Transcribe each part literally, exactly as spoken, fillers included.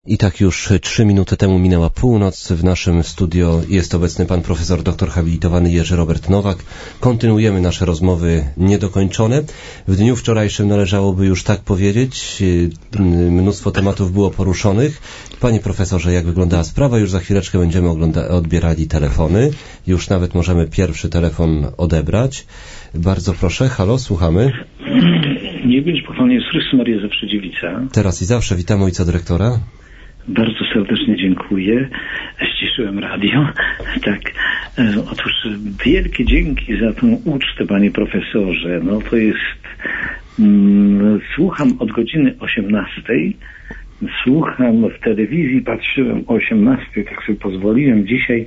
I tak już trzy minuty temu minęła północ. W naszym studio jest obecny pan profesor doktor habilitowany Jerzy Robert Nowak. Kontynuujemy nasze rozmowy niedokończone. W dniu wczorajszym należałoby już tak powiedzieć. Mnóstwo tematów było poruszonych. Panie profesorze, jak wyglądała sprawa? Już za chwileczkę będziemy ogląda- odbierali telefony. Już nawet możemy pierwszy telefon odebrać. Bardzo proszę. Halo, słuchamy. Nie być pochwalony jest Chrystus, Maria zawsze dziewica. Teraz i zawsze witamy ojca dyrektora. Bardzo serdecznie dziękuję. Ściszyłem radio. Tak. Otóż wielkie dzięki za tą ucztę, panie profesorze. No to jest... Mm, słucham od godziny osiemnastej. Słucham w telewizji, patrzyłem o osiemnastej, tak sobie pozwoliłem dzisiaj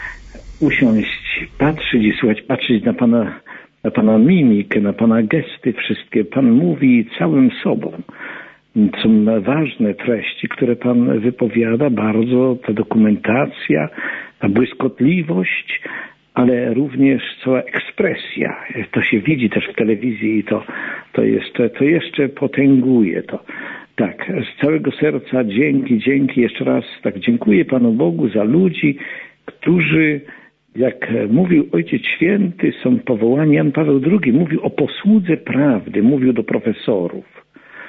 usiąść, patrzeć i słuchać, patrzeć na pana, na pana mimikę, na pana gesty wszystkie. Pan mówi całym sobą. Są ważne treści, które pan wypowiada, bardzo ta dokumentacja, ta błyskotliwość, ale również cała ekspresja. To się widzi też w telewizji i to, to, jeszcze, to jeszcze potęguje to. Tak, z całego serca dzięki, dzięki jeszcze raz. Tak, dziękuję Panu Bogu za ludzi, którzy, jak mówił Ojciec Święty, są powołani. Jan Paweł drugi mówił o posłudze prawdy, mówił do profesorów,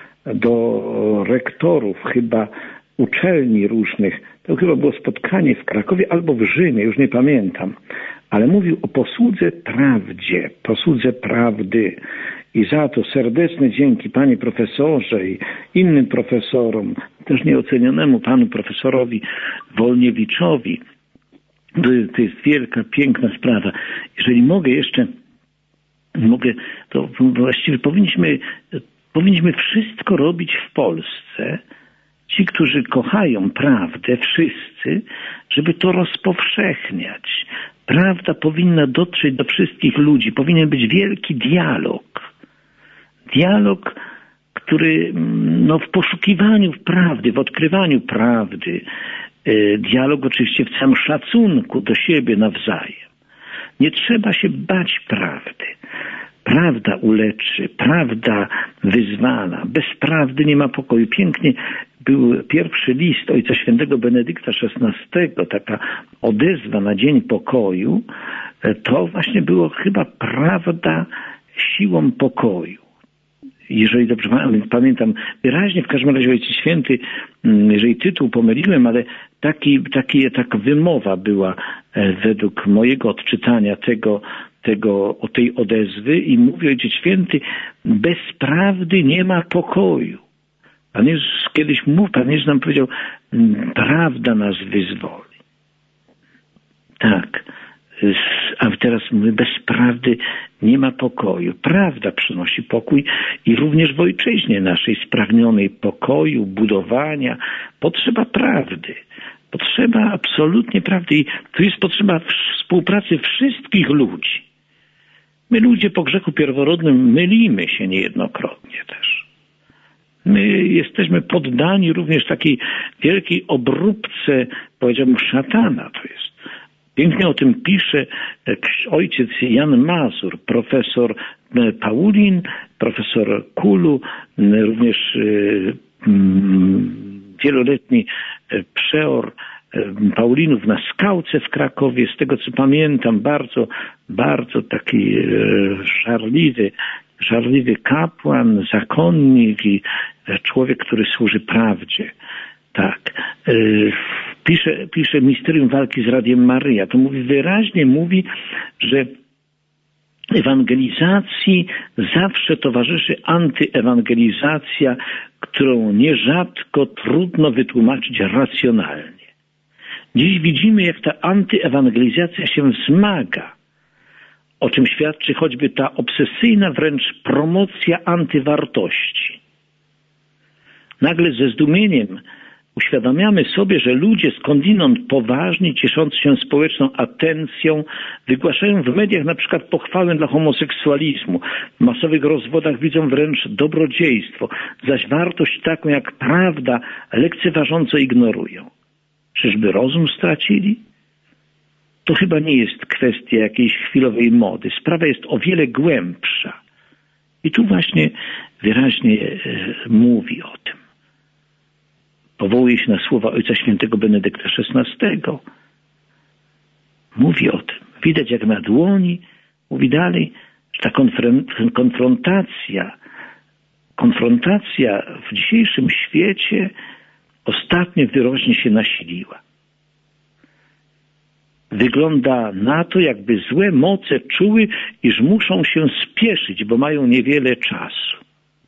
do rektorów chyba uczelni różnych. To chyba było spotkanie w Krakowie albo w Rzymie, już nie pamiętam. Ale mówił o posłudze prawdzie, posłudze prawdy. I za to serdeczne dzięki panie profesorze i innym profesorom, też nieocenionemu panu profesorowi Wolniewiczowi. To jest wielka, piękna sprawa. Jeżeli mogę jeszcze, mogę, to właściwie powinniśmy... Powinniśmy wszystko robić w Polsce, ci, którzy kochają prawdę, wszyscy, żeby to rozpowszechniać. Prawda powinna dotrzeć do wszystkich ludzi, powinien być wielki dialog. Dialog, który no, w poszukiwaniu prawdy, w odkrywaniu prawdy, yy, dialog oczywiście w całym szacunku do siebie nawzajem. Nie trzeba się bać prawdy. Prawda uleczy, prawda wyzwala. Bez prawdy nie ma pokoju. Pięknie był pierwszy list Ojca Świętego Benedykta szesnastego, taka odezwa na Dzień Pokoju. To właśnie było chyba prawda siłą pokoju. Jeżeli dobrze pamiętam wyraźnie, w każdym razie Ojciec Święty, jeżeli tytuł pomyliłem, ale taki, taki, taka wymowa była według mojego odczytania tego, tego, o tej odezwy i mówi Ojciec Święty, bez prawdy nie ma pokoju. Pan Jezus kiedyś mówił, Pan Jezus nam powiedział, prawda nas wyzwoli. Tak. A teraz mówię, bez prawdy nie ma pokoju. Prawda przynosi pokój i również w ojczyźnie naszej spragnionej pokoju, budowania. Potrzeba prawdy. Potrzeba absolutnie prawdy i tu jest potrzeba współpracy wszystkich ludzi. My ludzie po grzechu pierworodnym mylimy się niejednokrotnie też. My jesteśmy poddani również takiej wielkiej obróbce, powiedziałbym, szatana to jest. Pięknie o tym pisze ojciec Jan Mazur, profesor Paulin, profesor Kulu, również wieloletni przeor Paulinów na Skałce w Krakowie. Z tego co pamiętam, bardzo, bardzo taki żarliwy, żarliwy kapłan, zakonnik i człowiek, który służy prawdzie. Tak. Pisze, pisze Misterium walki z Radiem Maryja. To mówi wyraźnie, mówi, że ewangelizacji zawsze towarzyszy antyewangelizacja, którą nierzadko trudno wytłumaczyć racjonalnie. Dziś widzimy, jak ta antyewangelizacja się wzmaga, o czym świadczy choćby ta obsesyjna wręcz promocja antywartości. Nagle ze zdumieniem uświadamiamy sobie, że ludzie skądinąd poważni, cieszący się społeczną atencją, wygłaszają w mediach na przykład pochwałę dla homoseksualizmu. W masowych rozwodach widzą wręcz dobrodziejstwo, zaś wartość taką jak prawda lekceważąco ignorują. Czyżby rozum stracili? To chyba nie jest kwestia jakiejś chwilowej mody. Sprawa jest o wiele głębsza. I tu właśnie wyraźnie e, mówi o tym. powołuje się na słowa Ojca Świętego Benedykta szesnastego. Mówi o tym. Widać jak na dłoni. Mówi dalej, że ta konfron- konfrontacja, konfrontacja w dzisiejszym świecie ostatnio wyraźnie się nasiliła. Wygląda na to, jakby złe moce czuły, iż muszą się spieszyć, bo mają niewiele czasu.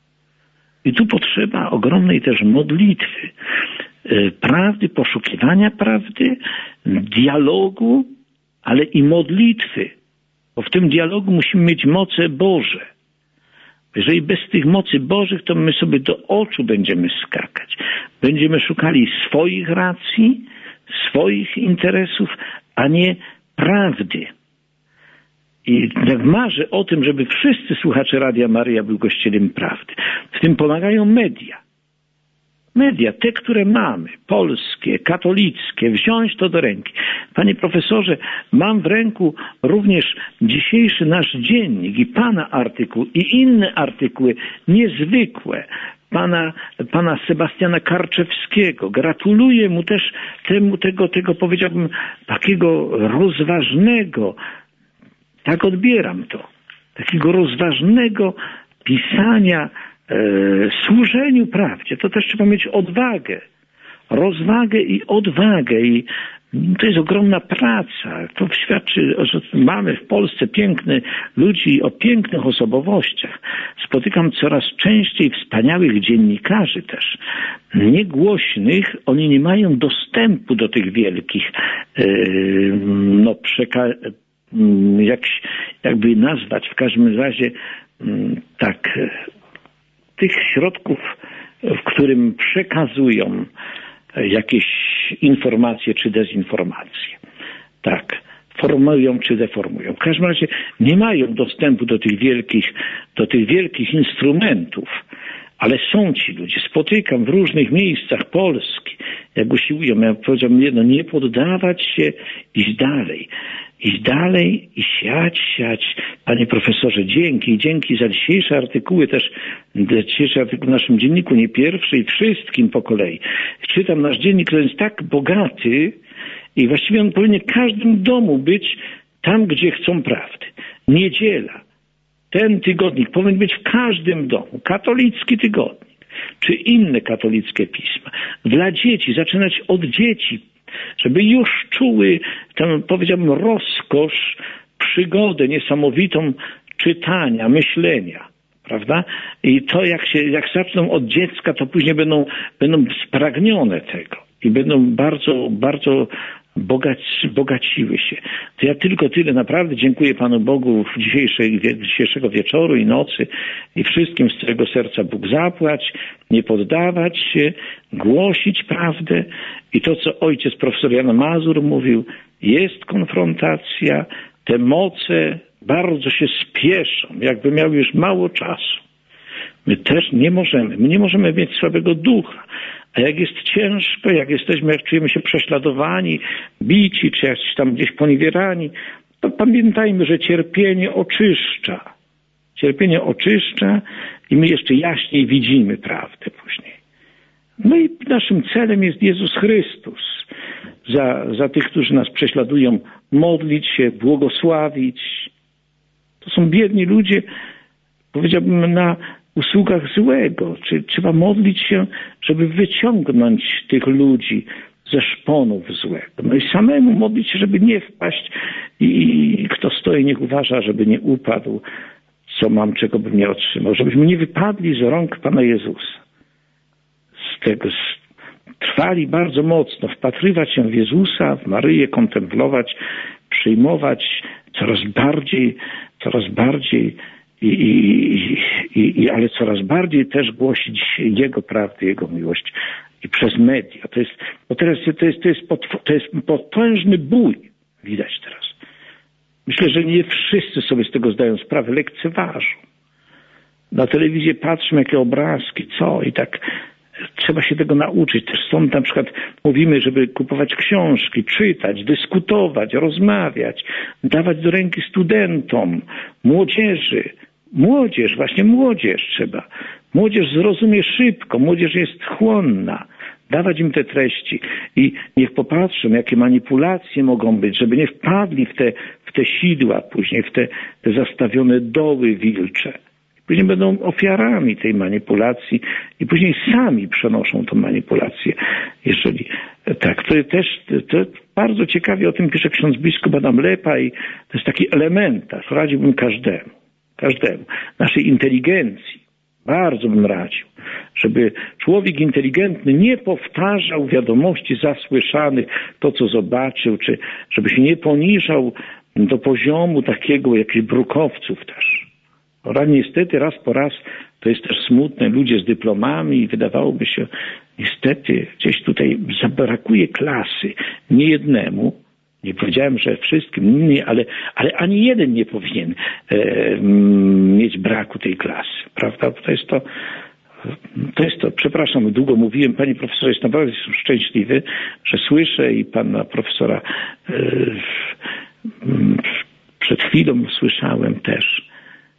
I tu potrzeba ogromnej też modlitwy, prawdy, poszukiwania prawdy, dialogu, ale i modlitwy. Bo w tym dialogu musimy mieć moce Boże. Jeżeli bez tych mocy Bożych, to my sobie do oczu będziemy skakać. Będziemy szukali swoich racji, swoich interesów, a nie prawdy. I tak marzę o tym, żeby wszyscy słuchacze Radia Maryja był Kościelem prawdy. W tym pomagają media. Media, te, które mamy, polskie, katolickie, wziąć to do ręki. Panie profesorze, mam w ręku również dzisiejszy nasz dziennik i pana artykuł i inne artykuły niezwykłe. Pana, pana Sebastiana Karczewskiego. Gratuluję mu też temu, tego, tego powiedziałbym, takiego rozważnego, tak odbieram to, takiego rozważnego pisania, e, służeniu prawdzie. To też trzeba mieć odwagę, rozwagę i odwagę i to jest ogromna praca. To świadczy, że mamy w Polsce pięknych ludzi o pięknych osobowościach. Spotykam coraz częściej wspaniałych dziennikarzy też, niegłośnych. Oni nie mają dostępu do tych wielkich, yy, no przeka- jak, jakby nazwać, w każdym razie yy, tak, tych środków, w którym przekazują jakieś informacje czy dezinformacje. Tak, formują czy deformują. W każdym razie nie mają dostępu do tych wielkich, do tych wielkich instrumentów, ale są ci ludzie. Spotykam w różnych miejscach Polski, jak usiłują. Ja powiedziałbym jedno, nie poddawać się, iść dalej. Iść dalej i siać, siać. Panie profesorze, dzięki. Dzięki za dzisiejsze artykuły też, dzisiejszy artykuł w naszym dzienniku, nie pierwszy i wszystkim po kolei. Czytam nasz dziennik, który jest tak bogaty i właściwie on powinien w każdym domu być tam, gdzie chcą prawdy. Niedziela. Ten tygodnik powinien być w każdym domu. Katolicki tygodnik. Czy inne katolickie pisma. Dla dzieci. Zaczynać od dzieci. Żeby już czuły tę, powiedziałbym, rozkosz, przygodę niesamowitą czytania, myślenia, prawda? I to jak się, jak zaczną od dziecka, to później będą, będą spragnione tego i będą bardzo, bardzo bogaci, bogaciły się. To ja tylko tyle, naprawdę dziękuję Panu Bogu w dzisiejszej, dzisiejszego wieczoru i nocy i wszystkim z całego serca Bóg zapłać, nie poddawać się, głosić prawdę i to, co ojciec profesor Jan Mazur mówił, jest konfrontacja, te moce bardzo się spieszą, jakby miały już mało czasu. My też nie możemy, my nie możemy mieć słabego ducha. A jak jest ciężko, jak jesteśmy, jak czujemy się prześladowani, bici, czy jak tam gdzieś poniewierani, to pamiętajmy, że cierpienie oczyszcza. Cierpienie oczyszcza i my jeszcze jaśniej widzimy prawdę później. No i naszym celem jest Jezus Chrystus. Za, za tych, którzy nas prześladują, modlić się, błogosławić. To są biedni ludzie, powiedziałbym, na usługach złego. Czy trzeba modlić się, żeby wyciągnąć tych ludzi ze szponów złego. No i samemu modlić się, żeby nie wpaść i kto stoi, niech uważa, żeby nie upadł, co mam, czego bym nie otrzymał. Żebyśmy nie wypadli z rąk Pana Jezusa. Z tego trwali bardzo mocno, wpatrywać się w Jezusa, w Maryję, kontemplować, przyjmować coraz bardziej, coraz bardziej I, i, i, i, ale coraz bardziej też głosić Jego prawdę, Jego miłość i przez media. To jest, bo teraz to jest, to jest, potw- to jest potężny bój, widać teraz. Myślę, że nie wszyscy sobie z tego zdają sprawę, lekceważą. Na telewizję patrzą, jakie obrazki, co i tak trzeba się tego nauczyć. Też stąd na przykład mówimy, żeby kupować książki, czytać, dyskutować, rozmawiać, dawać do ręki studentom, młodzieży. Młodzież, właśnie młodzież trzeba. Młodzież zrozumie szybko, młodzież jest chłonna. dawać im te treści i niech popatrzą, jakie manipulacje mogą być, żeby nie wpadli w te, w te sidła później, w te, te zastawione doły wilcze. Później będą ofiarami tej manipulacji i później sami przenoszą tą manipulację. Jeżeli tak, to też to bardzo ciekawie o tym pisze ksiądz biskup Adam Lepa i to jest taki elementarz. Radziłbym każdemu, każdemu, naszej inteligencji. Bardzo bym radził, żeby człowiek inteligentny nie powtarzał wiadomości zasłyszanych, to co zobaczył, czy żeby się nie poniżał do poziomu takiego jakichś brukowców też. Oraz niestety raz po raz to jest też smutne, ludzie z dyplomami i wydawałoby się, niestety gdzieś tutaj zabrakuje klasy niejednemu. Nie powiedziałem, że wszystkim, nie, ale, ale ani jeden nie powinien e, mieć braku tej klasy, prawda? To jest to, to jest to, przepraszam, długo mówiłem, panie profesorze, jest naprawdę szczęśliwy, że słyszę i pana profesora e, przed chwilą słyszałem też.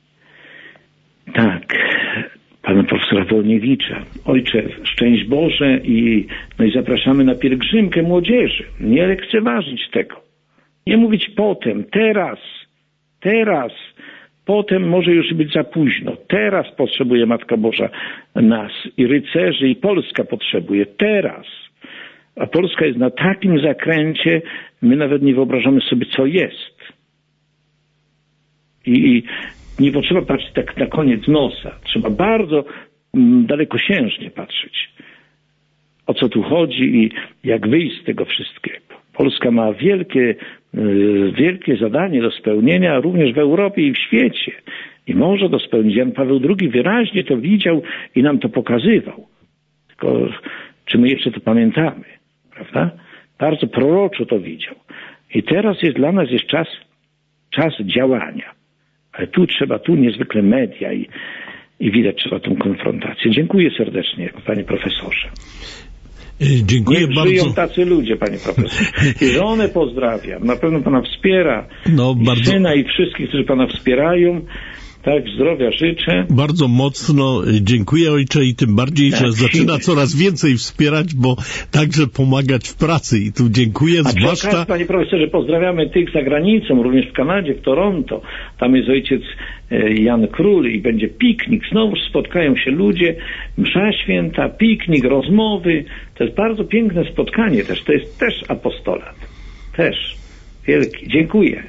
Tak, pana profesora Wolniewicza. Ojcze, szczęść Boże i, no i zapraszamy na pielgrzymkę młodzieży. Nie lekceważyć tego. Nie mówić potem, teraz, teraz, potem może już być za późno. Teraz potrzebuje Matka Boża nas i rycerzy i Polska potrzebuje. Teraz. A Polska jest na takim zakręcie, my nawet nie wyobrażamy sobie, co jest. I, i nie potrzeba patrzeć tak na koniec nosa. Trzeba bardzo mm, dalekosiężnie patrzeć, o co tu chodzi i jak wyjść z tego wszystkiego. Polska ma wielkie, y, wielkie zadanie do spełnienia również w Europie i w świecie. I może to spełnić. Jan Paweł drugi wyraźnie to widział i nam to pokazywał. Tylko czy my jeszcze to pamiętamy? Prawda? Bardzo proroczo to widział. I teraz jest dla nas jest czas, czas działania. Ale tu trzeba, tu niezwykle media i, i widać trzeba tą konfrontację. Dziękuję serdecznie, panie profesorze. Dziękuję Niech bardzo. Żyją tacy ludzie, panie profesorze. I żonę pozdrawiam. Na pewno pana wspiera. No, I bardzo... syna i wszystkich, którzy pana wspierają. Tak, zdrowia życzę. Bardzo mocno dziękuję, ojcze, i tym bardziej, tak, że zaczyna i... coraz więcej wspierać, bo także pomagać w pracy i tu dziękuję. A zwłaszcza... okazji, panie profesorze, pozdrawiamy tych za granicą, również w Kanadzie, w Toronto. Tam jest ojciec Jan Król i będzie piknik. Znowu spotkają się ludzie, msza święta, piknik, rozmowy. To jest bardzo piękne spotkanie też. To jest też apostolat. Też wielki. Dziękuję.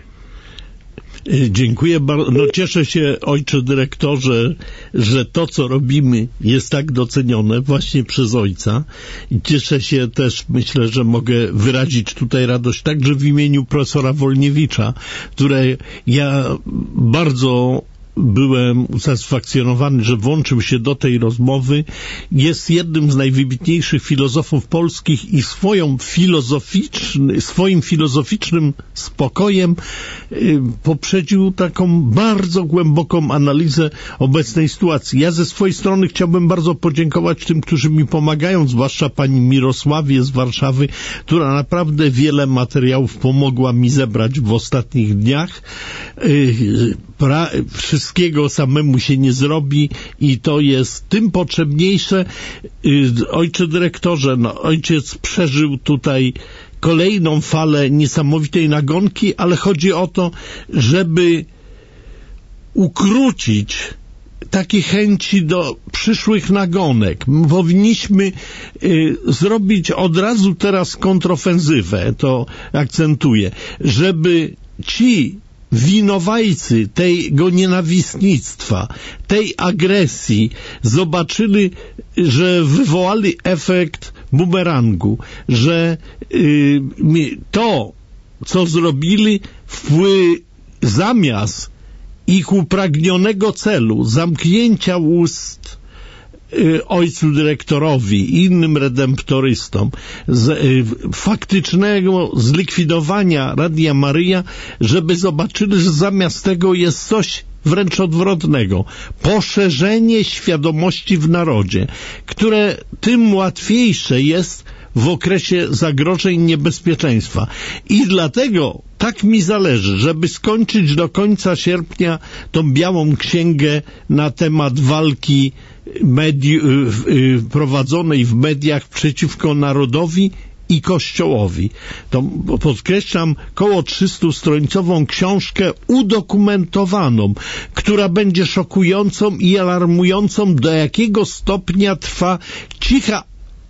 Dziękuję bardzo. No cieszę się, ojcze dyrektorze, że to, co robimy, jest tak docenione właśnie przez ojca. I cieszę się też, myślę, że mogę wyrazić tutaj radość także w imieniu profesora Wolniewicza, które ja bardzo byłem usatysfakcjonowany, że włączył się do tej rozmowy. Jest jednym z najwybitniejszych filozofów polskich i swoją filozoficzny, swoim filozoficznym spokojem y, poprzedził taką bardzo głęboką analizę obecnej sytuacji. Ja ze swojej strony chciałbym bardzo podziękować tym, którzy mi pomagają, zwłaszcza pani Mirosławie z Warszawy, która naprawdę wiele materiałów pomogła mi zebrać w ostatnich dniach. Y, pra, Wszystkiego samemu się nie zrobi i to jest tym potrzebniejsze. Ojcze dyrektorze, no, ojciec przeżył tutaj kolejną falę niesamowitej nagonki, ale chodzi o to, żeby ukrócić takie chęci do przyszłych nagonek. Powinniśmy y, zrobić od razu teraz kontrofensywę, to akcentuję, żeby ci winowajcy tego nienawistnictwa, tej agresji zobaczyli, że wywołali efekt bumerangu, że y, to, co zrobili, wpły zamiast ich upragnionego celu, zamknięcia ust y, ojcu dyrektorowi i innym redemptorystom, z, y, faktycznego zlikwidowania Radia Maryja, żeby zobaczyli, że zamiast tego jest coś wręcz odwrotnego. Poszerzenie świadomości w narodzie, które tym łatwiejsze jest w okresie zagrożeń, niebezpieczeństwa. I dlatego tak mi zależy, żeby skończyć do końca sierpnia tą białą księgę na temat walki medi- prowadzonej w mediach przeciwko narodowi i Kościołowi. To podkreślam, koło trzystustranicową książkę udokumentowaną, która będzie szokującą i alarmującą, do jakiego stopnia trwa cicha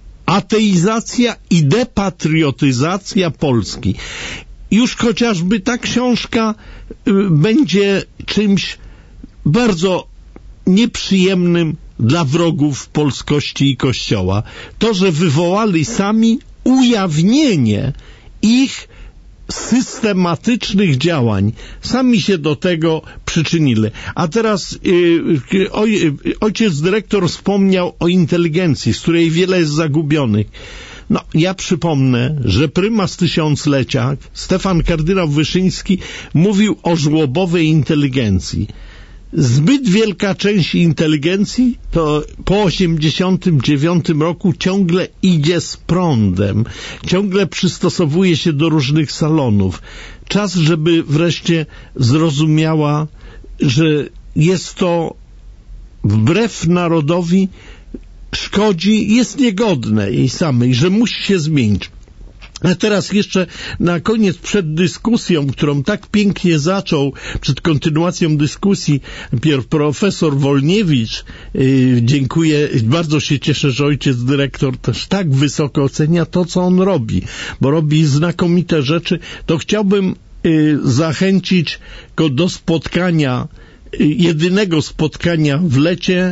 ateizacja i depatriotyzacja Polski. Już chociażby ta książka y, będzie czymś bardzo nieprzyjemnym dla wrogów polskości i Kościoła. To, że wywołali sami ujawnienie ich systematycznych działań. Sami się do tego przyczynili. A teraz yy, oj, ojciec dyrektor wspomniał o inteligencji, z której wiele jest zagubionych. No, ja przypomnę, że prymas tysiąclecia, Stefan kardynał Wyszyński, mówił o żłobowej inteligencji. Zbyt wielka część inteligencji to po osiemdziesiątym dziewiątym roku ciągle idzie z prądem, ciągle przystosowuje się do różnych salonów. Czas, żeby wreszcie zrozumiała, że jest to wbrew narodowi, szkodzi, jest niegodne jej samej, że musi się zmienić. A teraz jeszcze na koniec, przed dyskusją, którą tak pięknie zaczął, przed kontynuacją dyskusji, pierw profesor Wolniewicz, yy, dziękuję, bardzo się cieszę, że ojciec dyrektor też tak wysoko ocenia to, co on robi, bo robi znakomite rzeczy. To chciałbym yy, zachęcić go do spotkania, jedynego spotkania w lecie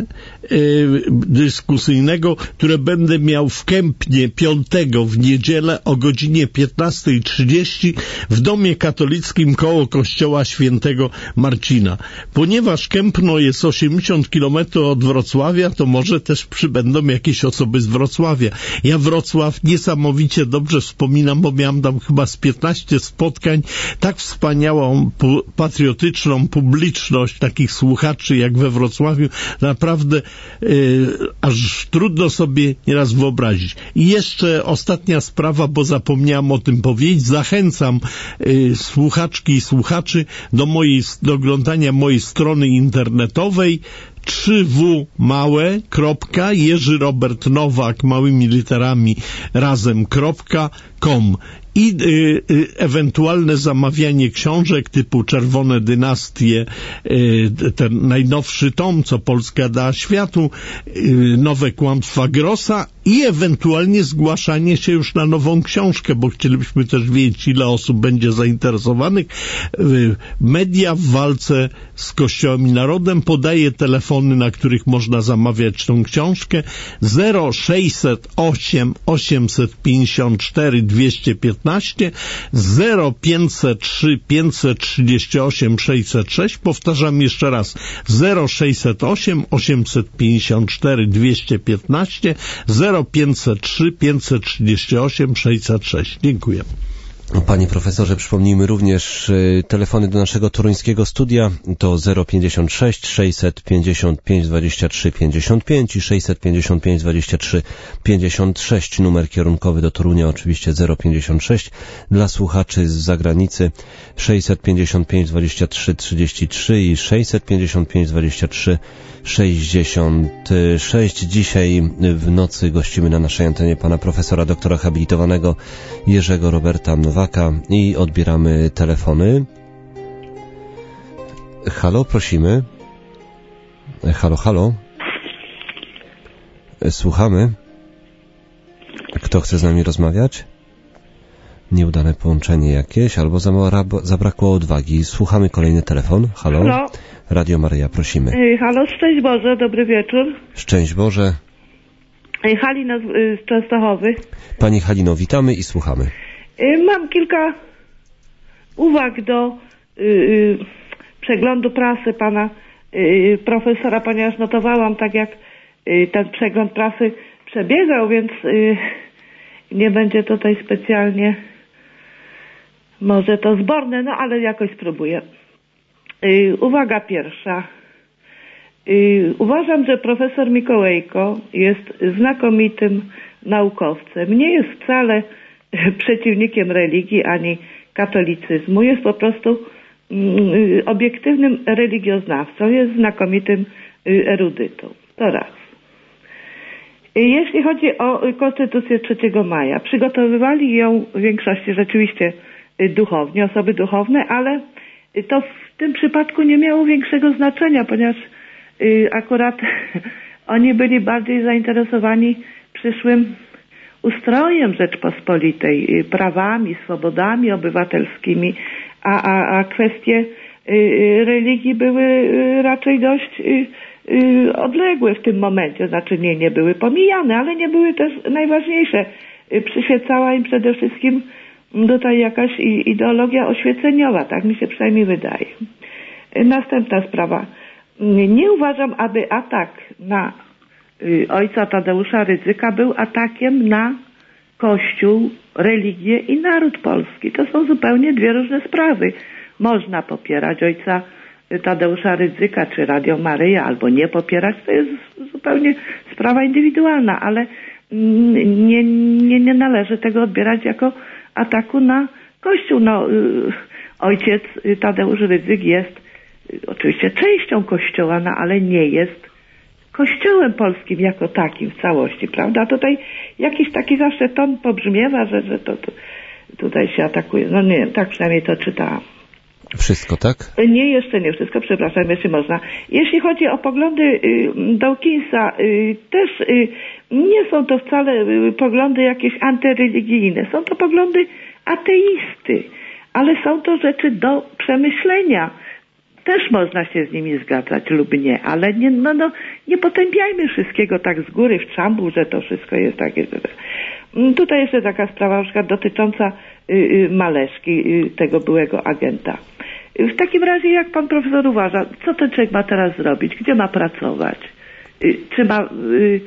y, dyskusyjnego, które będę miał w Kępnie piątego w niedzielę o godzinie piętnastej trzydzieści w Domie Katolickim koło Kościoła Świętego Marcina. Ponieważ Kępno jest osiemdziesiąt kilometrów od Wrocławia, to może też przybędą jakieś osoby z Wrocławia. Ja Wrocław niesamowicie dobrze wspominam, bo miałem tam chyba z piętnaście spotkań, tak wspaniałą, pu- patriotyczną publiczność, takich słuchaczy jak we Wrocławiu, naprawdę yy, aż trudno sobie nieraz wyobrazić. I jeszcze ostatnia sprawa, bo zapomniałem o tym powiedzieć. Zachęcam yy, słuchaczki i słuchaczy do mojej, do oglądania mojej strony internetowej trzy w małe kropka Jerzy Robert Nowak małymi literami razem kropka com i y, y, ewentualne zamawianie książek typu Czerwone dynastie, y, ten najnowszy tom, co Polska da światu, y, Nowe kłamstwa Grossa i ewentualnie zgłaszanie się już na nową książkę, bo chcielibyśmy też wiedzieć, ile osób będzie zainteresowanych. Y, Media w walce z Kościołem i Narodem. Podaję telefony, na których można zamawiać tą książkę. zero sześćset osiem osiemset pięćdziesiąt cztery dwieście piętnaście, zero pięćset trzy pięćset trzydzieści osiem sześćset sześć. Powtarzam jeszcze raz. zero sześćset osiem osiemset pięćdziesiąt cztery dwieście piętnaście, zero pięćset trzy pięćset trzydzieści osiem sześćset sześć. Dziękuję. Panie profesorze, przypomnijmy również y, telefony do naszego toruńskiego studia to zero pięćdziesiąt sześć sześćset pięćdziesiąt pięć dwadzieścia trzy pięćdziesiąt pięć i sześćset pięćdziesiąt pięć dwadzieścia trzy pięćdziesiąt sześć. Numer kierunkowy do Torunia oczywiście zero pięćdziesiąt sześć. Dla słuchaczy z zagranicy sześćset pięćdziesiąt pięć dwadzieścia trzy trzydzieści trzy i sześćset pięćdziesiąt pięć dwadzieścia trzy sześćdziesiąt sześć. Dzisiaj w nocy gościmy na naszej antenie pana profesora doktora habilitowanego Jerzego Roberta Nowaka i odbieramy telefony. Halo, prosimy. Halo, halo. Słuchamy. Kto chce z nami rozmawiać? Nieudane połączenie jakieś, albo zabrakło odwagi. Słuchamy kolejny telefon. Halo. Halo. Radio Maryja, prosimy. Ej, halo, szczęść Boże, dobry wieczór. Szczęść Boże. Ej, Halina z, z Częstochowy. Pani Halino, witamy i słuchamy. Ej, mam kilka uwag do y, y, przeglądu prasy pana y, profesora, ponieważ notowałam tak jak y, ten przegląd prasy przebiegał, więc y, nie będzie tutaj specjalnie może to zborne, no ale jakoś spróbuję. Yy, uwaga pierwsza. Yy, uważam, że profesor Mikołajko jest znakomitym naukowcem, nie jest wcale przeciwnikiem religii ani katolicyzmu, jest po prostu obiektywnym religioznawcą, jest znakomitym erudytą. To raz. Jeśli chodzi o Konstytucję trzeciego maja, przygotowywali ją w większości rzeczywiście duchowni, osoby duchowne, ale to w tym przypadku nie miało większego znaczenia, ponieważ akurat oni byli bardziej zainteresowani przyszłym ustrojem Rzeczpospolitej, prawami, swobodami obywatelskimi, a, a, a kwestie religii były raczej dość odległe w tym momencie, znaczy nie, nie były pomijane, ale nie były też najważniejsze. Przyświecała im przede wszystkim tutaj jakaś ideologia oświeceniowa, tak mi się przynajmniej wydaje. Następna sprawa. Nie uważam, aby atak na ojca Tadeusza Rydzyka był atakiem na Kościół, religię i naród polski. To są zupełnie dwie różne sprawy. Można popierać ojca Tadeusza Rydzyka czy Radio Maryja, albo nie popierać, to jest zupełnie sprawa indywidualna, ale nie, nie, nie należy tego odbierać jako ataku na Kościół. No, ojciec Tadeusz Rydzyk jest oczywiście częścią Kościoła, no, ale nie jest Kościołem polskim jako takim w całości, prawda? Tutaj jakiś taki zawsze ton pobrzmiewa, że, że to, to tutaj się atakuje. No nie, tak przynajmniej to czytałam. Wszystko, tak? Nie, jeszcze nie wszystko, przepraszam, jeszcze można. Jeśli chodzi o poglądy y, Dawkinsa, y, też y, nie są to wcale y, poglądy jakieś antyreligijne, są to poglądy ateisty, ale są to rzeczy do przemyślenia. Też można się z nimi zgadzać lub nie, ale nie, no, no, nie potępiajmy wszystkiego tak z góry w czambu, że to wszystko jest takie. Że... Tutaj jeszcze taka sprawa na przykład dotycząca y, y, Maleszki, y, tego byłego agenta. W takim razie, jak pan profesor uważa, co ten człowiek ma teraz zrobić? Gdzie ma pracować? Y, czy ma, y,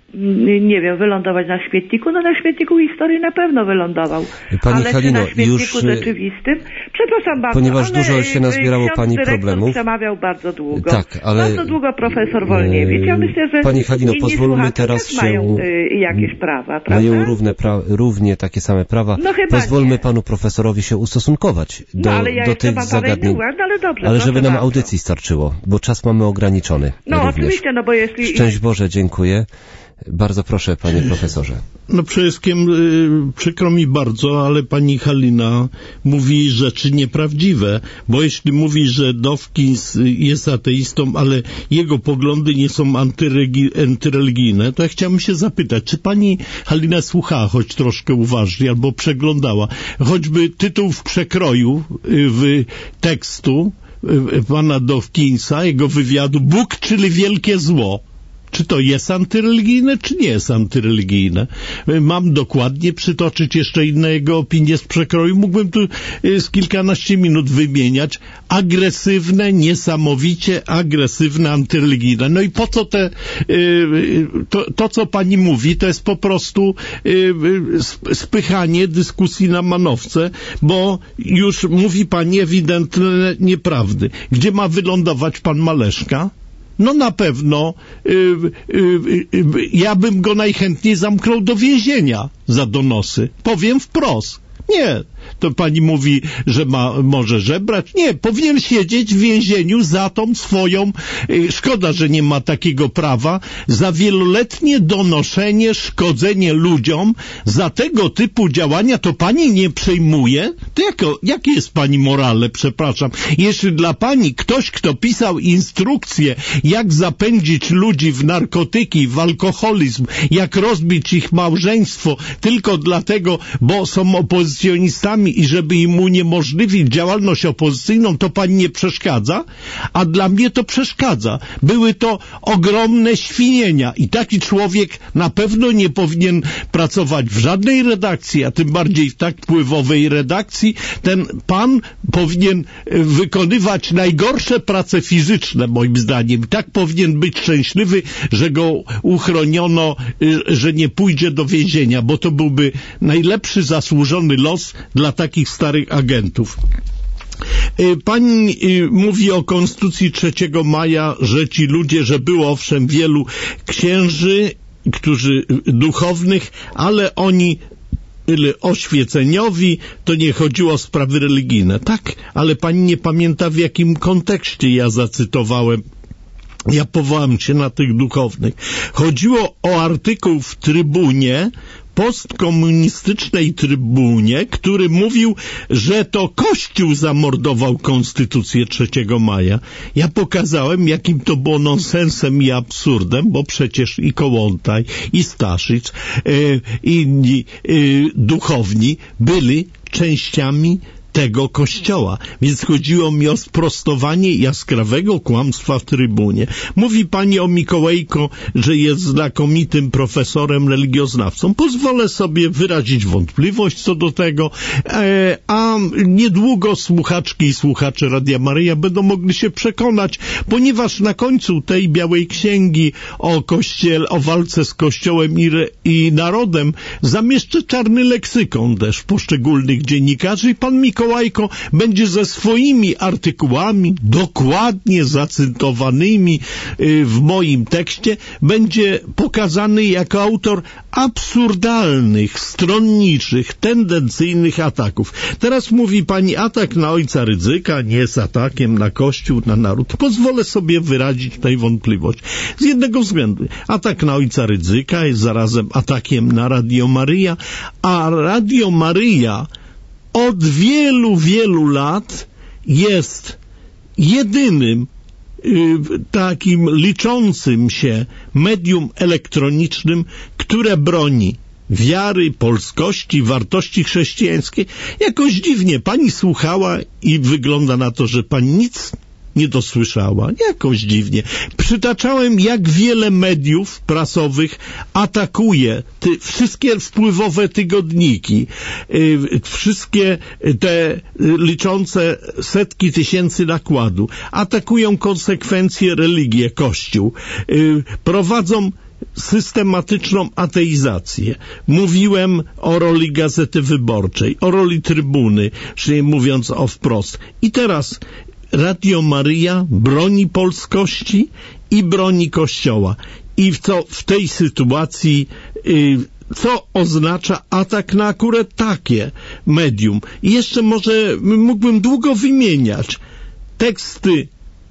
y, nie wiem, wylądować na śmietniku? No na śmietniku historii na pewno wylądował. Pani ale Halino, czy na śmietniku już, rzeczywistym? Przepraszam bardzo, ponieważ ale dużo się nazbierało pani problemów. Przemawiał bardzo długo. Tak, ale bardzo długo profesor Wolniewicz. Ja myślę, że Pani Halino, inni pozwólmy teraz też się mają y, jakieś prawa, prawda? mają równe pra, równie takie same prawa. No chyba pozwólmy nie. panu profesorowi się ustosunkować do, no, ale ja do tych zagadnień. Uwag, ale dobrze, ale żeby nam bardzo. audycji starczyło, bo czas mamy ograniczony. No również. oczywiście, no bo jeśli... Szczęść Boże, dziękuję. Bardzo proszę, panie profesorze. No przede wszystkim y, przykro mi bardzo, ale pani Halina mówi rzeczy nieprawdziwe, bo jeśli mówi, że Dawkins jest ateistą, ale jego poglądy nie są antyregi- antyreligijne, to ja chciałbym się zapytać, czy pani Halina słuchała choć troszkę uważnie, albo przeglądała, choćby tytuł w przekroju y, w tekstu y, pana Dawkinsa, jego wywiadu, Bóg, czyli wielkie zło. Czy to jest antyreligijne, czy nie jest antyreligijne? Mam dokładnie przytoczyć jeszcze inne jego opinie z przekroju. Mógłbym tu z kilkanaście minut wymieniać. Agresywne, niesamowicie agresywne, antyreligijne. No i po co te, to, to co pani mówi, to jest po prostu spychanie dyskusji na manowce, bo już mówi pani ewidentne nieprawdy. Gdzie ma wylądować pan Maleszka? No na pewno y, y, y, y, ja bym go najchętniej zamknął do więzienia za donosy. Powiem wprost. Nie. To pani mówi, że ma, może żebrać? Nie, powinien siedzieć w więzieniu za tą swoją, y, szkoda, że nie ma takiego prawa, za wieloletnie donoszenie, szkodzenie ludziom, za tego typu działania to pani nie przejmuje? To jako, jakie jest pani morale, przepraszam? Jeśli dla pani ktoś, kto pisał instrukcje, jak zapędzić ludzi w narkotyki, w alkoholizm, jak rozbić ich małżeństwo, tylko dlatego, bo są opozycjonistami, i żeby im uniemożliwić działalność opozycyjną, to pani nie przeszkadza, a dla mnie to przeszkadza. Były to ogromne świnienia i taki człowiek na pewno nie powinien pracować w żadnej redakcji, a tym bardziej w tak wpływowej redakcji. Ten pan powinien wykonywać najgorsze prace fizyczne, moim zdaniem. I tak powinien być szczęśliwy, że go uchroniono, że nie pójdzie do więzienia, bo to byłby najlepszy zasłużony los dla takich starych agentów. Pani mówi o Konstytucji trzeciego maja, że ci ludzie, że było owszem wielu księży którzy duchownych, ale oni oświeceniowi, to nie chodziło o sprawy religijne. Tak, ale pani nie pamięta, w jakim kontekście ja zacytowałem. Ja powołam się na tych duchownych. Chodziło o artykuł w Trybunie, postkomunistycznej Trybunie, który mówił, że to Kościół zamordował Konstytucję trzeciego maja. Ja pokazałem, jakim to było nonsensem i absurdem, bo przecież i Kołłątaj, i Staszic, i inni duchowni byli częściami tego kościoła. Więc chodziło mi o sprostowanie jaskrawego kłamstwa w Trybunie. Mówi pani o Mikołajko, że jest znakomitym profesorem religioznawcą. Pozwolę sobie wyrazić wątpliwość co do tego, e, a niedługo słuchaczki i słuchacze Radia Maryja będą mogli się przekonać, ponieważ na końcu tej białej księgi o kościele, o walce z kościołem i, re, i narodem zamieszczę czarny leksykon też poszczególnych dziennikarzy i pan Mikołaj Mikołajko będzie ze swoimi artykułami, dokładnie zacytowanymi w moim tekście, będzie pokazany jako autor absurdalnych, stronniczych, tendencyjnych ataków. Teraz mówi pani, atak na ojca Rydzyka nie jest atakiem na Kościół, na naród. Pozwolę sobie wyrazić tutaj wątpliwość. Z jednego względu. Atak na ojca Rydzyka jest zarazem atakiem na Radio Maryja, a Radio Maryja od wielu, wielu lat jest jedynym y, takim liczącym się medium elektronicznym, które broni wiary, polskości, wartości chrześcijańskiej. Jakoś dziwnie pani słuchała i wygląda na to, że pani nic nie dosłyszała. Jakoś dziwnie. Przytaczałem, jak wiele mediów prasowych atakuje ty, wszystkie wpływowe tygodniki, y, wszystkie te y, liczące setki tysięcy nakładu. Atakują konsekwencje, religię, Kościół. Y, prowadzą systematyczną ateizację. Mówiłem o roli Gazety Wyborczej, o roli Trybuny, czyli mówiąc o wprost. I teraz Radio Maryja broni polskości i broni Kościoła. I co w tej sytuacji, yy, co oznacza atak na akurat takie medium? I jeszcze może mógłbym długo wymieniać teksty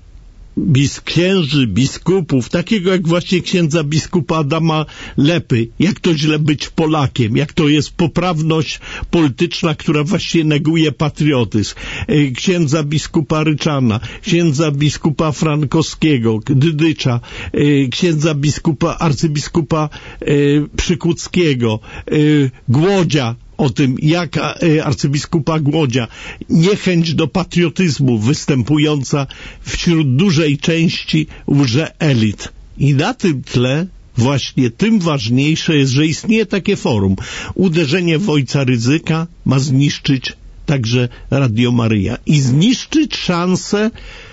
bis księży, biskupów, takiego jak właśnie księdza biskupa Adama Lepy, jak to źle być Polakiem, jak to jest poprawność polityczna, która właśnie neguje patriotyzm, księdza biskupa Ryczana, księdza biskupa Frankowskiego, Dydycza, księdza biskupa, arcybiskupa Przykuckiego, Głodzia, o tym, jak arcybiskupa Głodzia, niechęć do patriotyzmu występująca wśród dużej części łże-elit. I na tym tle właśnie tym ważniejsze jest, że istnieje takie forum. Uderzenie w ojca Rydzyka ma zniszczyć także Radio Maryja i zniszczyć szanse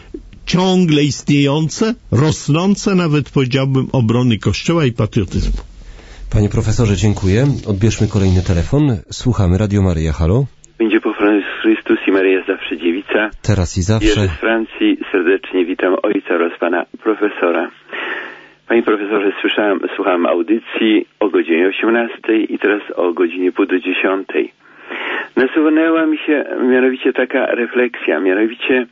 ciągle istniejące, rosnące nawet, powiedziałbym, obrony Kościoła i patriotyzmu. Panie profesorze, dziękuję. Odbierzmy kolejny telefon. Słuchamy. Radio Maryja, halo. Będzie pochwalony Chrystus i Maryja zawsze dziewica. Teraz i zawsze. Jerzy z Francji. Serdecznie witam ojca oraz pana profesora. Panie profesorze, słyszałem, słuchałem audycji o godzinie osiemnastej i teraz o godzinie pół do dziesiątej. Nasunęła mi się mianowicie taka refleksja, mianowicie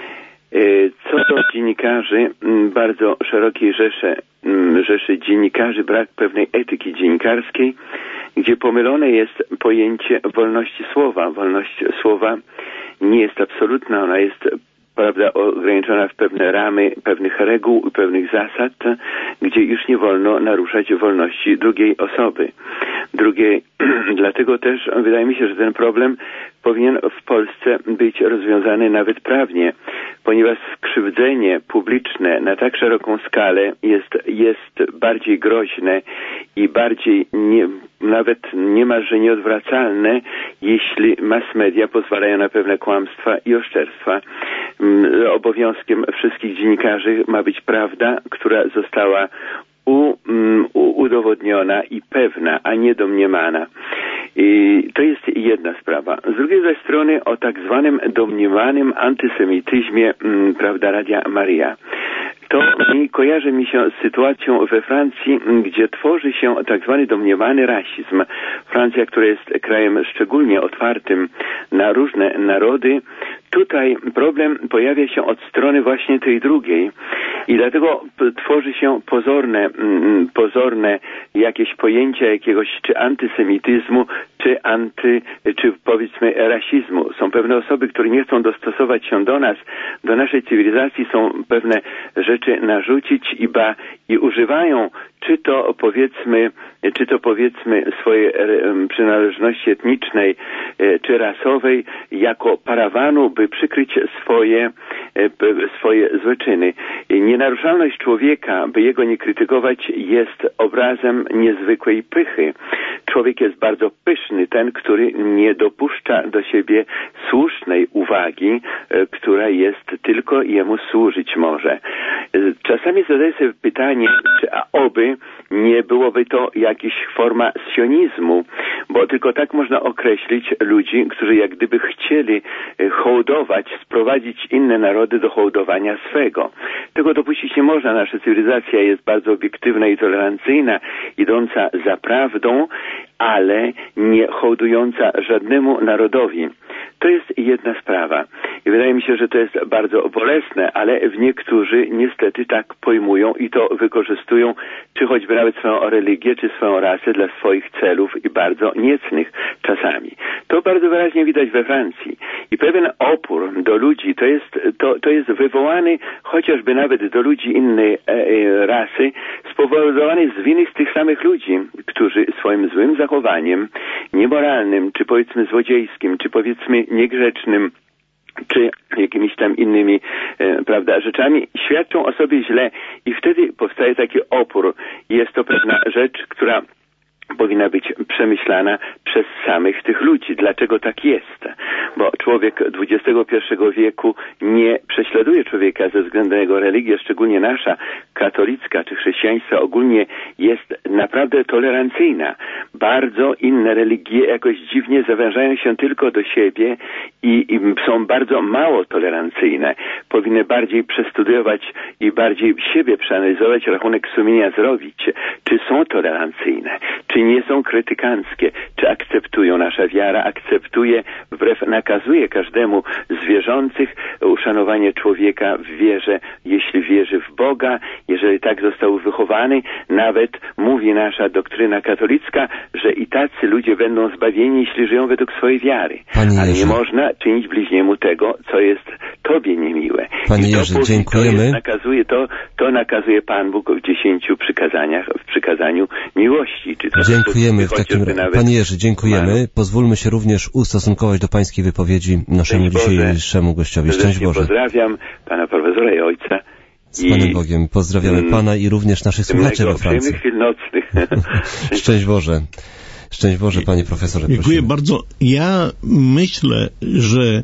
co do dziennikarzy, bardzo szerokiej rzeszy, rzeszy dziennikarzy, brak pewnej etyki dziennikarskiej, gdzie pomylone jest pojęcie wolności słowa. Wolność słowa nie jest absolutna, ona jest, prawda, ograniczona w pewne ramy, pewnych reguł i pewnych zasad, gdzie już nie wolno naruszać wolności drugiej osoby. Drugiej, dlatego też wydaje mi się, że ten problem powinien w Polsce być rozwiązany nawet prawnie, ponieważ skrzywdzenie publiczne na tak szeroką skalę jest, jest bardziej groźne i bardziej nie, nawet niemalże nieodwracalne, jeśli mass media pozwalają na pewne kłamstwa i oszczerstwa. Obowiązkiem wszystkich dziennikarzy ma być prawda, która została U, um, udowodniona i pewna, a nie domniemana. I to jest jedna sprawa. Z drugiej zaś strony o tak zwanym domniemanym antysemityzmie, um, prawda, Radia Maryja. to mi kojarzy mi się z sytuacją we Francji, gdzie tworzy się tak zwany domniemany rasizm. Francja, która jest krajem szczególnie otwartym na różne narody, tutaj problem pojawia się od strony właśnie tej drugiej i dlatego tworzy się pozorne, pozorne jakieś pojęcia jakiegoś czy antysemityzmu, czy anty, czy powiedzmy rasizmu. Są pewne osoby, które nie chcą dostosować się do nas, do naszej cywilizacji, są pewne rzeczy narzucić i ba, i używają czy to powiedzmy, czy to powiedzmy swojej przynależności etnicznej czy rasowej jako parawanu, by przykryć swoje, swoje złe czyny. Nienaruszalność człowieka, by jego nie krytykować, jest obrazem niezwykłej pychy. Człowiek jest bardzo pyszny, ten, który nie dopuszcza do siebie słusznej uwagi, która jest tylko jemu służyć może. Czasami zadaję sobie pytanie, czy a oby nie byłoby to jakaś forma sionizmu, bo tylko tak można określić ludzi, którzy jak gdyby chcieli hołdować, sprowadzić inne narody do hołdowania swego. Tego dopuścić nie można. Nasza cywilizacja jest bardzo obiektywna i tolerancyjna, idąca za prawdą, ale nie hołdująca żadnemu narodowi. To jest jedna sprawa. I wydaje mi się, że to jest bardzo bolesne, ale w niektórzy niestety tak pojmują i to wykorzystują, czy choćby nawet swoją religię, czy swoją rasę dla swoich celów i bardzo niecnych czasami. To bardzo wyraźnie widać we Francji. I pewien opór do ludzi to jest, to, to jest wywołany chociażby nawet do ludzi innej e, e, rasy, spowodowany z winy z tych samych ludzi, którzy swoim złym zachowaniem, niemoralnym, czy powiedzmy złodziejskim, czy powiedzmy niegrzecznym, czy jakimiś tam innymi e, prawda, rzeczami, świadczą o sobie źle i wtedy powstaje taki opór. Jest to pewna rzecz, która powinna być przemyślana przez samych tych ludzi. Dlaczego tak jest? Bo człowiek dwudziestego pierwszego wieku nie prześladuje człowieka ze względu na jego religię, szczególnie nasza, katolicka czy chrześcijaństwa ogólnie jest naprawdę tolerancyjna. Bardzo inne religie jakoś dziwnie zawężają się tylko do siebie i, i są bardzo mało tolerancyjne. Powinny bardziej przestudiować i bardziej siebie przeanalizować, rachunek sumienia zrobić. Czy są tolerancyjne? Czy nie są krytykanckie? Czy akceptują? Nasza wiara akceptuje, wbrew nakazuje każdemu z wierzących uszanowanie człowieka w wierze, jeśli wierzy w Boga, jeżeli tak został wychowany. Nawet mówi nasza doktryna katolicka, że i tacy ludzie będą zbawieni, jeśli żyją według swojej wiary. Panie Ale Jerzy, nie można czynić bliźniemu tego, co jest tobie niemiłe. Panie I to Jerzy, mówi, dziękujemy. To jest, nakazuje, to, to nakazuje Pan Bóg w dziesięciu przykazaniach, w przykazaniu miłości. Czy to dziękujemy w takim razie. Panie Jerzy, dziękujemy. Panu. Pozwólmy się również ustosunkować do pańskiej wypowiedzi naszemu Szczęść dzisiejszemu Boże. gościowi. Szczęść Boże. Pozdrawiam pana profesora i ojca. Z Panem Bogiem. Pozdrawiamy mm, Pana i również naszych słuchaczy we Francji. Chwil nocnych. Szczęść Boże. Szczęść Boże, panie profesorze. Dziękuję prosimy. bardzo. Ja myślę, że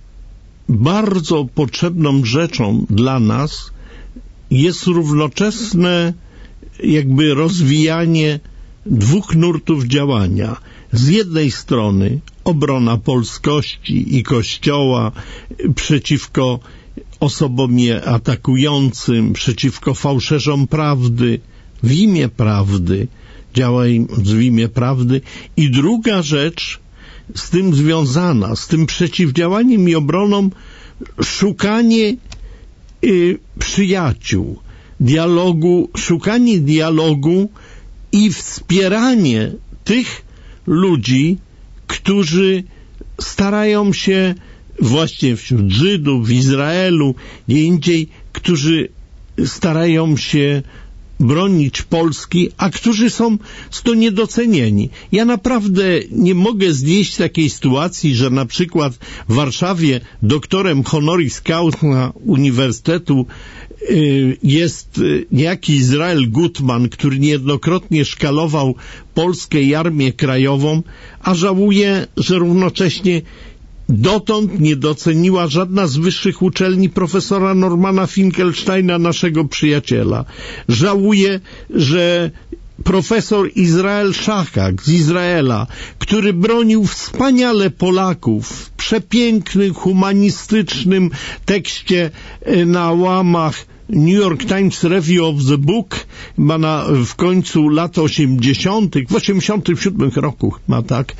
bardzo potrzebną rzeczą dla nas jest równoczesne jakby rozwijanie dwóch nurtów działania. Z jednej strony obrona polskości i Kościoła przeciwko osobom je atakującym, przeciwko fałszerzom prawdy, w imię prawdy, działaj w imię prawdy. I druga rzecz z tym związana, z tym przeciwdziałaniem i obroną, szukanie y, przyjaciół, dialogu, szukanie dialogu i wspieranie tych ludzi, którzy starają się właśnie wśród Żydów, w Izraelu, gdzie indziej, którzy starają się bronić Polski, a którzy są to niedocenieni. Ja naprawdę nie mogę znieść takiej sytuacji, że na przykład w Warszawie doktorem honoris causa Uniwersytetu y, jest y, niejaki Izrael Gutman, który niejednokrotnie szkalował Polskę i Armię Krajową, a żałuje, że równocześnie dotąd nie doceniła żadna z wyższych uczelni profesora Normana Finkelsteina, naszego przyjaciela. Żałuję, że profesor Izrael Szachak z Izraela, który bronił wspaniale Polaków w przepięknym, humanistycznym tekście na łamach New York Times Review of the Book ma na, w końcu lat osiemdziesiątych, w osiemdziesiątym siódmym roku ma tak,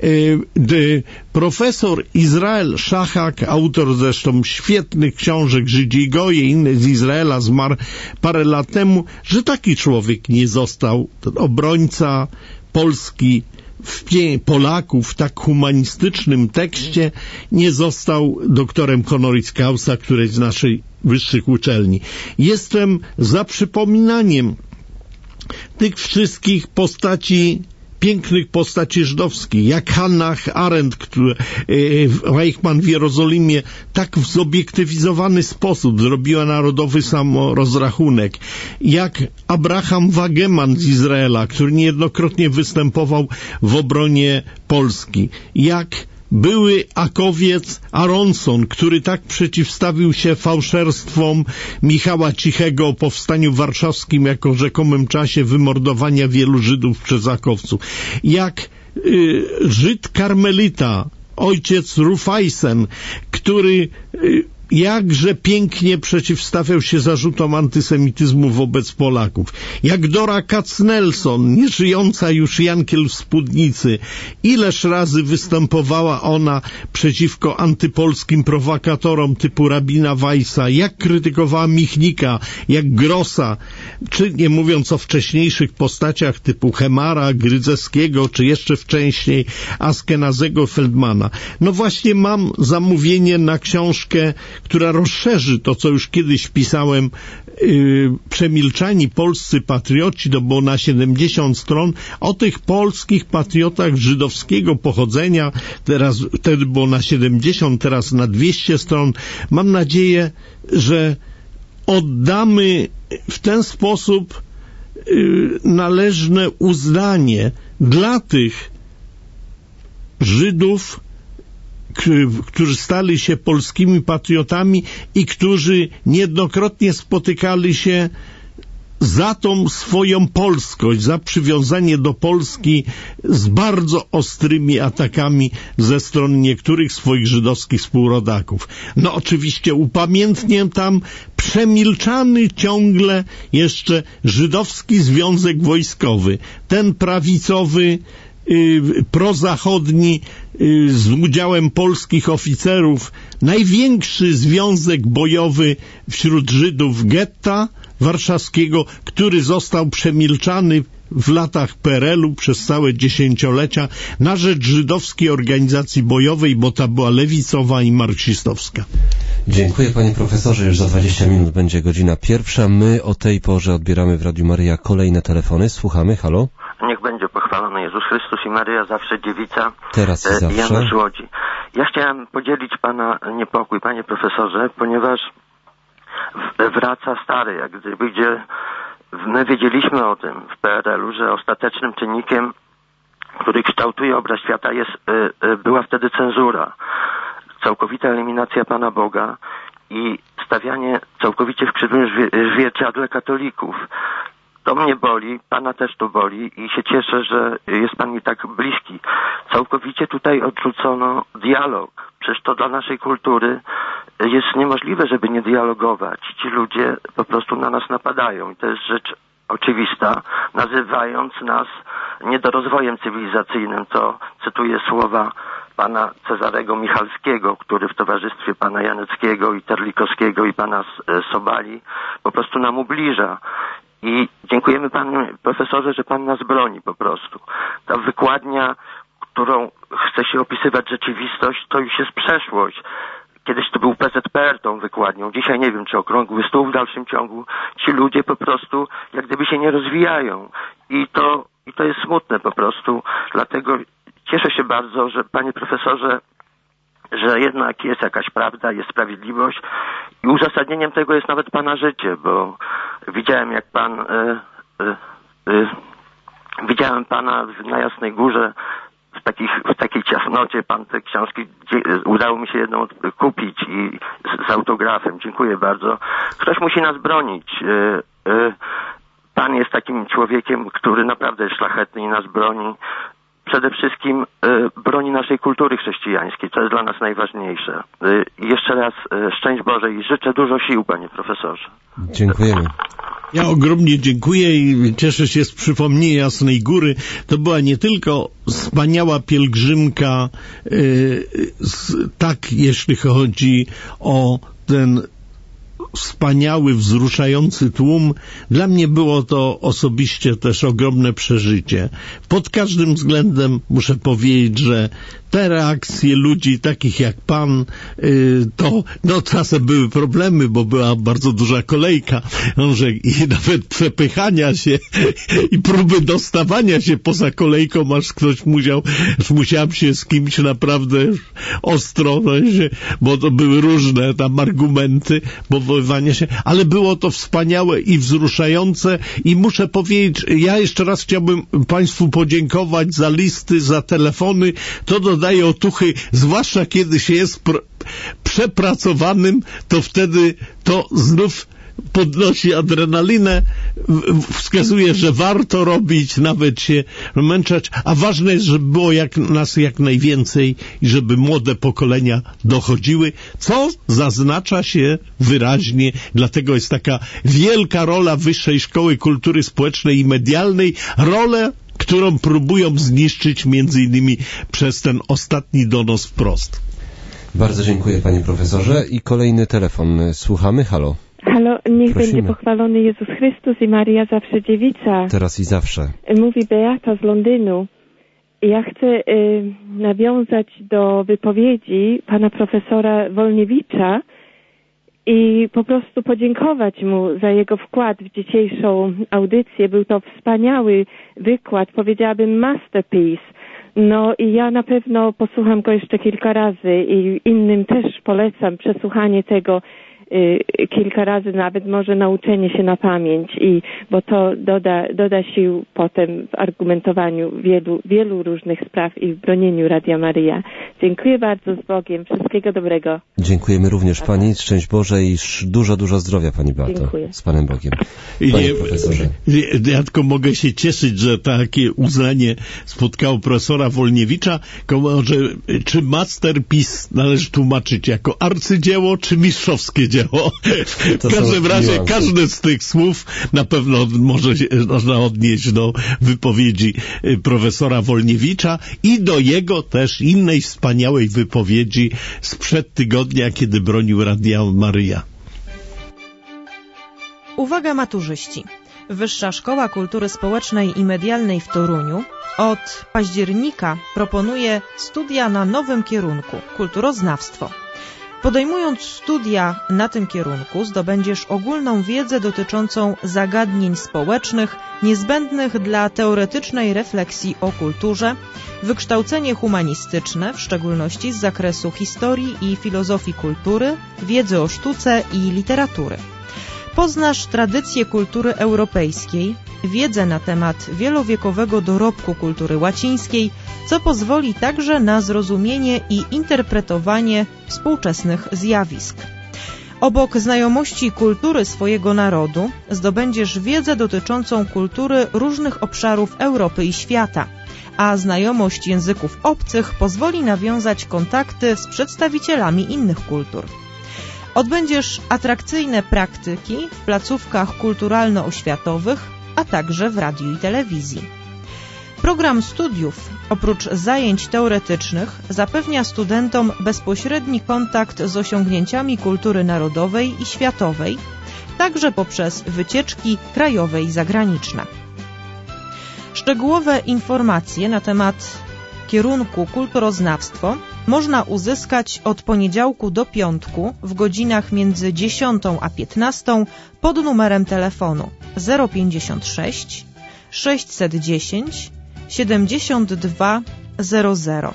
y, profesor Izrael Szachak, autor zresztą świetnych książek Żydzi i Goje, inny z Izraela, zmarł parę lat temu, że taki człowiek nie został, ten obrońca Polski, w pie- Polaków w tak humanistycznym tekście nie został doktorem honoris causa którejś z naszych wyższych uczelni. Jestem za przypominaniem tych wszystkich postaci, pięknych postaci żydowskich, jak Hannah Arendt, który e, Eichmann w Jerozolimie tak w zobiektywizowany sposób zrobiła narodowy samorozrachunek, jak Abraham Wageman z Izraela, który niejednokrotnie występował w obronie Polski, jak były Akowiec Aronson, który tak przeciwstawił się fałszerstwom Michała Cichego o powstaniu warszawskim jako rzekomym czasie wymordowania wielu Żydów przez akowców. Jak y, Żyd karmelita, ojciec Rufajsen, który y, jakże pięknie przeciwstawiał się zarzutom antysemityzmu wobec Polaków. Jak Dora Katznelson, nieżyjąca już Jankiel w spódnicy. Ileż razy występowała ona przeciwko antypolskim prowokatorom typu rabina Weissa, jak krytykowała Michnika, jak Grossa, czy nie mówiąc o wcześniejszych postaciach typu Hemara, Grydzewskiego, czy jeszcze wcześniej Askenazego Feldmana. No właśnie mam zamówienie na książkę, która rozszerzy to, co już kiedyś pisałem, yy, Przemilczani polscy patrioci, to było na siedemdziesiąt stron, o tych polskich patriotach żydowskiego pochodzenia, teraz, wtedy było na siedemdziesiąt, teraz na dwieście stron. Mam nadzieję, że oddamy w ten sposób yy, należne uznanie dla tych Żydów, którzy stali się polskimi patriotami i którzy niejednokrotnie spotykali się za tą swoją polskość, za przywiązanie do Polski z bardzo ostrymi atakami ze strony niektórych swoich żydowskich współrodaków. No oczywiście upamiętnię tam przemilczany ciągle jeszcze żydowski związek wojskowy, ten prawicowy, Yy, prozachodni, yy, z udziałem polskich oficerów, największy związek bojowy wśród Żydów getta warszawskiego, który został przemilczany w latach P R L u przez całe dziesięciolecia na rzecz żydowskiej organizacji bojowej, bo ta była lewicowa i marksistowska. Dziękuję panie profesorze, już za dwadzieścia minut będzie godzina pierwsza. My o tej porze odbieramy w Radiu Maryja kolejne telefony. Słuchamy, halo? Niech będzie pochwalony Jezus Chrystus i Maryja, zawsze dziewica. Teraz i e, zawsze. Jana z Łodzi. Ja chciałem podzielić pana niepokój, panie profesorze, ponieważ w, wraca stary, jak gdyby, gdzie my wiedzieliśmy o tym w P R L u, że ostatecznym czynnikiem, który kształtuje obraz świata, jest, y, y, była wtedy cenzura. Całkowita eliminacja Pana Boga i stawianie całkowicie w krzywym zwierciadle katolików. To mnie boli, Pana też to boli i się cieszę, że jest Pan mi tak bliski. Całkowicie tutaj odrzucono dialog. Przecież to dla naszej kultury jest niemożliwe, żeby nie dialogować. Ci ludzie po prostu na nas napadają i to jest rzecz oczywista, nazywając nas niedorozwojem cywilizacyjnym. To cytuję słowa pana Cezarego Michalskiego, który w towarzystwie pana Janeckiego i Terlikowskiego i pana Sobali po prostu nam ubliża. I dziękujemy panu profesorze, że pan nas broni po prostu. Ta wykładnia, którą chce się opisywać rzeczywistość, to już jest przeszłość. Kiedyś to był P Z P R tą wykładnią. Dzisiaj nie wiem, czy okrągły stół w dalszym ciągu. Ci ludzie po prostu jak gdyby się nie rozwijają. I to, i to jest smutne po prostu. Dlatego cieszę się bardzo, że panie profesorze, że jednak jest jakaś prawda, jest sprawiedliwość i uzasadnieniem tego jest nawet pana życie, bo widziałem jak pan y, y, y, widziałem pana na Jasnej Górze w, takich, w takiej ciasnocie. Pan te książki udało mi się jedną kupić i z, z autografem. Dziękuję bardzo. Ktoś musi nas bronić. Y, y, pan jest takim człowiekiem, który naprawdę jest szlachetny i nas broni. przede wszystkim broni naszej kultury chrześcijańskiej. To jest dla nas najważniejsze. Jeszcze raz szczęść Boże i życzę dużo sił, panie profesorze. Dziękujemy. Ja ogromnie dziękuję i cieszę się z przypomnienia Jasnej Góry. To była nie tylko wspaniała pielgrzymka, yy, z, tak jeśli chodzi o ten wspaniały, wzruszający tłum. Dla mnie było to osobiście też ogromne przeżycie. Pod każdym względem muszę powiedzieć, że te reakcje ludzi takich jak pan, yy, to no czasem były problemy, bo była bardzo duża kolejka, no, że i nawet przepychania się i próby dostawania się poza kolejką, aż ktoś musiał, aż musiałem się z kimś naprawdę ostro, no, bo to były różne tam argumenty, powoływania się, ale było to wspaniałe i wzruszające i muszę powiedzieć, ja jeszcze raz chciałbym państwu podziękować za listy, za telefony, to do daje otuchy, zwłaszcza kiedy się jest pr- przepracowanym, to wtedy to znów podnosi adrenalinę, wskazuje, że warto robić, nawet się męczać, a ważne jest, żeby było jak, nas jak najwięcej i żeby młode pokolenia dochodziły, co zaznacza się wyraźnie, dlatego jest taka wielka rola Wyższej Szkoły Kultury Społecznej i Medialnej, rolę, którą próbują zniszczyć między innymi przez ten ostatni donos wprost. Bardzo dziękuję, panie profesorze. I kolejny telefon. Słuchamy. Halo. Halo, niech Prosimy. będzie pochwalony Jezus Chrystus i Maria zawsze dziewica. Teraz i zawsze. Mówi Beata z Londynu. Ja chcę y, nawiązać do wypowiedzi pana profesora Wolniewicza i po prostu podziękować mu za jego wkład w dzisiejszą audycję. Był to wspaniały wykład, powiedziałabym masterpiece. No i ja na pewno posłucham go jeszcze kilka razy i innym też polecam przesłuchanie tego y, kilka razy, nawet może nauczenie się na pamięć, i bo to doda, doda sił potem w argumentowaniu wielu, wielu różnych spraw i w bronieniu Radia Maryja. Dziękuję bardzo, z Bogiem. Wszystkiego dobrego. Dziękujemy również pani. Szczęść Boże i dużo, dużo zdrowia, pani Beato. Dziękuję. Z Panem Bogiem. Panie Nie, profesorze. Ja tylko mogę się cieszyć, że takie uznanie spotkało profesora Wolniewicza, że czy masterpiece należy tłumaczyć jako arcydzieło, czy mistrzowskie dzieło. To w każdym razie niuanse. każde z tych słów na pewno może się, można odnieść do wypowiedzi profesora Wolniewicza i do jego też innej wspaniałej wypowiedzi sprzed tygodnia, kiedy bronił Radia Maryja. Uwaga maturzyści! Wyższa Szkoła Kultury Społecznej i Medialnej w Toruniu od października proponuje studia na nowym kierunku – kulturoznawstwo. Podejmując studia na tym kierunku zdobędziesz ogólną wiedzę dotyczącą zagadnień społecznych niezbędnych dla teoretycznej refleksji o kulturze, wykształcenie humanistyczne, w szczególności z zakresu historii i filozofii kultury, wiedzy o sztuce i literatury. Poznasz tradycje kultury europejskiej, wiedzę na temat wielowiekowego dorobku kultury łacińskiej, co pozwoli także na zrozumienie i interpretowanie współczesnych zjawisk. Obok znajomości kultury swojego narodu zdobędziesz wiedzę dotyczącą kultury różnych obszarów Europy i świata, a znajomość języków obcych pozwoli nawiązać kontakty z przedstawicielami innych kultur. Odbędziesz atrakcyjne praktyki w placówkach kulturalno-oświatowych, a także w radiu i telewizji. Program studiów, oprócz zajęć teoretycznych, zapewnia studentom bezpośredni kontakt z osiągnięciami kultury narodowej i światowej, także poprzez wycieczki krajowe i zagraniczne. Szczegółowe informacje na temat kierunku kulturoznawstwo można uzyskać od poniedziałku do piątku w godzinach między dziesiątą a piętnastą pod numerem telefonu zero pięćdziesiąt sześć sześćset dziesięć siedemdziesiąt dwa zero zero.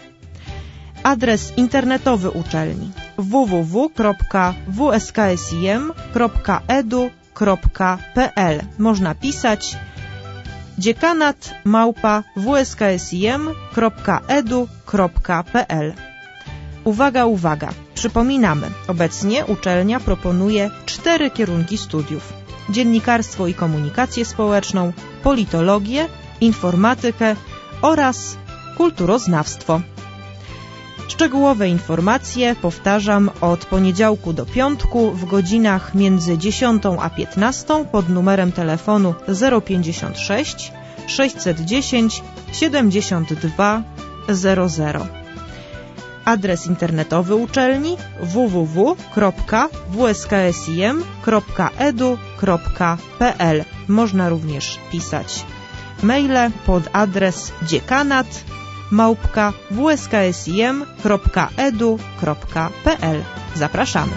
Adres internetowy uczelni w w w kropka w s k s i m kropka e d u kropka p l. Można pisać dziekanat małpa w s k s i m kropka e d u kropka p l. Uwaga, uwaga! Przypominamy, obecnie uczelnia proponuje cztery kierunki studiów: dziennikarstwo i komunikację społeczną, politologię, informatykę oraz kulturoznawstwo. Szczegółowe informacje, powtarzam, od poniedziałku do piątku w godzinach między dziesiątą a piętnastą pod numerem telefonu zero pięćdziesiąt sześć sześćset dziesięć siedemdziesiąt dwa zero zero. Adres internetowy uczelni w w w kropka w s k s i m kropka e d u kropka p l. Można również pisać maile pod adres dziekanat małpka w s k s i m kropka e d u kropka p l. Zapraszamy.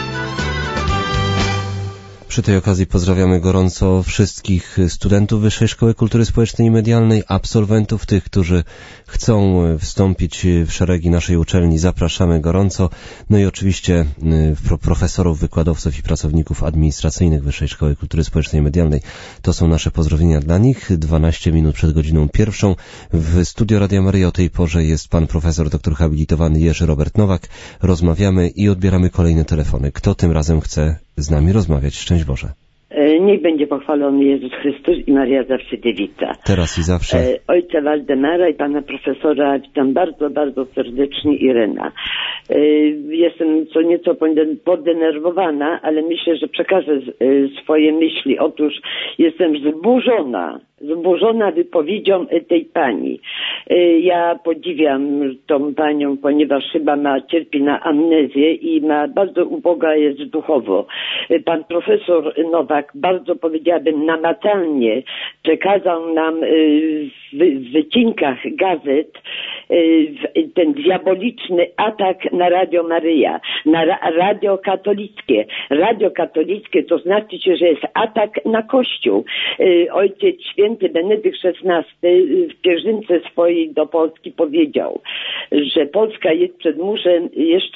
Przy tej okazji pozdrawiamy gorąco wszystkich studentów Wyższej Szkoły Kultury Społecznej i Medialnej, absolwentów, tych, którzy chcą wstąpić w szeregi naszej uczelni. Zapraszamy gorąco. No i oczywiście profesorów, wykładowców i pracowników administracyjnych Wyższej Szkoły Kultury Społecznej i Medialnej. To są nasze pozdrowienia dla nich. dwanaście minut przed godziną pierwszą. W studio Radia Maryja o tej porze jest pan profesor, doktor habilitowany Jerzy Robert Nowak. Rozmawiamy i odbieramy kolejne telefony. Kto tym razem chce z nami rozmawiać? Szczęść Boże. Niech będzie pochwalony Jezus Chrystus i Maria zawsze dziewica. Teraz i zawsze. Ojca Waldemara i pana profesora witam bardzo, bardzo serdecznie, Irena. Jestem co nieco podenerwowana, ale myślę, że przekażę swoje myśli. Otóż jestem zburzona, zburzona wypowiedzią tej pani. Ja podziwiam tą panią, ponieważ chyba ma, cierpi na amnezję i ma bardzo uboga jest duchowo. Pan profesor Nowak bardzo, powiedziałabym, namacalnie przekazał nam w wycinkach gazet ten diaboliczny atak na Radio Maryja, na radio katolickie. Radio katolickie to znaczy się, że jest atak na Kościół. Ojciec Święty Benedykt szesnasty w pielgrzymce swojej do Polski powiedział, że Polska jest przed murzem jeszcze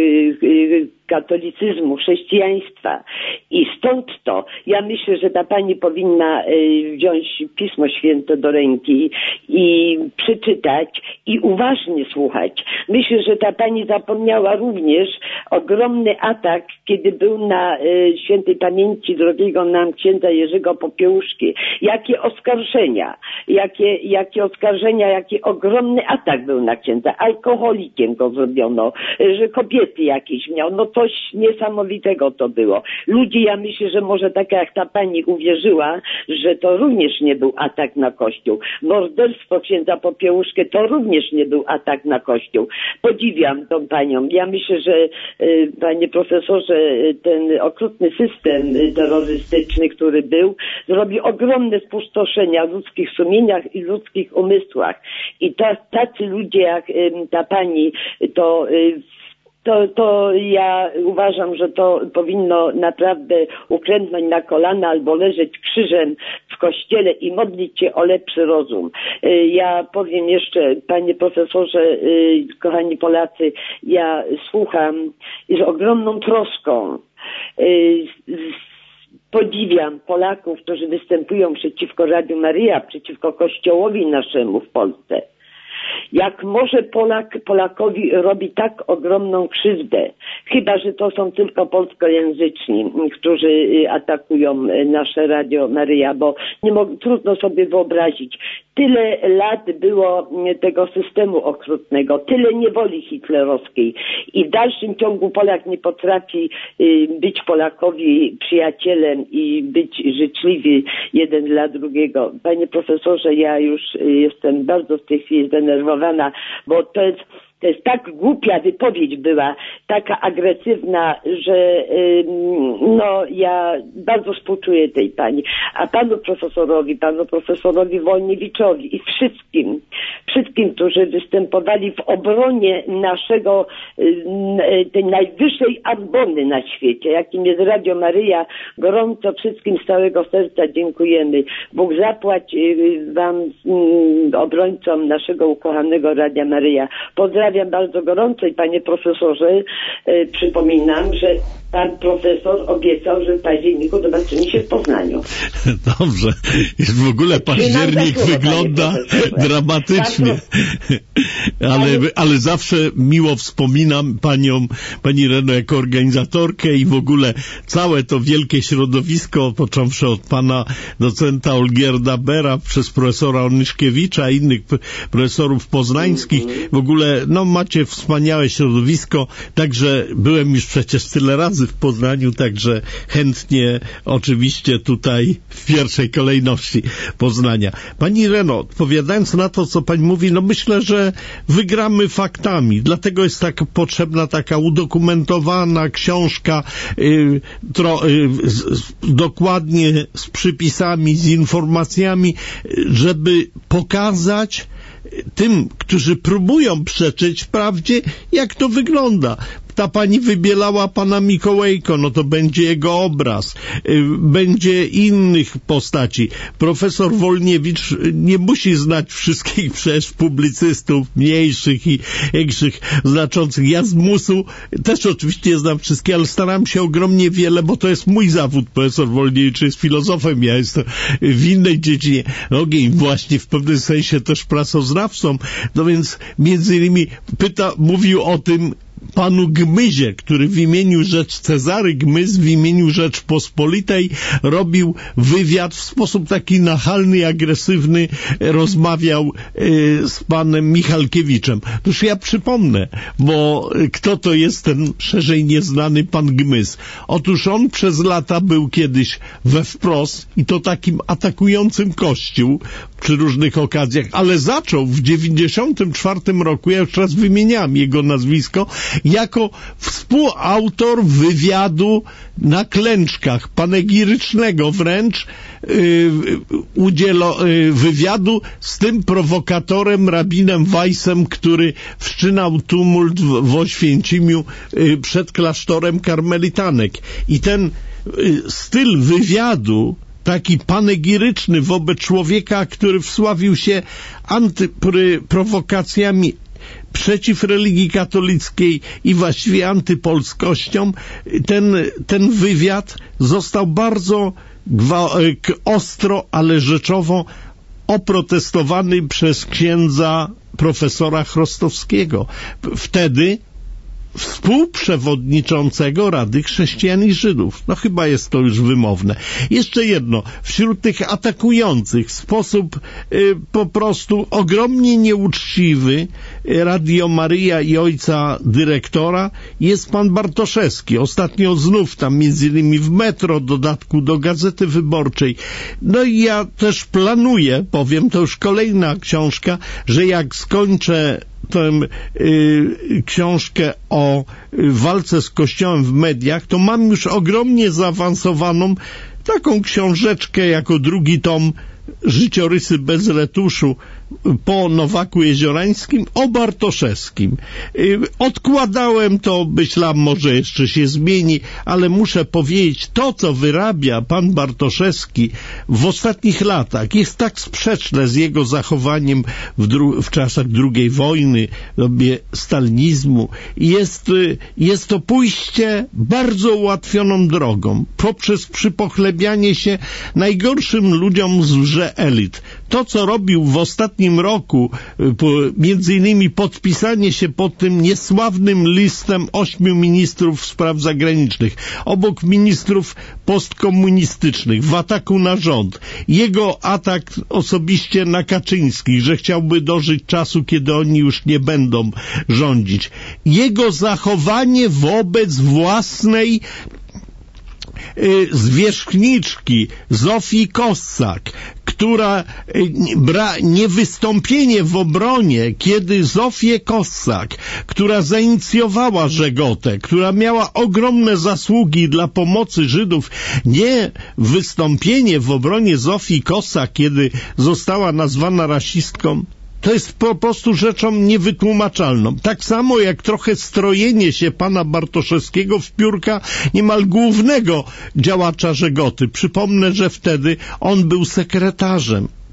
katolicyzmu, chrześcijaństwa. I stąd to, ja myślę, że ta pani powinna wziąć Pismo Święte do ręki i przeczytać i uważnie słuchać. Myślę, że ta pani zapomniała również ogromny atak, kiedy był na świętej pamięci drogiego nam księdza Jerzego Popiełuszki. Jakie oskarżenia, jakie, jakie oskarżenia, jaki ogromny atak był na księdza. Alkoholikiem go zrobiono, że kobiety jakieś miał. No coś niesamowitego to było. Ludzie, ja myślę, że może tak jak ta pani uwierzyła, że to również nie był atak na Kościół. Morderstwo księdza Popiełuszki to również nie był atak na Kościół. Podziwiam tą panią. Ja myślę, że panie profesorze, ten okrutny system terrorystyczny, który był, zrobi ogromne spustoszenia w ludzkich sumieniach i ludzkich umysłach. I to, tacy ludzie jak ta pani, to To, to ja uważam, że to powinno naprawdę uklęknąć na kolana albo leżeć krzyżem w kościele i modlić się o lepszy rozum. Ja powiem jeszcze, panie profesorze, kochani Polacy, ja słucham z ogromną troską. Podziwiam Polaków, którzy występują przeciwko Radiu Maryja, przeciwko Kościołowi naszemu w Polsce. Jak może Polak Polakowi robi tak ogromną krzywdę? Chyba że to są tylko polskojęzyczni, którzy atakują nasze Radio Maryja, bo nie mogę, trudno sobie wyobrazić. Tyle lat było tego systemu okrutnego, tyle niewoli hitlerowskiej i w dalszym ciągu Polak nie potrafi być Polakowi przyjacielem i być życzliwy jeden dla drugiego. Panie profesorze, ja już jestem bardzo w tej chwili zdenerwowana, bo to jest To jest tak głupia wypowiedź była, taka agresywna, że no ja bardzo współczuję tej pani. A panu profesorowi, panu profesorowi Wolniewiczowi i wszystkim, wszystkim, którzy występowali w obronie naszego, tej najwyższej ambony na świecie, jakim jest Radio Maryja, gorąco wszystkim z całego serca dziękujemy. Bóg zapłać wam, obrońcom naszego ukochanego Radia Maryja. Pozdrawiam bardzo gorąco i panie profesorze, e, przypominam, że pan profesor obiecał, że w październiku zobaczymy się w Poznaniu. Dobrze. W ogóle październik wygląda dramatycznie. Ale, ale zawsze miło wspominam panią, pani Reno jako organizatorkę i w ogóle całe to wielkie środowisko, począwszy od pana docenta Olgierda Bera, przez profesora Onyszkiewicza i innych profesorów poznańskich. W ogóle, no macie wspaniałe środowisko, także byłem już przecież tyle razy w Poznaniu, także chętnie oczywiście tutaj w pierwszej kolejności Poznania. Pani Reno, odpowiadając na to, co pani mówi, no myślę, że wygramy faktami, dlatego jest tak potrzebna taka udokumentowana książka, y, tro, y, z, dokładnie z przypisami, z informacjami, żeby pokazać tym, którzy próbują przeczyć prawdzie, jak to wygląda. Ta pani wybielała pana Mikołajko, no to będzie jego obraz. Będzie innych postaci. Profesor Wolniewicz nie musi znać wszystkich przecież publicystów, mniejszych i większych, znaczących. Ja z musu też oczywiście nie znam wszystkich, ale staram się ogromnie wiele, bo to jest mój zawód. Profesor Wolniewicz jest filozofem, ja jestem w innej dziedzinie. Ogień właśnie w pewnym sensie też prasoznawcą. No więc między innymi pyta, mówił o tym panu Gmyzie, który w imieniu Rzecz Cezary Gmyz, w imieniu Rzeczpospolitej robił wywiad w sposób taki nachalny i agresywny, rozmawiał y, z panem Michalkiewiczem. Otóż ja przypomnę, bo kto to jest ten szerzej nieznany pan Gmyz? Otóż on przez lata był kiedyś we Wprost i to takim atakującym Kościół przy różnych okazjach, ale zaczął w dziewięćdziesiątym czwartym roku, ja już raz wymieniałem jego nazwisko, jako współautor wywiadu na klęczkach, panegirycznego wręcz, yy, udzielo, yy, wywiadu z tym prowokatorem, rabinem Weissem, który wszczynał tumult w, w Oświęcimiu yy, przed klasztorem karmelitanek. I ten yy, styl wywiadu, taki panegiryczny wobec człowieka, który wsławił się antyprowokacjami przeciw religii katolickiej i właściwie antypolskością, ten, ten wywiad został bardzo gwa- ostro, ale rzeczowo oprotestowany przez księdza profesora Chrostowskiego. Wtedy współprzewodniczącego Rady Chrześcijan i Żydów. No chyba jest to już wymowne. Jeszcze jedno. Wśród tych atakujących w sposób y, po prostu ogromnie nieuczciwy y, Radio Maryja i ojca dyrektora jest pan Bartoszewski. Ostatnio znów tam między innymi w Metro, dodatku do Gazety Wyborczej. No i ja też planuję, powiem, to już kolejna książka, że jak skończę tę y, książkę o y, walce z Kościołem w mediach, to mam już ogromnie zaawansowaną taką książeczkę jako drugi tom Życiorysy bez retuszu po Nowaku Jeziorańskim o Bartoszewskim. Odkładałem to, myślałem, może jeszcze się zmieni, ale muszę powiedzieć, to co wyrabia pan Bartoszewski w ostatnich latach jest tak sprzeczne z jego zachowaniem w, dru- w czasach drugiej wojny, w dobie stalinizmu. Jest, jest to pójście bardzo ułatwioną drogą poprzez przypochlebianie się najgorszym ludziom z wrze elit. To, co robił w ostatnim roku, między innymi podpisanie się pod tym niesławnym listem ośmiu ministrów spraw zagranicznych, obok ministrów postkomunistycznych, w ataku na rząd. Jego atak osobiście na Kaczyńskich, że chciałby dożyć czasu, kiedy oni już nie będą rządzić. Jego zachowanie wobec własnej zwierzchniczki Zofii Kossak, która bra niewystąpienie w obronie, kiedy Zofię Kossak, która zainicjowała Żegotę, która miała ogromne zasługi dla pomocy Żydów, nie wystąpienie w obronie Zofii Kossak, kiedy została nazwana rasistką, to jest po prostu rzeczą niewytłumaczalną. Tak samo jak trochę strojenie się pana Bartoszewskiego w piórka niemal głównego działacza Żegoty. Przypomnę, że wtedy on był sekretarzem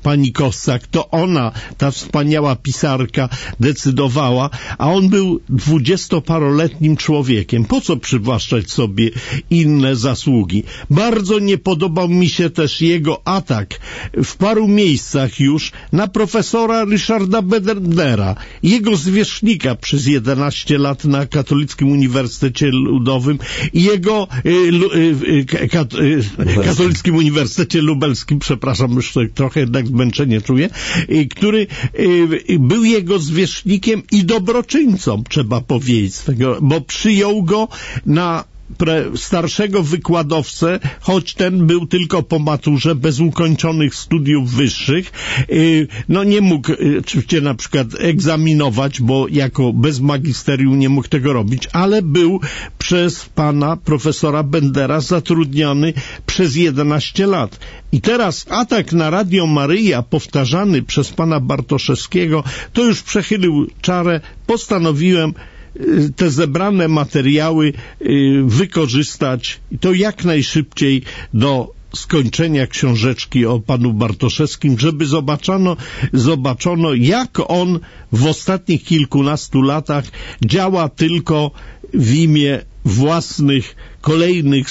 pani Kossak, to ona, ta wspaniała pisarka, decydowała, a on był dwudziestoparoletnim człowiekiem. Po co przywłaszczać sobie inne zasługi? Bardzo nie podobał mi się też jego atak w paru miejscach już na profesora Ryszarda Bednera, jego zwierzchnika przez jedenaście lat na Katolickim Uniwersytecie Ludowym i jego y, y, y, kat, y, Katolickim Uniwersytecie Lubelskim, przepraszam, już trochę jednak zmęczenie czuję, y, który y, był jego zwierzchnikiem i dobroczyńcą, trzeba powiedzieć, swego, bo przyjął go na pre, starszego wykładowcę, choć ten był tylko po maturze, bez ukończonych studiów wyższych. Yy, no nie mógł yy, oczywiście na przykład egzaminować, bo jako bez magisterium nie mógł tego robić, ale był przez pana profesora Bendera zatrudniony przez jedenaście lat. I teraz atak na Radio Maryja powtarzany przez pana Bartoszewskiego, to już przechylił czarę, postanowiłem te zebrane materiały wykorzystać i to jak najszybciej do skończenia książeczki o panu Bartoszewskim, żeby zobaczono, zobaczono jak on w ostatnich kilkunastu latach działa tylko w imię własnych kolejnych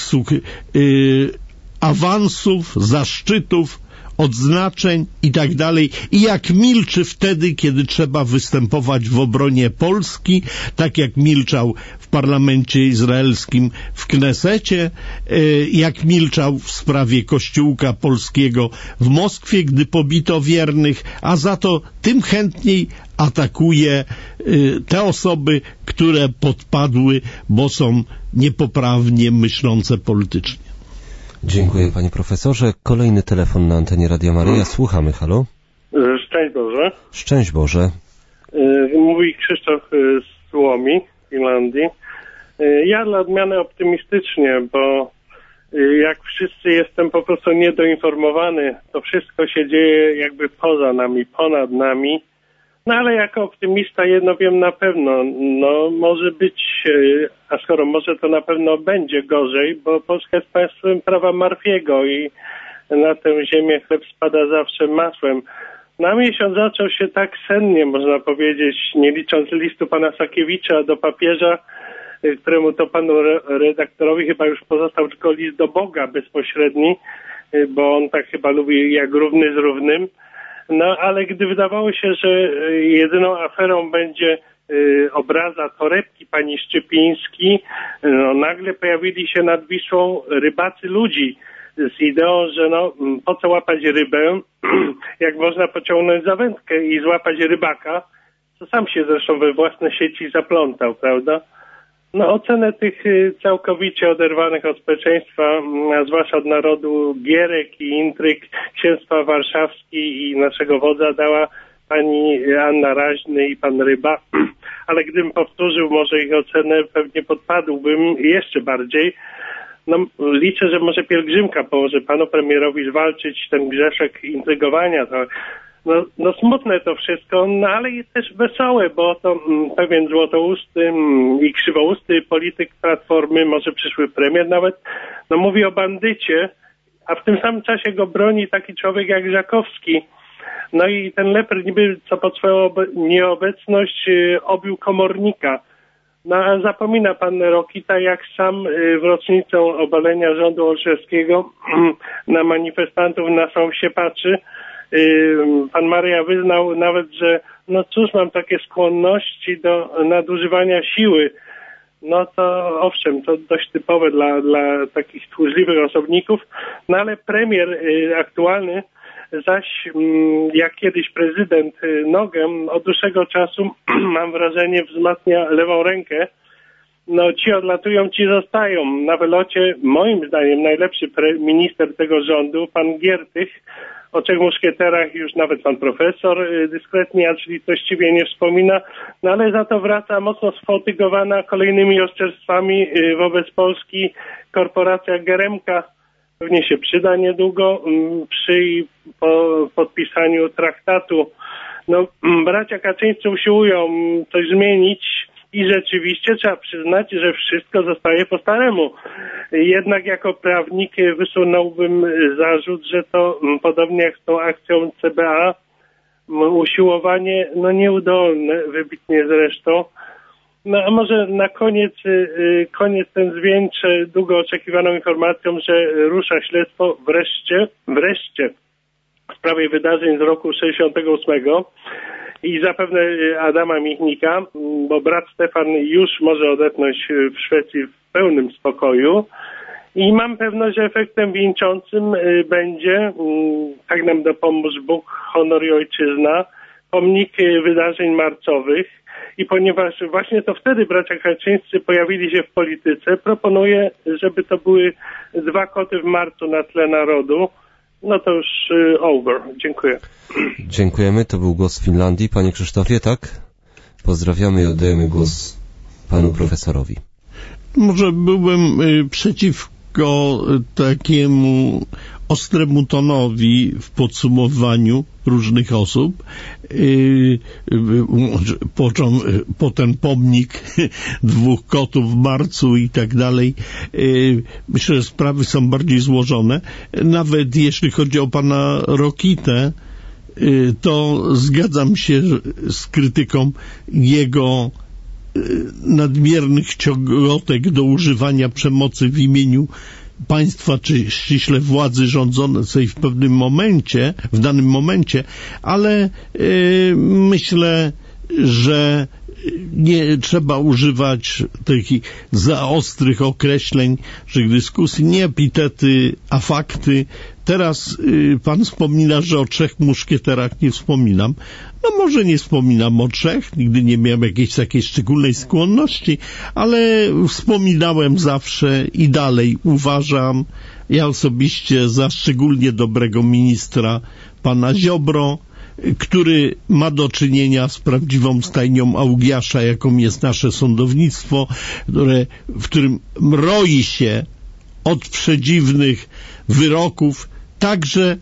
yy, awansów, zaszczytów, odznaczeń i tak dalej. I jak milczy wtedy, kiedy trzeba występować w obronie Polski, tak jak milczał w parlamencie izraelskim w Knesecie, jak milczał w sprawie Kościółka Polskiego w Moskwie, gdy pobito wiernych, a za to tym chętniej atakuje te osoby, które podpadły, bo są niepoprawnie myślące politycznie. Dziękuję, panie profesorze. Kolejny telefon na antenie Radia Maryja. Słuchamy, halo. Szczęść Boże. Szczęść Boże. Mówi Krzysztof z Słomi, Finlandii. Ja dla odmiany optymistycznie, bo jak wszyscy jestem po prostu niedoinformowany. To wszystko się dzieje jakby poza nami, ponad nami. No ale jako optymista jedno wiem na pewno, no może być, a skoro może to na pewno będzie gorzej, bo Polska jest państwem prawa Murphy'ego i na tę ziemię chleb spada zawsze masłem. Na miesiąc zaczął się tak sennie, można powiedzieć, nie licząc listu pana Sakiewicza do papieża, któremu to panu redaktorowi chyba już pozostał tylko list do Boga bezpośredni, bo on tak chyba lubi jak równy z równym. No, ale gdy wydawało się, że jedyną aferą będzie y, obraza torebki pani Szczypiński, no, nagle pojawili się nad Wisłą rybacy ludzi z ideą, że no, po co łapać rybę, jak można pociągnąć za wędkę i złapać rybaka, co sam się zresztą we własne sieci zaplątał, prawda? No, ocenę tych całkowicie oderwanych od społeczeństwa, a zwłaszcza od narodu gierek i intryg księstwa warszawskiej i naszego wodza dała pani Anna Raźny i pan Ryba. Ale gdybym powtórzył może ich ocenę, pewnie podpadłbym jeszcze bardziej. No, liczę, że może pielgrzymka pomoże panu premierowi zwalczyć ten grzeszek intrygowania. To No, no smutne to wszystko, no ale jest też wesołe, bo to mm, pewien złotousty mm, i krzywousty polityk Platformy, może przyszły premier nawet, no mówi o bandycie, a w tym samym czasie go broni taki człowiek jak Żakowski. No i ten leper niby co pod swoją nieobecność y, obił komornika. No a zapomina pan Rokita, jak sam y, w rocznicę obalenia rządu Olszewskiego y, na manifestantów na są się patrzy. Pan Maria wyznał nawet, że no cóż, mam takie skłonności do nadużywania siły. No to owszem, to dość typowe dla, dla takich tchórzliwych osobników, no ale premier y, aktualny zaś, y, jak kiedyś prezydent y, nogę, od dłuższego czasu mam wrażenie wzmacnia lewą rękę. No ci odlatują, ci zostają. Na wylocie moim zdaniem najlepszy pre- minister tego rządu, pan Giertych. O trzech muszkieterach już nawet pan profesor y, dyskretnie, a czyli treściwie nie wspomina, no ale za to wraca mocno sfatygowana kolejnymi oszczerstwami y, wobec Polski korporacja Geremka. Pewnie się przyda niedługo y, przy po, podpisaniu traktatu. No, bracia Kaczyńscy usiłują coś zmienić, i rzeczywiście trzeba przyznać, że wszystko zostaje po staremu. Jednak jako prawnik wysunąłbym zarzut, że to podobnie jak z tą akcją C B A, usiłowanie no nieudolne, wybitnie zresztą. No a może na koniec, koniec ten zwieńczę długo oczekiwaną informacją, że rusza śledztwo wreszcie, wreszcie w sprawie wydarzeń z roku sześćdziesiątego ósmego i zapewne Adama Michnika, bo brat Stefan już może odetchnąć w Szwecji w pełnym spokoju i mam pewność, że efektem wieńczącym będzie, tak nam dopomóż Bóg, honor i ojczyzna, pomnik wydarzeń marcowych. I ponieważ właśnie to wtedy bracia Kaczyńscy pojawili się w polityce, proponuję, żeby to były dwa koty w marcu na tle narodu. No to już y, over. Dziękuję. Dziękujemy. To był głos Finlandii. Panie Krzysztofie, tak? Pozdrawiamy i oddajemy głos panu profesorowi. Może byłbym y, przeciwko takiemu ostremu tonowi w podsumowaniu różnych osób. Yy, po, po ten pomnik dwóch kotów w marcu i tak dalej. Yy, myślę, że sprawy są bardziej złożone. Nawet jeśli chodzi o pana Rokitę, yy, to zgadzam się z krytyką jego yy, nadmiernych ciągotek do używania przemocy w imieniu państwa, czy ściśle władzy rządzącej w pewnym momencie, w danym momencie, ale yy, myślę, że nie trzeba używać takich za ostrych określeń, że dyskusji, nie epitety, a fakty. Teraz y, pan wspomina, że o trzech muszkieterach nie wspominam. No może nie wspominam o trzech, nigdy nie miałem jakiejś takiej szczególnej skłonności, ale wspominałem zawsze i dalej uważam, ja osobiście za szczególnie dobrego ministra pana Ziobro, który ma do czynienia z prawdziwą stajnią Augiasza, jaką jest nasze sądownictwo, które, w którym roi się od przedziwnych wyroków, także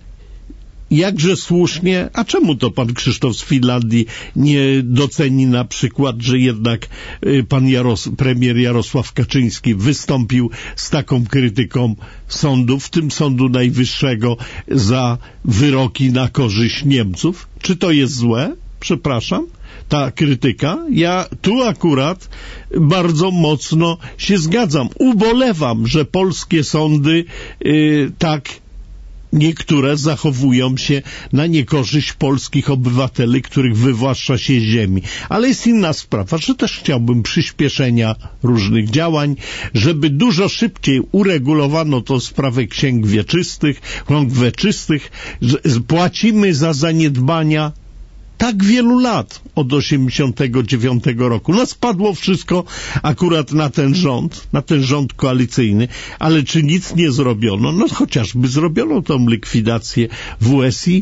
jakże słusznie, a czemu to pan Krzysztof z Finlandii nie doceni na przykład, że jednak pan Jaros- premier Jarosław Kaczyński wystąpił z taką krytyką sądu, w tym Sądu Najwyższego, za wyroki na korzyść Niemców? Czy to jest złe? Przepraszam. Ta krytyka, ja tu akurat bardzo mocno się zgadzam. Ubolewam, że polskie sądy yy, tak niektóre zachowują się na niekorzyść polskich obywateli, których wywłaszcza się ziemi. Ale jest inna sprawa, że też chciałbym przyspieszenia różnych działań, żeby dużo szybciej uregulowano to sprawę księg wieczystych, ksiąg wieczystych. Płacimy za zaniedbania tak wielu lat od osiemdziesiątego dziewiątego roku. No spadło wszystko akurat na ten rząd, na ten rząd koalicyjny, ale czy nic nie zrobiono? No chociażby zrobiono tą likwidację W S I,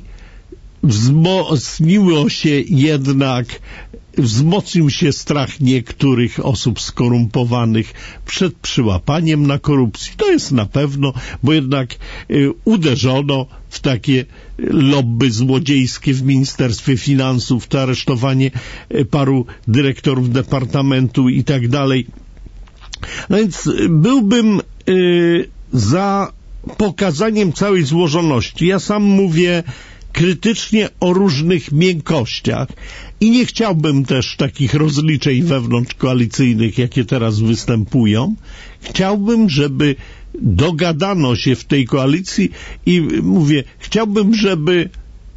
wzmocniło się jednak, wzmocnił się strach niektórych osób skorumpowanych przed przyłapaniem na korupcji. To jest na pewno, bo jednak y, uderzono w takie lobby złodziejskie w Ministerstwie Finansów, to aresztowanie y, paru dyrektorów departamentu i tak dalej. No więc byłbym y, za pokazaniem całej złożoności. Ja sam mówię krytycznie o różnych miękkościach i nie chciałbym też takich rozliczeń wewnątrzkoalicyjnych, jakie teraz występują. Chciałbym, żeby dogadano się w tej koalicji i mówię, chciałbym, żeby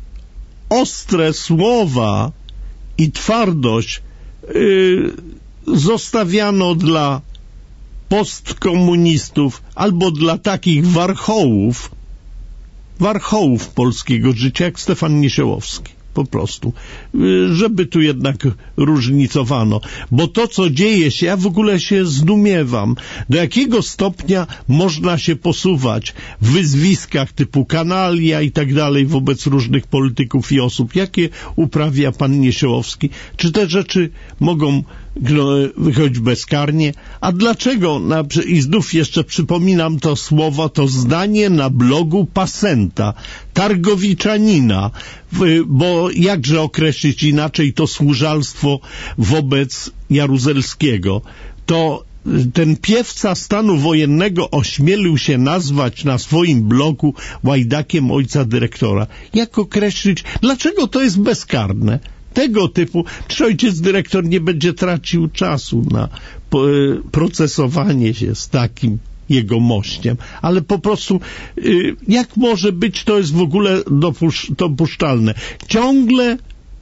ostre słowa i twardość yy, zostawiano dla postkomunistów albo dla takich warchołów, warchołów polskiego życia, jak Stefan Niesiołowski. Po prostu. Żeby tu jednak różnicowano. Bo to, co dzieje się, ja w ogóle się zdumiewam. Do jakiego stopnia można się posuwać w wyzwiskach typu kanalia i tak dalej wobec różnych polityków i osób. Jakie uprawia pan Niesiołowski? Czy te rzeczy mogą choć bezkarnie. A dlaczego? Na, I znów jeszcze przypominam to słowo, to zdanie na blogu Pasenta, targowiczanina, bo jakże określić inaczej to służalstwo wobec Jaruzelskiego. To ten piewca stanu wojennego ośmielił się nazwać na swoim blogu łajdakiem ojca dyrektora. Jak określić, dlaczego to jest bezkarne? Tego typu, czy ojciec dyrektor nie będzie tracił czasu na procesowanie się z takim jegomościem, ale po prostu jak może być, to jest w ogóle dopuszczalne. Ciągle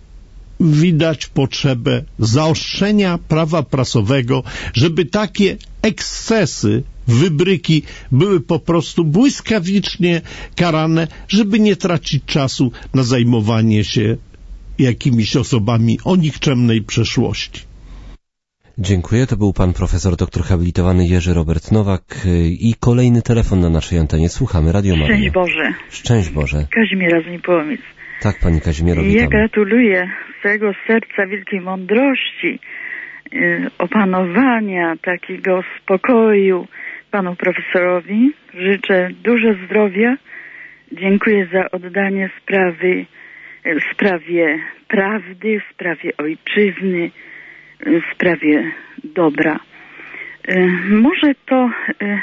widać potrzebę zaostrzenia prawa prasowego, żeby takie ekscesy, wybryki były po prostu błyskawicznie karane, żeby nie tracić czasu na zajmowanie się jakimiś osobami o nikczemnej przeszłości. Dziękuję. To był pan profesor doktor habilitowany Jerzy Robert Nowak i kolejny telefon na naszej antenie. Słuchamy. Radio Maryja. Szczęść Boże. Szczęść Boże. Kazimiera z Niepołomic. Tak, pani Kazimiero, witamy. Ja gratuluję z całego serca wielkiej mądrości, yy, opanowania, takiego spokoju panu profesorowi. Życzę dużo zdrowia. Dziękuję za oddanie sprawy, yy, sprawie prawdy, sprawie ojczyzny, yy, sprawie dobra. Yy, może to yy,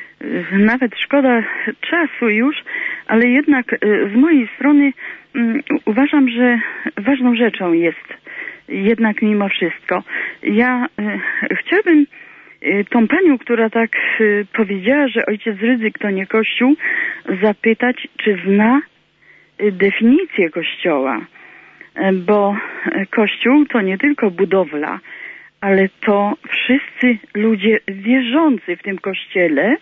nawet szkoda czasu już, ale jednak z mojej strony um, uważam, że ważną rzeczą jest jednak mimo wszystko. Ja y, chciałabym y, tą panią, która tak y, powiedziała, że ojciec Rydzyk to nie Kościół, zapytać, czy zna y, definicję Kościoła. Y, bo Kościół to nie tylko budowla, ale to wszyscy ludzie wierzący w tym Kościele,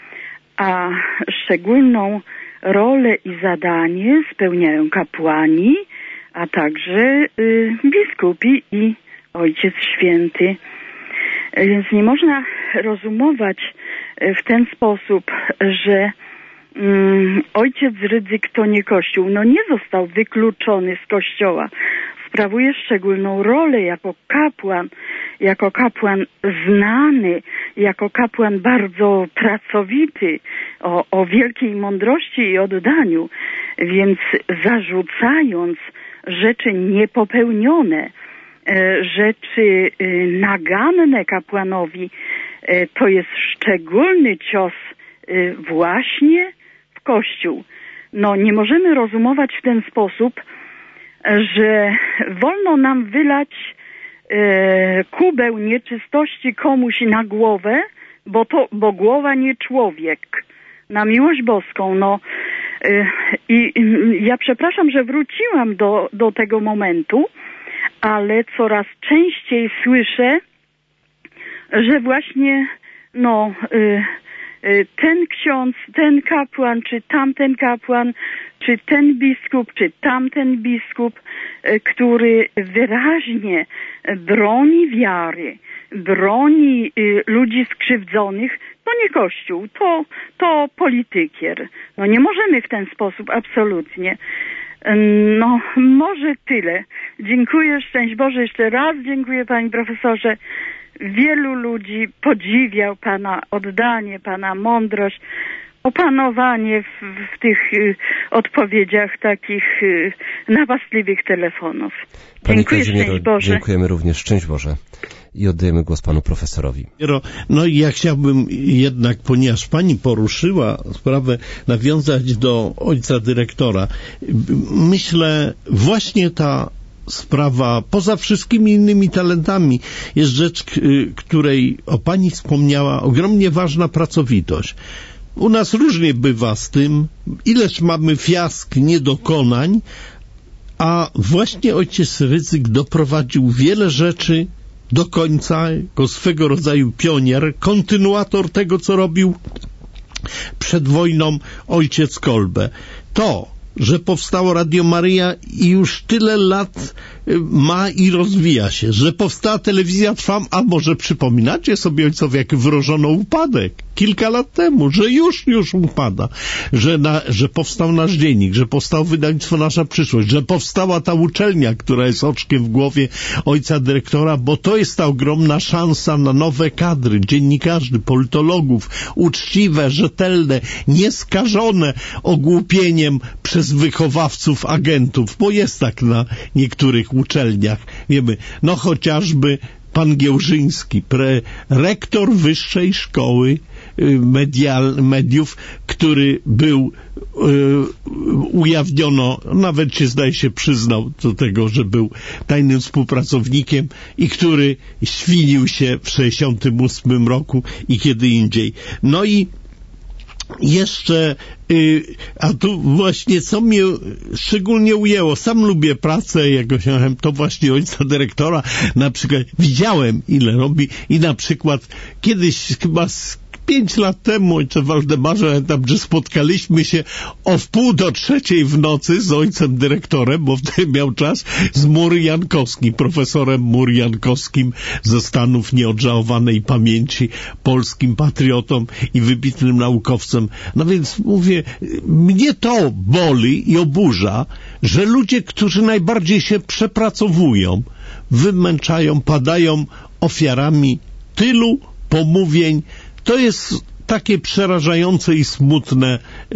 a szczególną rolę i zadanie spełniają kapłani, a także y, biskupi i Ojciec Święty. Więc nie można rozumować w ten sposób, że mm, Ojciec Rydzyk to nie Kościół. No nie został wykluczony z Kościoła. Sprawuje szczególną rolę jako kapłan, jako kapłan znany, jako kapłan bardzo pracowity, o, o wielkiej mądrości i oddaniu. Więc zarzucając rzeczy niepopełnione, rzeczy naganne kapłanowi, to jest szczególny cios właśnie w Kościół. No nie możemy rozumować w ten sposób, że wolno nam wylać e, kubeł nieczystości komuś na głowę, bo to, bo głowa nie człowiek. Na miłość boską, no. E, I ja przepraszam, że wróciłam do, do tego momentu, ale coraz częściej słyszę, że właśnie, no, e, ten ksiądz, ten kapłan, czy tamten kapłan, czy ten biskup, czy tamten biskup, który wyraźnie broni wiary, broni ludzi skrzywdzonych, to nie Kościół, to, to politykier. No nie możemy w ten sposób, absolutnie. No, może tyle. Dziękuję, szczęść Boże, jeszcze raz dziękuję panie profesorze. Wielu ludzi podziwiał pana oddanie, pana mądrość, opanowanie w, w tych y, odpowiedziach takich y, napastliwych telefonów. Pani Dziękuję, Kazimiero, szczęść Boże. Dziękujemy również, szczęść Boże. I oddajemy głos panu profesorowi. No i ja chciałbym jednak, ponieważ pani poruszyła sprawę, nawiązać do ojca dyrektora. Myślę, właśnie ta sprawa, poza wszystkimi innymi talentami, jest rzecz, której o pani wspomniała, ogromnie ważna pracowitość. U nas różnie bywa z tym, ileż mamy fiask, niedokonań, a właśnie ojciec Rydzyk doprowadził wiele rzeczy do końca, jako swego rodzaju pionier, kontynuator tego, co robił przed wojną ojciec Kolbe. To, że powstało Radio Maryja i już tyle lat ma i rozwija się, że powstała telewizja Trwam, a może przypominacie sobie, ojcowie, jak wróżono upadek kilka lat temu, że już, już upada, że, na, że powstał nasz dziennik, że powstało wydawnictwo Nasza Przyszłość, że powstała ta uczelnia, która jest oczkiem w głowie ojca dyrektora, bo to jest ta ogromna szansa na nowe kadry, dziennikarzy, politologów, uczciwe, rzetelne, nieskażone ogłupieniem przez wychowawców, agentów, bo jest tak na niektórych uczelniach. Wiemy, no chociażby pan Giełżyński, pre, rektor Wyższej Szkoły medial, Mediów, który był y, ujawniono, nawet się zdaje się przyznał do tego, że był tajnym współpracownikiem i który świnił się w sześćdziesiątym ósmym roku i kiedy indziej. No i jeszcze, y, a tu właśnie co mnie szczególnie ujęło, sam lubię pracę, jak osiągnąłem to właśnie ojca dyrektora, na przykład widziałem ile robi i na przykład kiedyś chyba z Pięć lat temu, ojcze Waldemarze, tam, że spotkaliśmy się o wpół do trzeciej w nocy z ojcem dyrektorem, bo wtedy miał czas, z Muri Jankowskim, profesorem Muri Jankowskim ze Stanów nieodżałowanej pamięci, polskim patriotą i wybitnym naukowcem. No więc mówię, mnie to boli i oburza, że ludzie, którzy najbardziej się przepracowują, wymęczają, padają ofiarami tylu pomówień. To jest takie przerażające i smutne,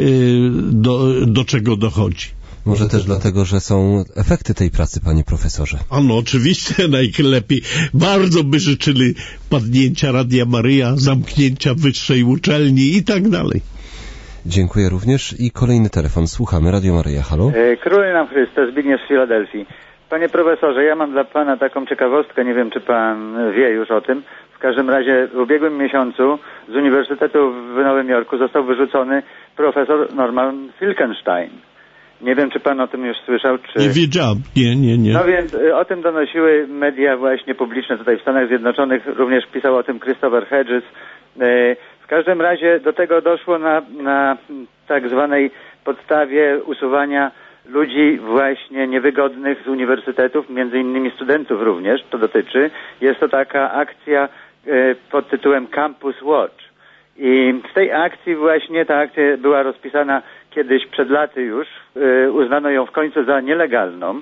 do, do czego dochodzi. Może też dlatego, że są efekty tej pracy, panie profesorze. Ano, oczywiście najlepiej. Bardzo by życzyli padnięcia Radia Maryja, zamknięcia wyższej uczelni i tak dalej. Dziękuję również. I kolejny telefon. Słuchamy. Radio Maryja. Halo? Król nam Chrystus, Zbigniew z Filadelfii. Panie profesorze, ja mam dla pana taką ciekawostkę, nie wiem, czy pan wie już o tym. W każdym razie w ubiegłym miesiącu z Uniwersytetu w Nowym Jorku został wyrzucony profesor Norman Finkelstein. Nie wiem, czy pan o tym już słyszał, czy... Nie wiedziałem, nie, nie, nie. No więc y, o tym donosiły media właśnie publiczne tutaj w Stanach Zjednoczonych, również pisał o tym Christopher Hedges. Y, w każdym razie do tego doszło na, na tak zwanej podstawie usuwania ludzi właśnie niewygodnych z uniwersytetów, między innymi studentów również, to dotyczy. Jest to taka akcja y, pod tytułem Campus Watch. I w tej akcji właśnie, ta akcja była rozpisana kiedyś przed laty już, y, uznano ją w końcu za nielegalną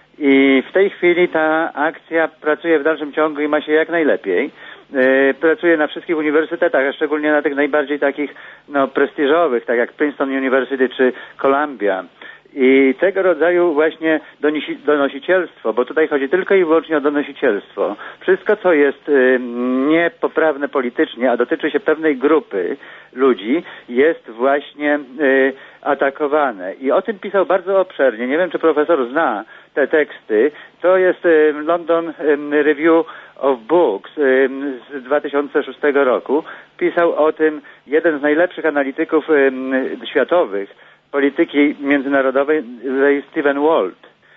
i w tej chwili ta akcja pracuje w dalszym ciągu i ma się jak najlepiej. Y, pracuje na wszystkich uniwersytetach, a szczególnie na tych najbardziej takich no, prestiżowych, tak jak Princeton University czy Columbia. I tego rodzaju właśnie donosi, donosicielstwo, bo tutaj chodzi tylko i wyłącznie o donosicielstwo. Wszystko, co jest y, niepoprawne politycznie, a dotyczy się pewnej grupy ludzi, jest właśnie y, atakowane. I o tym pisał bardzo obszernie. Nie wiem, czy profesor zna te teksty. To jest y, London y, Review of Books y, z dwa tysiące szóstego roku. Pisał o tym jeden z najlepszych analityków y, światowych polityki międzynarodowej, Stephen Walt.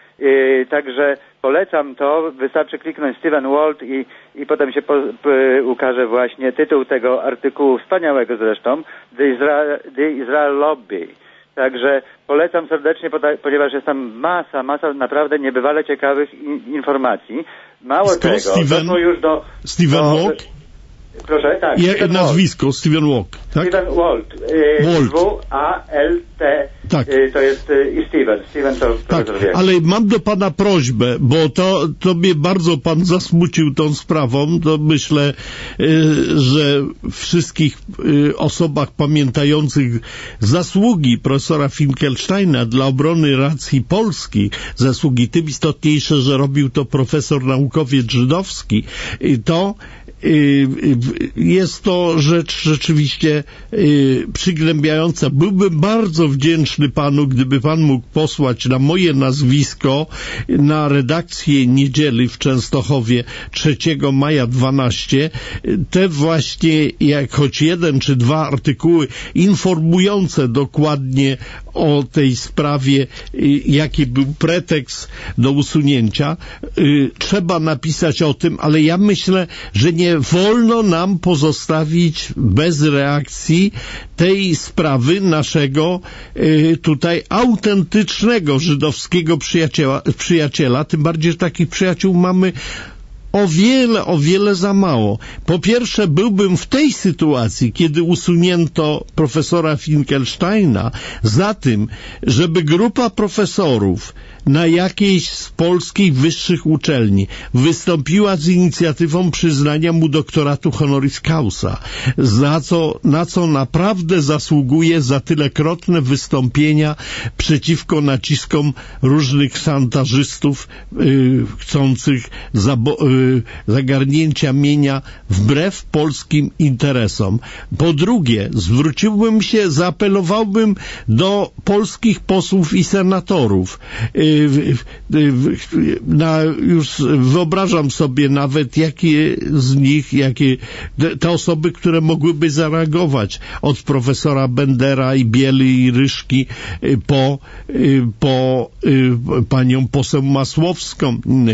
Yy, także polecam to, wystarczy kliknąć Stephen Walt i, i potem się po, po, ukaże właśnie tytuł tego artykułu, wspaniałego zresztą, The Israel, The Israel Lobby. Także polecam serdecznie, ponieważ jest tam masa, masa naprawdę niebywale ciekawych in, informacji. Mało Sto tego, Steven, doszło już do... Stephen do, Walk? Proszę, tak. Je, nazwisko, Walt. Stephen Walk, tak? Stephen Walt. Y, Walt. W A L T. Tak. Y, to jest y, i Steven. Steven to tak, profesor wie. Ale mam do pana prośbę, bo to, to mnie bardzo pan zasmucił tą sprawą. To myślę, y, że wszystkich y, osobach pamiętających zasługi profesora Finkelsteina dla obrony racji Polski, zasługi tym istotniejsze, że robił to profesor naukowiec żydowski, y, to jest to rzecz rzeczywiście przygnębiająca. Byłbym bardzo wdzięczny panu, gdyby pan mógł posłać na moje nazwisko na redakcję Niedzieli w Częstochowie trzeciego maja dwanaście te właśnie jak choć jeden czy dwa artykuły informujące dokładnie o tej sprawie, jaki był pretekst do usunięcia. Trzeba napisać o tym, ale ja myślę, że nie wolno nam pozostawić bez reakcji tej sprawy naszego tutaj autentycznego żydowskiego przyjaciela, przyjaciela. Tym bardziej, że takich przyjaciół mamy o wiele, o wiele za mało. Po pierwsze, byłbym w tej sytuacji, kiedy usunięto profesora Finkelsteina, za tym, żeby grupa profesorów na jakiejś z polskich wyższych uczelni wystąpiła z inicjatywą przyznania mu doktoratu honoris causa, za co, na co naprawdę zasługuje za tylekrotne wystąpienia przeciwko naciskom różnych szantażystów yy, chcących zabo- yy, zagarnięcia mienia wbrew polskim interesom. Po drugie, zwróciłbym się, zaapelowałbym do polskich posłów i senatorów. Yy, Na, już wyobrażam sobie nawet, jakie z nich, jakie te osoby, które mogłyby zareagować od profesora Bendera i Biely i Ryszki po, po panią poseł Masłowską,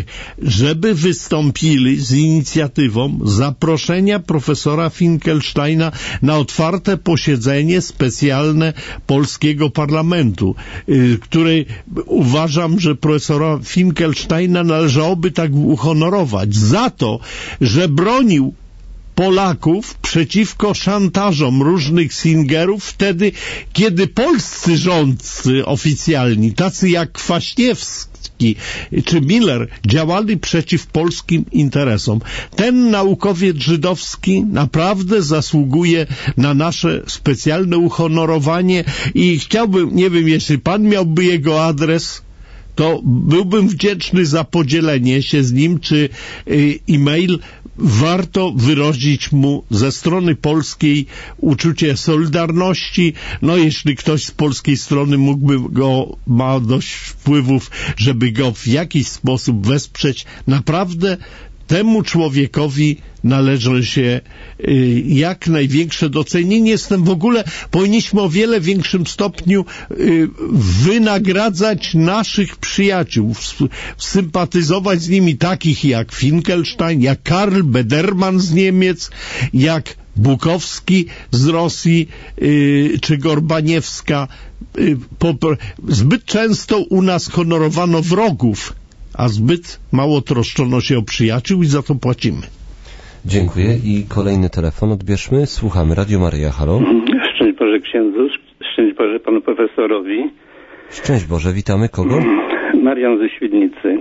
żeby wystąpili z inicjatywą zaproszenia profesora Finkelsteina na otwarte posiedzenie specjalne polskiego parlamentu, które uważam, że profesora Finkelsteina należałoby tak uhonorować za to, że bronił Polaków przeciwko szantażom różnych Singerów wtedy, kiedy polscy rządcy oficjalni, tacy jak Kwaśniewski czy Miller, działali przeciw polskim interesom. Ten naukowiec żydowski naprawdę zasługuje na nasze specjalne uhonorowanie i chciałbym, nie wiem, jeśli pan miałby jego adres, to byłbym wdzięczny za podzielenie się z nim, czy y, e-mail. Warto wyrazić mu ze strony polskiej uczucie solidarności. No, jeśli ktoś z polskiej strony mógłby go, ma dość wpływów, żeby go w jakiś sposób wesprzeć, naprawdę temu człowiekowi należy się y, jak największe docenienie. Jestem w ogóle, powinniśmy o wiele większym stopniu y, wynagradzać naszych przyjaciół, sympatyzować z nimi, takich jak Finkelstein, jak Karl Bederman z Niemiec, jak Bukowski z Rosji, y, czy Gorbaniewska. Y, po, zbyt często u nas honorowano wrogów, a zbyt mało troszczono się o przyjaciół i za to płacimy. Dziękuję. I kolejny telefon odbierzmy. Słuchamy. Radio Maryja, halo. Szczęść Boże księdzu, szczęść Boże panu profesorowi. Szczęść Boże, witamy. Kogo? Marian ze Świdnicy.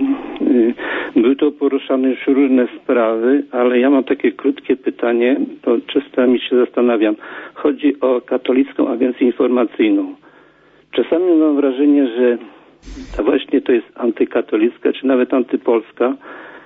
Były to poruszane już różne sprawy, ale ja mam takie krótkie pytanie, to czasami się zastanawiam. Chodzi o Katolicką Agencję Informacyjną. Czasami mam wrażenie, że to właśnie to jest antykatolicka, czy nawet antypolska.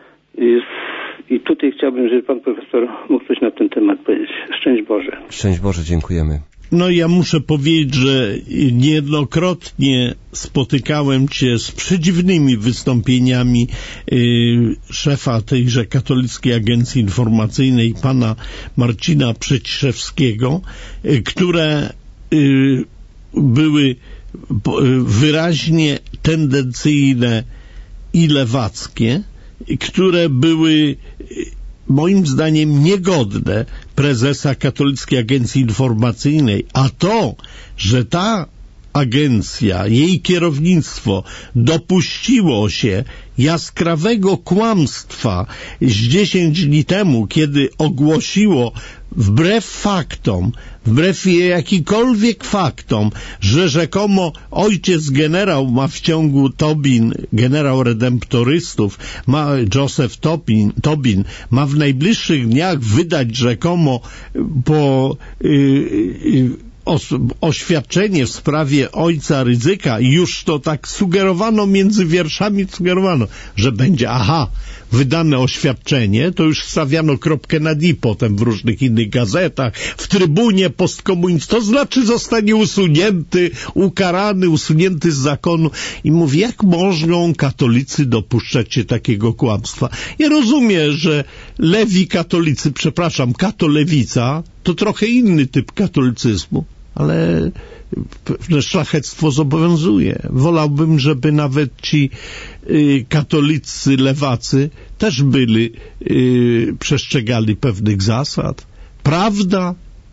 I tutaj chciałbym, żeby pan profesor mógł coś na ten temat powiedzieć. Szczęść Boże. Szczęść Boże, dziękujemy. No, ja muszę powiedzieć, że niejednokrotnie spotykałem się z przedziwnymi wystąpieniami y, szefa tejże Katolickiej Agencji Informacyjnej, pana Marcina Przeciszewskiego, y, które y, były wyraźnie tendencyjne i lewackie, które były moim zdaniem niegodne prezesa Katolickiej Agencji Informacyjnej, a to, że ta agencja, jej kierownictwo dopuściło się jaskrawego kłamstwa z dziesięć dni temu, kiedy ogłosiło wbrew faktom, wbrew jakikolwiek faktom, że rzekomo ojciec generał ma w ciągu Tobin, generał redemptorystów, ma Joseph Tobin, Tobin ma w najbliższych dniach wydać rzekomo po yy, yy, oświadczenie w sprawie ojca Rydzyka i już to tak sugerowano, między wierszami sugerowano, że będzie, aha, wydane oświadczenie, to już stawiano kropkę nad i potem w różnych innych gazetach, w Trybunie postkomunizm, to znaczy zostanie usunięty, ukarany, usunięty z zakonu i mówi, jak mogą katolicy dopuszczać się takiego kłamstwa? Ja rozumiem, że lewi katolicy, przepraszam, katolewica, to trochę inny typ katolicyzmu, ale pewne szlachectwo zobowiązuje. Wolałbym, żeby nawet ci y, katolicy, lewacy też byli, y, przestrzegali pewnych zasad. Prawda?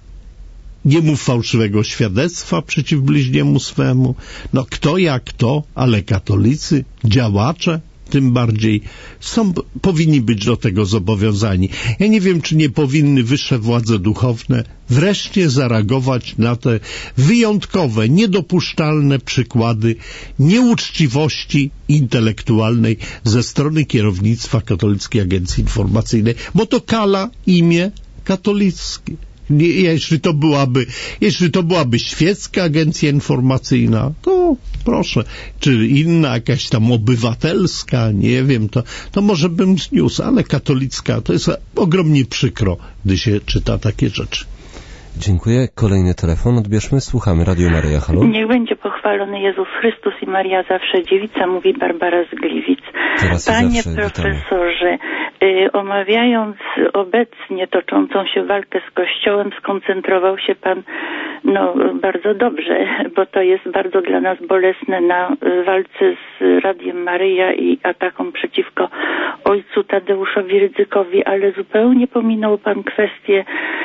Nie mów fałszywego świadectwa przeciw bliźniemu swemu. No kto jak kto, ale katolicy, działacze tym bardziej są, powinni być do tego zobowiązani. Ja nie wiem, czy nie powinny wyższe władze duchowne wreszcie zareagować na te wyjątkowe, niedopuszczalne przykłady nieuczciwości intelektualnej ze strony kierownictwa Katolickiej Agencji Informacyjnej, bo to kala imię katolickie. Nie, jeśli to byłaby, jeśli to byłaby świecka agencja informacyjna, to proszę, czy inna jakaś tam obywatelska, nie wiem, to, to może bym zniósł, ale katolicka, to jest ogromnie przykro, gdy się czyta takie rzeczy. Dziękuję. Kolejny telefon odbierzmy. Słuchamy. Radio Maryja. Halo. Niech będzie pochwalony Jezus Chrystus i Maria zawsze dziewica, mówi Barbara z Gliwic. Teraz Panie zawsze, profesorze, y, omawiając obecnie toczącą się walkę z Kościołem, skoncentrował się Pan no bardzo dobrze, bo to jest bardzo dla nas bolesne na walce z Radiem Maryja i atakom przeciwko ojcu Tadeuszowi Rydzykowi, ale zupełnie pominął Pan kwestię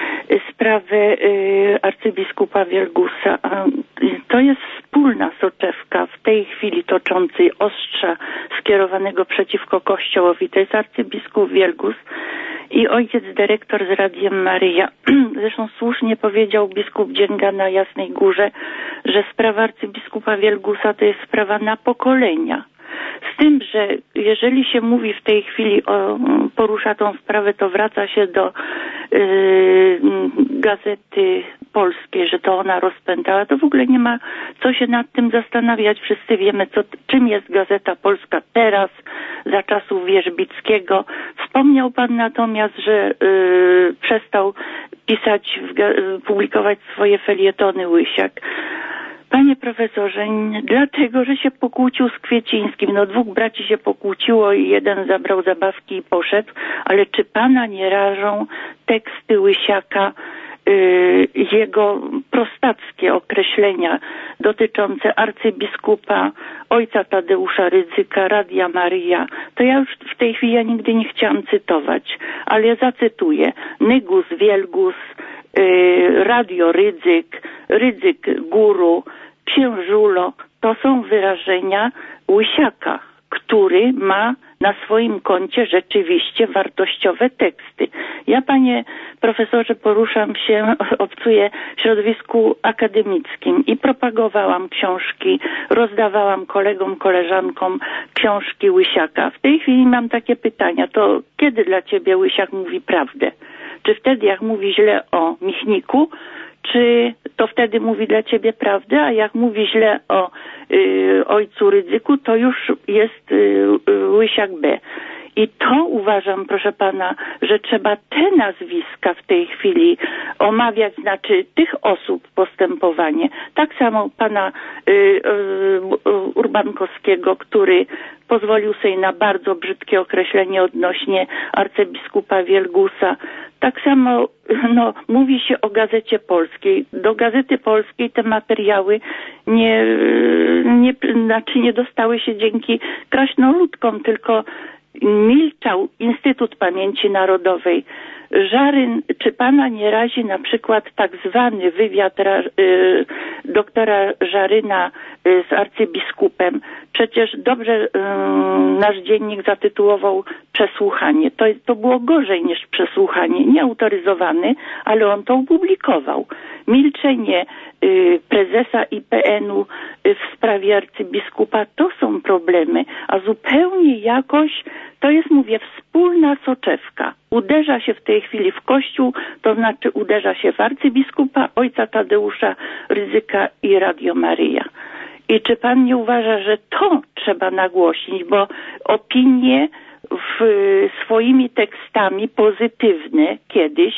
sprawę y, arcybiskupa Wielgusa. A, y, to jest wspólna soczewka w tej chwili toczącej ostrza skierowanego przeciwko Kościołowi. To jest arcybiskup Wielgus i ojciec dyrektor z Radiem Maryja. Zresztą słusznie powiedział biskup Dzięga na Jasnej Górze, że sprawa arcybiskupa Wielgusa to jest sprawa na pokolenia. Z tym, że jeżeli się mówi w tej chwili o, porusza tą sprawę, to wraca się do yy, Gazety Polskiej, że to ona rozpętała, to w ogóle nie ma co się nad tym zastanawiać. Wszyscy wiemy, co, czym jest Gazeta Polska teraz, za czasów Wierzbickiego. Wspomniał Pan natomiast, że yy, przestał pisać, w, publikować swoje felietony Łysiak. Panie profesorze, dlatego, że się pokłócił z Kwiecińskim. No dwóch braci się pokłóciło i jeden zabrał zabawki i poszedł, ale czy Pana nie rażą teksty Łysiaka, yy, jego prostackie określenia dotyczące arcybiskupa, ojca Tadeusza Rydzyka, Radia Maryja? To ja już w tej chwili ja nigdy nie chciałam cytować, ale ja zacytuję. Nygus Wielgus, yy, Radio Rydzyk, Rydzyk Guru, Księżulo, to są wyrażenia Łysiaka, który ma na swoim koncie rzeczywiście wartościowe teksty. Ja, panie profesorze, poruszam się, obcuję w środowisku akademickim i propagowałam książki, rozdawałam kolegom, koleżankom książki Łysiaka. W tej chwili mam takie pytania, to kiedy dla ciebie Łysiak mówi prawdę? Czy wtedy, jak mówi źle o Michniku, czy to wtedy mówi dla ciebie prawdę, a jak mówi źle o y, ojcu Rydzyku, to już jest y, y, Łysiak B. I to uważam, proszę pana, że trzeba te nazwiska w tej chwili omawiać, znaczy tych osób postępowanie. Tak samo pana y, y, Urbankowskiego, który pozwolił sobie na bardzo brzydkie określenie odnośnie arcybiskupa Wielgusa. Tak samo no, mówi się o Gazecie Polskiej. Do Gazety Polskiej te materiały nie, nie, znaczy nie dostały się dzięki krasnoludkom, tylko milczał Instytut Pamięci Narodowej. Żaryn, czy pana nie razi na przykład tak zwany wywiad ra, y, doktora Żaryna y, z arcybiskupem? Przecież dobrze y, nasz dziennik zatytułował przesłuchanie. To, to było gorzej niż przesłuchanie. Nieautoryzowany, ale on to opublikował. Milczenie y, prezesa I P N-u y, w sprawie arcybiskupa to są problemy, a zupełnie jakoś to jest, mówię, wspólna soczewka. Uderza się w tej chwili w Kościół, to znaczy uderza się w arcybiskupa, ojca Tadeusza Rydzyka i Radio Maryja. I czy pan nie uważa, że to trzeba nagłośnić, bo opinie w swoimi tekstami pozytywne kiedyś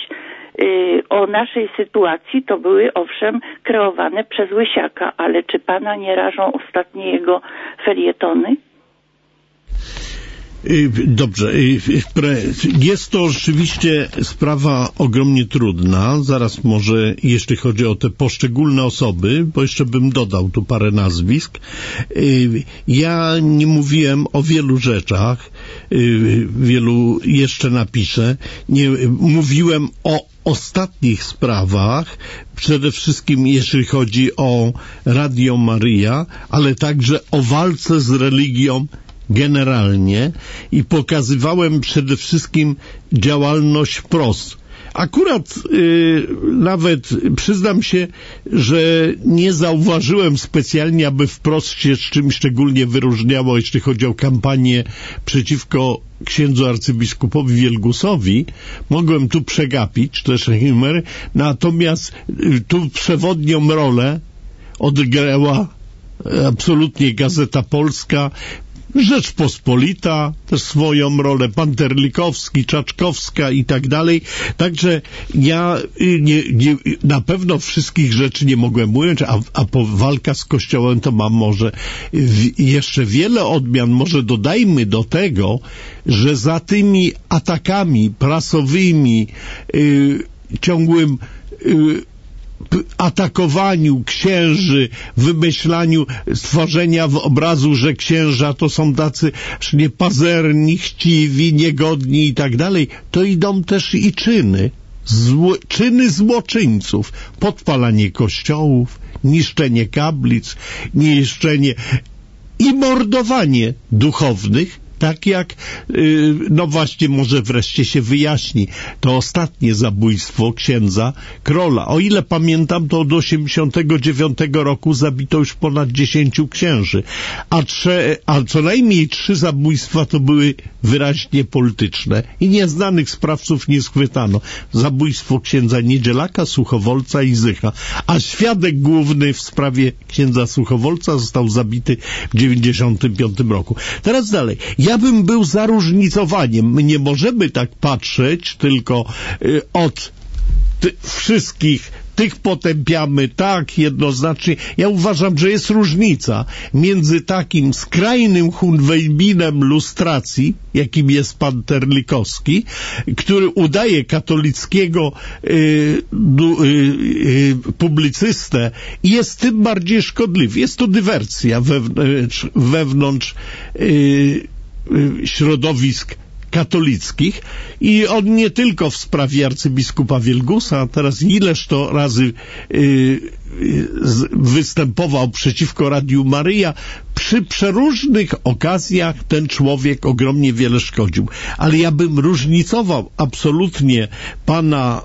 yy, o naszej sytuacji to były owszem kreowane przez Łysiaka, ale czy pana nie rażą ostatnie jego felietony? Dobrze. Jest to rzeczywiście sprawa ogromnie trudna. Zaraz może, jeśli chodzi o te poszczególne osoby, bo jeszcze bym dodał tu parę nazwisk. Ja nie mówiłem o wielu rzeczach, wielu jeszcze napiszę. Nie mówiłem o ostatnich sprawach, przede wszystkim jeśli chodzi o Radio Maryja, ale także o walce z religią generalnie i pokazywałem przede wszystkim działalność wprost. Akurat yy, nawet przyznam się, że nie zauważyłem specjalnie, aby wprost się z czymś szczególnie wyróżniało, jeśli chodzi o kampanię przeciwko księdzu arcybiskupowi Wielgusowi. Mogłem tu przegapić też numer, natomiast yy, tu przewodnią rolę odgrała absolutnie Gazeta Polska, Rzeczpospolita też swoją rolę, pan Terlikowski, Czaczkowska i tak dalej. Także ja nie, nie, na pewno wszystkich rzeczy nie mogłem ująć, a, a po walka z Kościołem to mam może w, jeszcze wiele odmian. Może dodajmy do tego, że za tymi atakami prasowymi, yy, ciągłym yy, atakowaniu księży, wymyślaniu stworzenia w obrazu, że księża to są tacy niepazerni, chciwi, niegodni i tak dalej, to idą też i czyny, zło, czyny złoczyńców, podpalanie kościołów, niszczenie kaplic, niszczenie i mordowanie duchownych. Tak jak, yy, no właśnie, może wreszcie się wyjaśni, to ostatnie zabójstwo księdza Krola. O ile pamiętam, to od osiemdziesiątego dziewiątego roku zabito już ponad dziesięciu księży, a, trze, a co najmniej trzy zabójstwa to były wyraźnie polityczne i nieznanych sprawców nie schwytano. Zabójstwo księdza Niedzielaka, Suchowolca i Zycha, a świadek główny w sprawie księdza Suchowolca został zabity w dziewięćdziesiątym piątym roku. Teraz dalej. Ja bym był za różnicowaniem. My nie możemy tak patrzeć tylko y, od ty, wszystkich tych potępiamy tak jednoznacznie. Ja uważam, że jest różnica między takim skrajnym Hunwejbinem lustracji, jakim jest pan Terlikowski, który udaje katolickiego y, du, y, y, publicystę i jest tym bardziej szkodliwy. Jest to dywersja wewnątrz, wewnątrz y, y, środowisk katolickich i on nie tylko w sprawie arcybiskupa Wielgusa, teraz ileż to razy yy, yy, występował przeciwko Radiu Maryja, przy przeróżnych okazjach ten człowiek ogromnie wiele szkodził. Ale ja bym różnicował absolutnie pana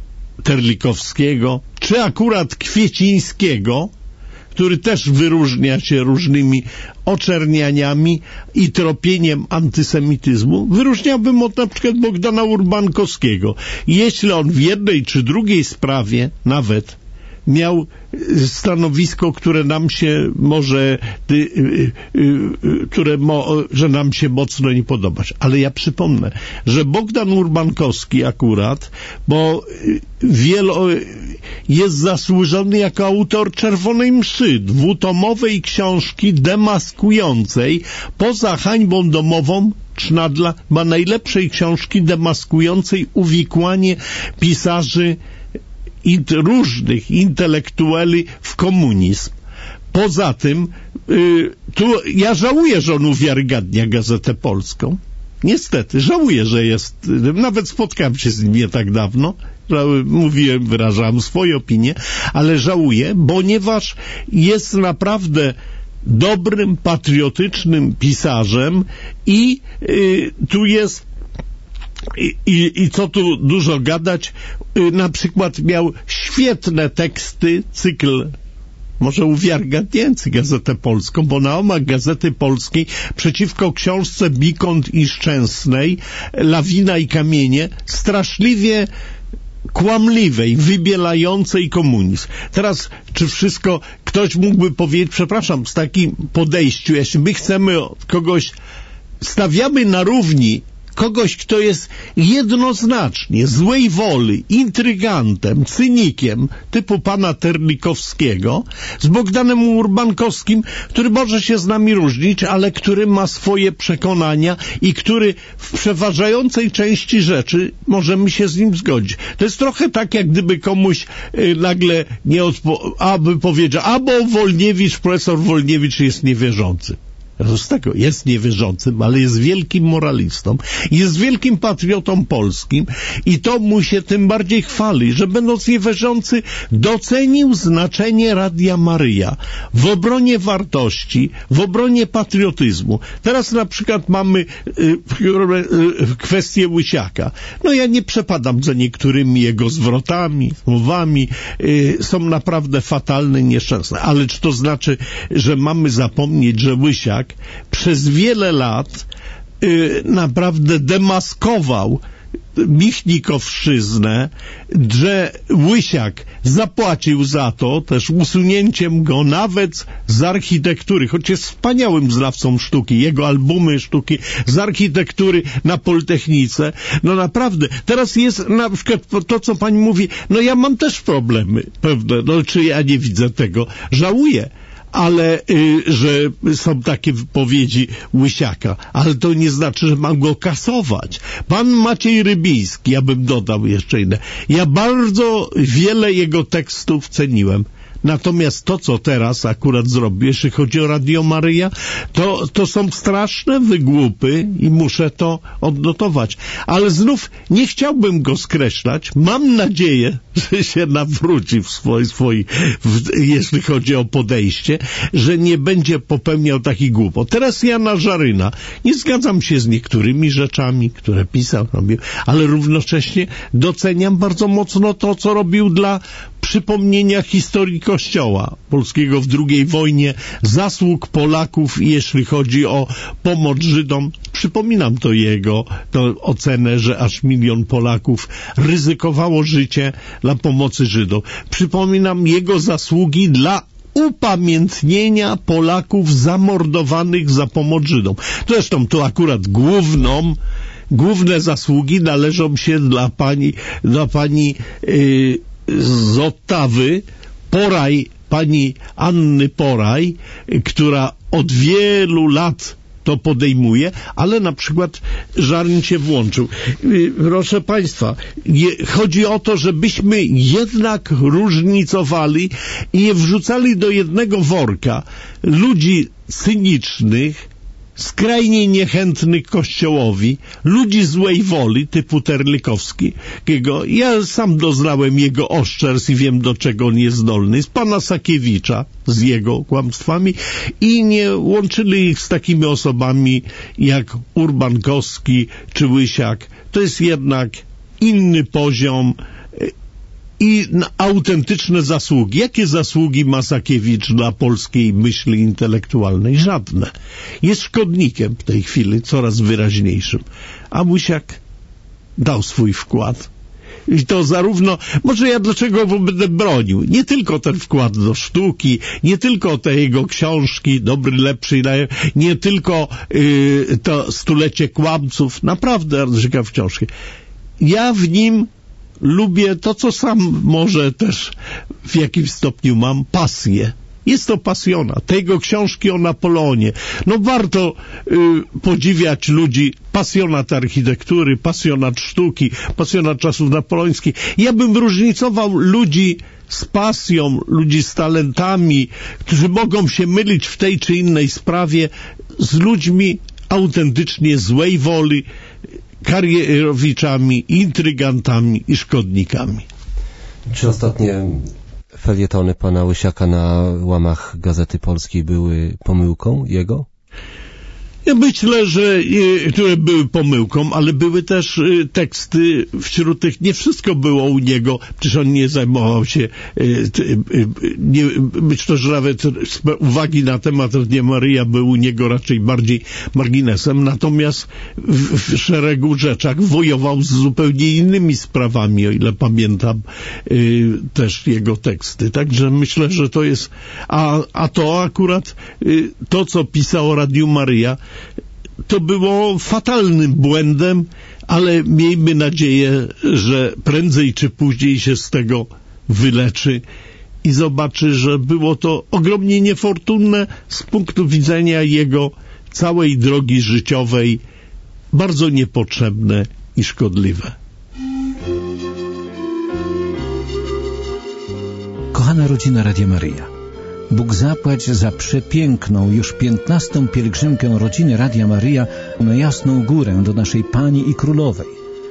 Terlikowskiego, czy akurat Kwiecińskiego, który też wyróżnia się różnymi oczernianiami i tropieniem antysemityzmu. Wyróżniałbym od na przykład Bogdana Urbankowskiego. Jeśli on w jednej czy drugiej sprawie nawet miał stanowisko, które nam się może, y, y, y, które mo, że nam się mocno nie podobać. Ale ja przypomnę, że Bogdan Urbankowski akurat, bo wielo, jest zasłużony jako autor Czerwonej Mszy, dwutomowej książki demaskującej, poza hańbą domową, Cznadla, ma najlepszej książki demaskującej uwikłanie pisarzy i różnych intelektueli w komunizm. Poza tym, yy, tu ja żałuję, że on uwiarygadnia Gazetę Polską. Niestety, żałuję, że jest, nawet spotkałem się z nim nie tak dawno, mówiłem, wyrażałem swoje opinie, ale żałuję, ponieważ jest naprawdę dobrym, patriotycznym pisarzem i yy, tu jest I, i, I co tu dużo gadać, na przykład miał świetne teksty, cykl może uwiarygadniający Gazetę Polską, bo na omach Gazety Polskiej przeciwko książce Bikont i Szczęsnej, Lawina i kamienie, straszliwie kłamliwej, wybielającej komunizm. Teraz, czy wszystko, ktoś mógłby powiedzieć, przepraszam, z takim podejściu, jeśli my chcemy kogoś, stawiamy na równi kogoś, kto jest jednoznacznie złej woli, intrygantem, cynikiem, typu pana Terlikowskiego, z Bogdanem Urbankowskim, który może się z nami różnić, ale który ma swoje przekonania i który w przeważającej części rzeczy możemy się z nim zgodzić. To jest trochę tak, jak gdyby komuś y, nagle nie odpo- aby powiedział, albo Wolniewicz, profesor Wolniewicz jest niewierzący. Z tego jest niewierzącym, ale jest wielkim moralistą, jest wielkim patriotą polskim i to mu się tym bardziej chwali, że będąc niewierzący docenił znaczenie Radia Maryja w obronie wartości, w obronie patriotyzmu. Teraz na przykład mamy y, y, kwestię Łysiaka. No ja nie przepadam za niektórymi jego zwrotami, słowami, y, są naprawdę fatalne, nieszczęsne. Ale czy to znaczy, że mamy zapomnieć, że Łysiak przez wiele lat y, naprawdę demaskował Michnikowszczyznę, że Łysiak zapłacił za to też usunięciem go nawet z architektury, choć jest wspaniałym znawcą sztuki, jego albumy sztuki z architektury na Politechnice. No naprawdę, teraz jest na przykład to, co pani mówi, no ja mam też problemy pewne, no czy ja nie widzę tego, żałuję, ale y, że są takie wypowiedzi Łysiaka, ale to nie znaczy, że mam go kasować. Pan Maciej Rybiński, ja bym dodał jeszcze inne, ja bardzo wiele jego tekstów ceniłem. Natomiast to, co teraz akurat zrobię, jeśli chodzi o Radio Maryja, to, to są straszne wygłupy i muszę to odnotować. Ale znów nie chciałbym go skreślać. Mam nadzieję, że się nawróci w swoi, swoi, w, jeśli chodzi o podejście, że nie będzie popełniał takich głupot. Teraz Jana Żaryna. Nie zgadzam się z niektórymi rzeczami, które pisał, robił, ale równocześnie doceniam bardzo mocno to, co robił dla przypomnienia historii Kościoła polskiego w drugiej wojnie, zasług Polaków, jeśli chodzi o pomoc Żydom. Przypominam to jego to ocenę, że aż milion Polaków ryzykowało życie dla pomocy Żydom. Przypominam jego zasługi dla upamiętnienia Polaków zamordowanych za pomoc Żydom. Zresztą tu akurat główną główne zasługi należą się dla pani dla pani yy, z Ottawy, Poraj, pani Anny Poraj, która od wielu lat to podejmuje, ale na przykład Żaryn się włączył. Proszę państwa, je, chodzi o to, żebyśmy jednak różnicowali i nie wrzucali do jednego worka ludzi cynicznych, skrajnie niechętnych Kościołowi, ludzi złej woli, typu Terlikowskiego. Ja sam doznałem jego oszczerstw i wiem, do czego on jest zdolny. Z pana Sakiewicza, z jego kłamstwami i nie łączyli ich z takimi osobami jak Urbankowski czy Łysiak. To jest jednak inny poziom i autentyczne zasługi. Jakie zasługi ma Sakiewicz dla polskiej myśli intelektualnej? Żadne. Jest szkodnikiem w tej chwili, coraz wyraźniejszym. A Łysiak dał swój wkład. I to zarówno, może ja dlaczego będę bronił, nie tylko ten wkład do sztuki, nie tylko te jego książki, Dobry, Lepszy, nie tylko yy, to Stulecie Kłamców, naprawdę ciekawe książki. Ja w nim lubię to, co sam może też w jakimś stopniu mam, pasję. Jest to pasjonat. Te jego książki o Napoleonie. No warto y, podziwiać ludzi, pasjonat architektury, pasjonat sztuki, pasjonat czasów napoleońskich. Ja bym różnicował ludzi z pasją, ludzi z talentami, którzy mogą się mylić w tej czy innej sprawie, z ludźmi autentycznie złej woli, karierowiczami, intrygantami i szkodnikami. Czy ostatnie felietony pana Łysiaka na łamach Gazety Polskiej były pomyłką jego? Ja myślę, że y, które były pomyłką, ale były też y, teksty wśród tych, nie wszystko było u niego, przecież on nie zajmował się, y, y, y, nie, myślę, że nawet uwagi na temat Radia Maryja były u niego raczej bardziej marginesem, natomiast w, w szeregu rzeczach wojował z zupełnie innymi sprawami, o ile pamiętam y, też jego teksty. Także myślę, że to jest, a, a to akurat y, to, co pisał o Radiu Maryja, to było fatalnym błędem, ale miejmy nadzieję, że prędzej czy później się z tego wyleczy i zobaczy, że było to ogromnie niefortunne z punktu widzenia jego całej drogi życiowej, bardzo niepotrzebne i szkodliwe. Kochana rodzina Radia Maryja, Bóg zapłać za przepiękną, już piętnastą pielgrzymkę rodziny Radia Maryja na Jasną Górę do naszej Pani i Królowej.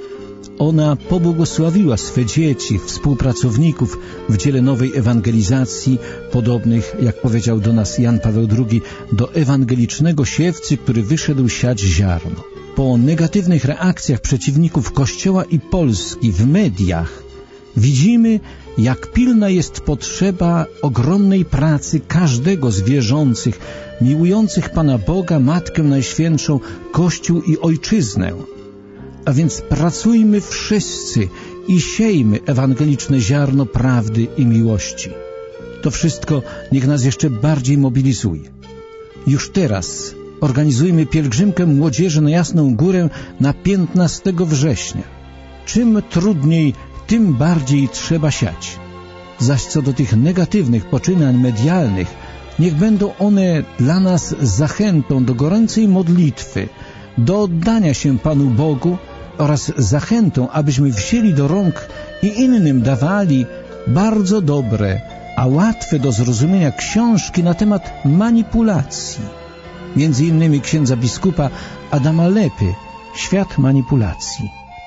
Ona pobłogosławiła swe dzieci, współpracowników w dziele nowej ewangelizacji, podobnych, jak powiedział do nas Jan Paweł drugi, do ewangelicznego siewcy, który wyszedł siać ziarno. Po negatywnych reakcjach przeciwników Kościoła i Polski w mediach widzimy, jak pilna jest potrzeba ogromnej pracy każdego z wierzących, miłujących Pana Boga, Matkę Najświętszą, Kościół i Ojczyznę. A więc pracujmy wszyscy i siejmy ewangeliczne ziarno prawdy i miłości. To wszystko niech nas jeszcze bardziej mobilizuje. Już teraz organizujmy pielgrzymkę młodzieży na Jasną Górę na piętnastego września. Czym trudniej, tym bardziej trzeba siać. Zaś co do tych negatywnych poczynań medialnych, niech będą one dla nas zachętą do gorącej modlitwy, do oddania się Panu Bogu oraz zachętą, abyśmy wzięli do rąk i innym dawali bardzo dobre, a łatwe do zrozumienia książki na temat manipulacji. Między innymi księdza biskupa Adama Lepy, Świat manipulacji.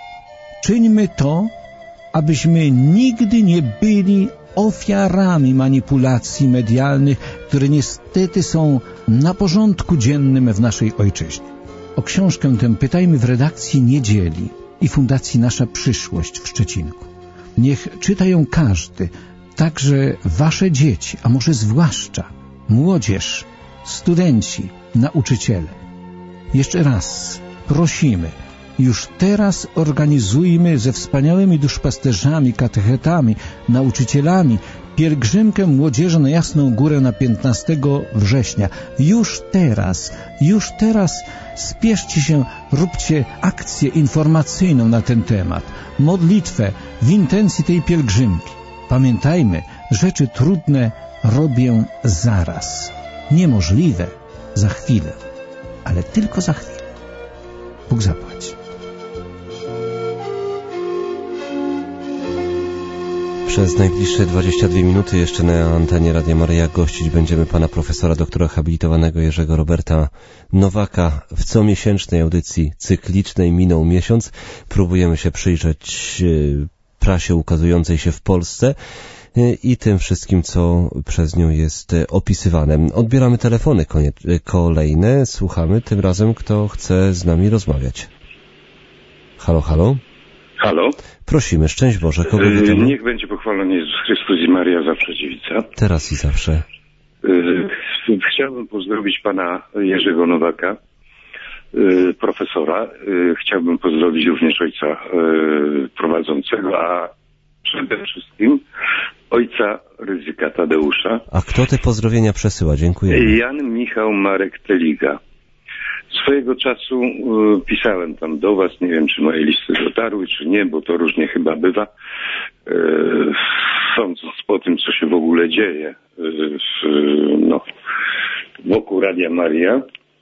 Czyńmy to, abyśmy nigdy nie byli ofiarami manipulacji medialnych, które niestety są na porządku dziennym w naszej ojczyźnie. O książkę tę pytajmy w redakcji Niedzieli i Fundacji Nasza Przyszłość w Szczecinku. Niech czyta ją każdy, także wasze dzieci, a może zwłaszcza młodzież, studenci, nauczyciele. Jeszcze raz prosimy, już teraz organizujmy ze wspaniałymi duszpasterzami, katechetami, nauczycielami pielgrzymkę młodzieży na Jasną Górę na piętnastego września. Już teraz, już teraz spieszcie się, róbcie akcję informacyjną na ten temat, modlitwę w intencji tej pielgrzymki. Pamiętajmy, rzeczy trudne robię zaraz. Niemożliwe za chwilę, ale tylko za chwilę. Bóg zapłać. Przez najbliższe dwadzieścia dwie minuty jeszcze na antenie Radia Maryja gościć będziemy pana profesora doktora habilitowanego Jerzego Roberta Nowaka w comiesięcznej audycji cyklicznej Minął Miesiąc. Próbujemy się przyjrzeć prasie ukazującej się w Polsce i tym wszystkim, co przez nią jest opisywane. Odbieramy telefony kolejne, słuchamy tym razem, kto chce z nami rozmawiać. Halo, halo? Halo? Prosimy, szczęść Boże, kogo yy, witamy? Niech będzie pochwalony Jezus Chrystus i Maria zawsze dziewica. Teraz i zawsze. Yy, chciałbym pozdrowić pana Jerzego Nowaka, yy, profesora. Yy, chciałbym pozdrowić również ojca yy, prowadzącego, a przede wszystkim ojca Rydzyka Tadeusza. A kto te pozdrowienia przesyła? Dziękuję. Jan Michał Marek Teliga. Swojego czasu y, pisałem tam do was, nie wiem, czy moje listy dotarły, czy nie, bo to różnie chyba bywa. Y, sądząc po tym, co się w ogóle dzieje y, w, no, wokół Radia Maryja,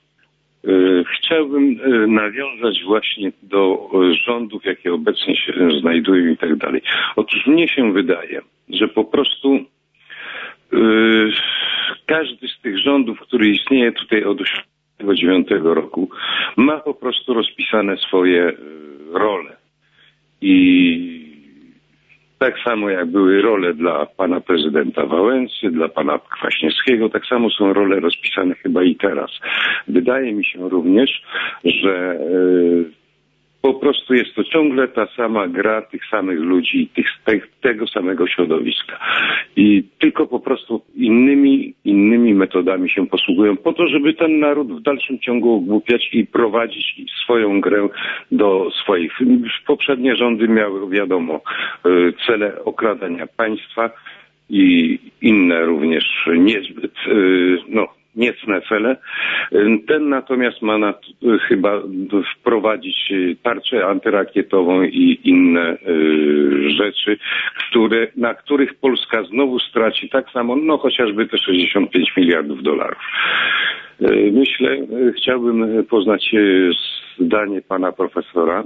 y, chciałbym y, nawiązać właśnie do y, rządów, jakie obecnie się znajdują i tak dalej. Otóż mnie się wydaje, że po prostu y, każdy z tych rządów, który istnieje tutaj od dziewiątego roku, ma po prostu rozpisane swoje role. I tak samo jak były role dla pana prezydenta Wałęsy, dla pana Kwaśniewskiego, tak samo są role rozpisane chyba i teraz. Wydaje mi się również, że po prostu jest to ciągle ta sama gra tych samych ludzi, tych, tych, tego samego środowiska. I tylko po prostu innymi, innymi metodami się posługują po to, żeby ten naród w dalszym ciągu ogłupiać i prowadzić swoją grę do swoich. Poprzednie rządy miały, wiadomo, cele okradania państwa i inne również niezbyt, no, niecne cele. Ten natomiast ma na, chyba wprowadzić tarczę antyrakietową i inne y, rzeczy, które, na których Polska znowu straci tak samo, no chociażby te sześćdziesiąt pięć miliardów dolarów. Y, myślę, y, chciałbym poznać y, zdanie pana profesora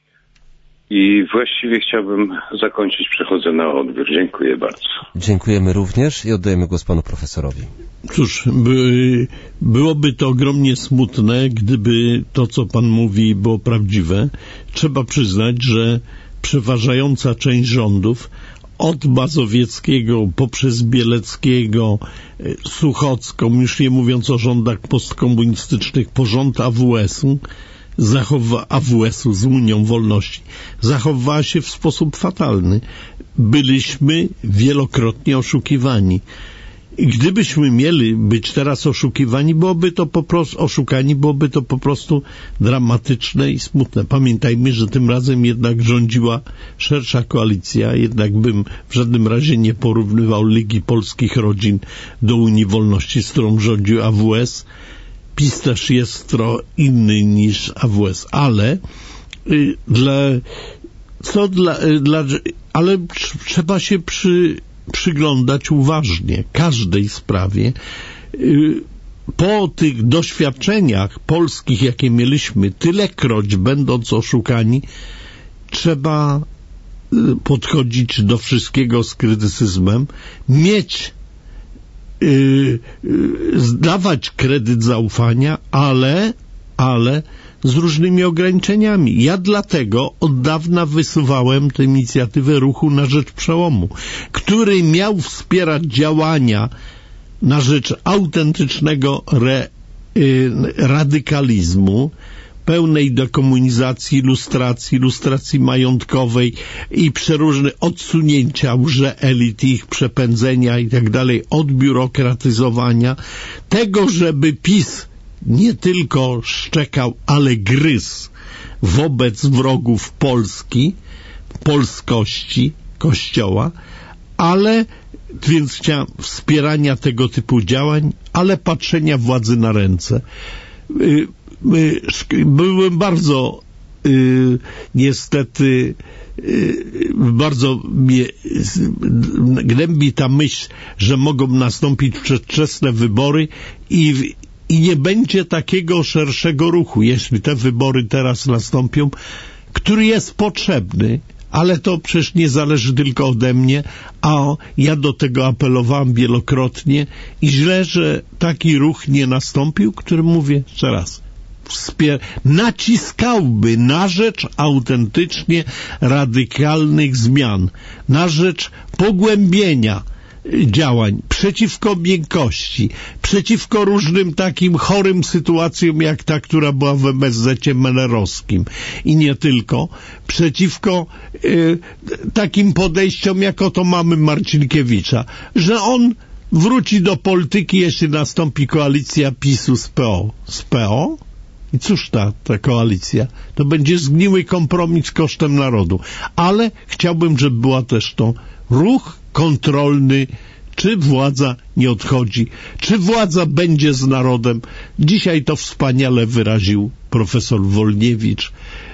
i właściwie chciałbym zakończyć, przechodzę na odbiór. Dziękuję bardzo. Dziękujemy również i oddajemy głos panu profesorowi. Cóż, by, byłoby to ogromnie smutne, gdyby to, co pan mówi, było prawdziwe. Trzeba przyznać, że przeważająca część rządów, od Mazowieckiego poprzez Bieleckiego, Suchocką, już nie mówiąc o rządach postkomunistycznych, po rząd A W S-u, zachowa A W S-u z Unią Wolności, zachowała się w sposób fatalny. Byliśmy wielokrotnie oszukiwani. I gdybyśmy mieli być teraz oszukiwani, byłoby to po prostu oszukani, byłoby to po prostu dramatyczne i smutne. Pamiętajmy, że tym razem jednak rządziła szersza koalicja, jednak bym w żadnym razie nie porównywał Ligi Polskich Rodzin do Unii Wolności, z którą rządził A W S. PiS też jest trochę inny niż A W S, ale y, dla, co dla, y, dla ale trzeba się przy przyglądać uważnie każdej sprawie. Po tych doświadczeniach polskich, jakie mieliśmy, tylekroć będąc oszukani, trzeba podchodzić do wszystkiego z krytycyzmem, mieć yy, zdawać kredyt zaufania, ale ale z różnymi ograniczeniami. Ja dlatego od dawna wysuwałem tę inicjatywę Ruchu na Rzecz Przełomu, który miał wspierać działania na rzecz autentycznego re, y, radykalizmu, pełnej dekomunizacji, lustracji, lustracji majątkowej i przeróżne odsunięcia łże elit, ich przepędzenia i tak dalej, odbiurokratyzowania, tego, żeby PiS nie tylko szczekał, ale gryzł wobec wrogów Polski, polskości, Kościoła, ale, więc chciałem wspierania tego typu działań, ale patrzenia władzy na ręce. Byłem bardzo y, niestety y, bardzo mnie gnębi ta myśl, że mogą nastąpić przedwczesne wybory i I nie będzie takiego szerszego ruchu, jeśli te wybory teraz nastąpią, który jest potrzebny, ale to przecież nie zależy tylko ode mnie, a ja do tego apelowałem wielokrotnie i źle, że taki ruch nie nastąpił, który, mówię jeszcze raz, wspier- naciskałby na rzecz autentycznie radykalnych zmian, na rzecz pogłębienia działań przeciwko miękkości, przeciwko różnym takim chorym sytuacjom, jak ta, która była w M S Z-cie menerowskim i nie tylko, przeciwko y, takim podejściom, jak oto mamy Marcinkiewicza, że on wróci do polityki, jeśli nastąpi koalicja PiS-u z P O. Z P O? I cóż ta, ta koalicja? To będzie zgniły kompromis kosztem narodu. Ale chciałbym, żeby była też to ruch kontrolny, czy władza nie odchodzi, czy władza będzie z narodem. Dzisiaj to wspaniale wyraził profesor Wolniewicz.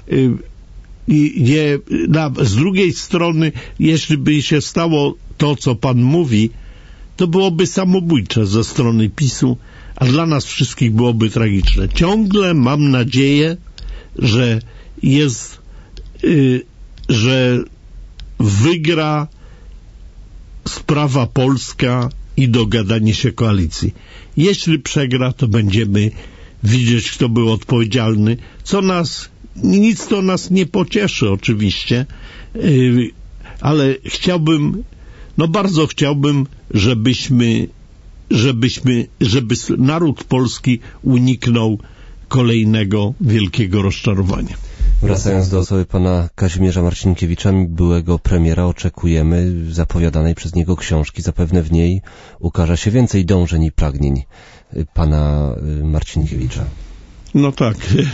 I nie, na, z drugiej strony, jeśli by się stało to, co pan mówi, to byłoby samobójcze ze strony PiS-u, a dla nas wszystkich byłoby tragiczne. Ciągle mam nadzieję, że jest, y, że wygra sprawa polska i dogadanie się koalicji. Jeśli przegra, to będziemy widzieć, kto był odpowiedzialny, co nas, nic to nas nie pocieszy oczywiście, yy, ale chciałbym, no bardzo chciałbym, żebyśmy, żebyśmy, żeby naród polski uniknął kolejnego wielkiego rozczarowania. Wracając do osoby pana Kazimierza Marcinkiewicza, byłego premiera, oczekujemy zapowiadanej przez niego książki. Zapewne w niej ukaże się więcej dążeń i pragnień pana Marcinkiewicza. No tak.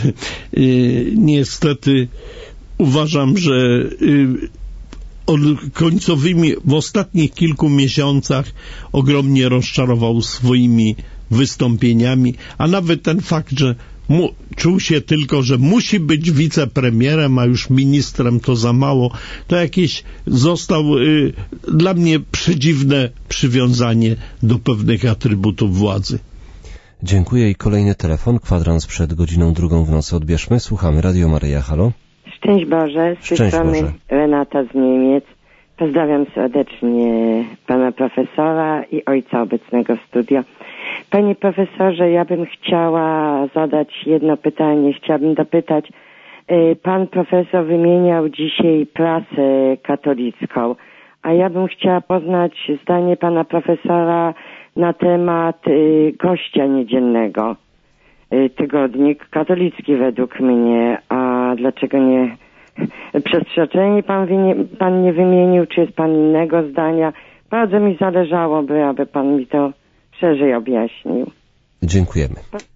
Niestety uważam, że on końcowymi w ostatnich kilku miesiącach ogromnie rozczarował swoimi wystąpieniami, a nawet ten fakt, że mu, czuł się tylko, że musi być wicepremierem, a już ministrem to za mało, to jakieś został y, dla mnie przedziwne przywiązanie do pewnych atrybutów władzy. Dziękuję i kolejny telefon, kwadrans przed godziną drugą w nocy odbierzmy. Słuchamy Radio Maryja, halo. Szczęść Boże, z tej strony Renata z Niemiec. Pozdrawiam serdecznie pana profesora i ojca obecnego studia. Panie profesorze, ja bym chciała zadać jedno pytanie. Chciałabym dopytać, pan profesor wymieniał dzisiaj prasę katolicką, a ja bym chciała poznać zdanie pana profesora na temat gościa niedzielnego. Tygodnik katolicki według mnie, a dlaczego nie przestrzeczenie pan, pan nie wymienił, czy jest pan innego zdania? Bardzo mi zależałoby, aby pan mi to szerzej objaśnił. Dziękujemy.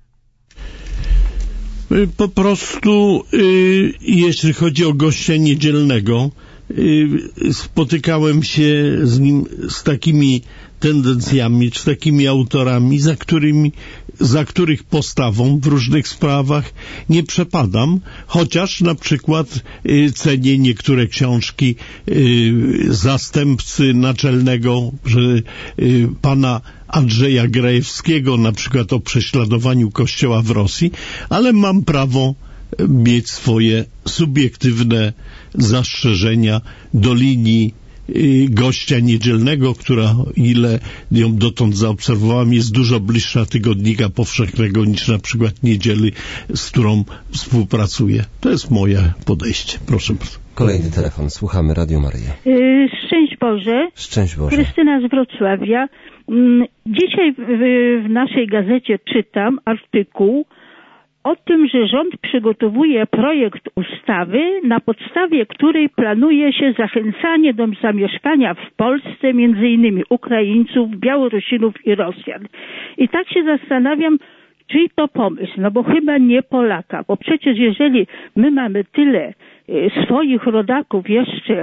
Po prostu, jeśli chodzi o gościa niedzielnego, spotykałem się z nim z takimi tendencjami, czy takimi autorami, za którymi, za których postawą w różnych sprawach nie przepadam, chociaż na przykład y, cenię niektóre książki y, zastępcy naczelnego y, pana Andrzeja Grajewskiego, na przykład o prześladowaniu Kościoła w Rosji, ale mam prawo mieć swoje subiektywne zastrzeżenia do linii gościa niedzielnego, która, ile ją dotąd zaobserwowałem, jest dużo bliższa Tygodnika Powszechnego niż na przykład Niedzieli, z którą współpracuję. To jest moje podejście. Proszę bardzo. Kolejny telefon. Słuchamy Radio Maryja. Szczęść Boże. Szczęść Boże. Krystyna z Wrocławia. Dzisiaj w naszej gazecie czytam artykuł o tym, że rząd przygotowuje projekt ustawy, na podstawie której planuje się zachęcanie do zamieszkania w Polsce między innymi Ukraińców, Białorusinów i Rosjan. I tak się zastanawiam, czyj to pomysł? No bo chyba nie Polaka, bo przecież jeżeli my mamy tyle swoich rodaków jeszcze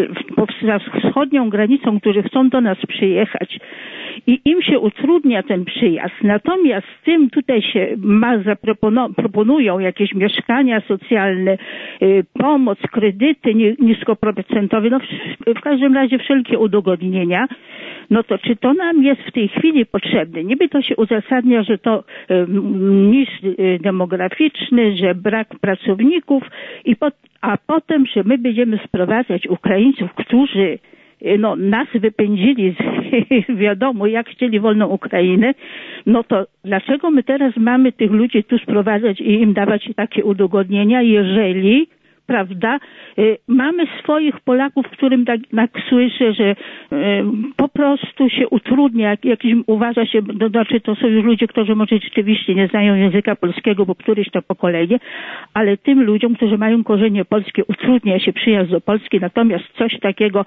za wschodnią granicą, którzy chcą do nas przyjechać i im się utrudnia ten przyjazd, natomiast tym tutaj się ma zaproponują jakieś mieszkania socjalne, y, pomoc, kredyty niskoprocentowe, no w, w każdym razie wszelkie udogodnienia, no to czy to nam jest w tej chwili potrzebne? Niby to się uzasadnia, że to y, niż y, demograficzny, że brak pracowników, i po, a potem, że my będziemy sprowadzać Ukraińców, którzy no, nas wypędzili z, wiadomo, jak chcieli wolną Ukrainę, no to dlaczego my teraz mamy tych ludzi tu sprowadzać i im dawać takie udogodnienia, jeżeli, prawda, y, mamy swoich Polaków, którym tak, tak słyszę, że y, po prostu się utrudnia, jak, jakiś uważa się, to znaczy to są już ludzie, którzy może rzeczywiście nie znają języka polskiego, bo któryś to pokolenie, ale tym ludziom, którzy mają korzenie polskie, utrudnia się przyjazd do Polski, natomiast coś takiego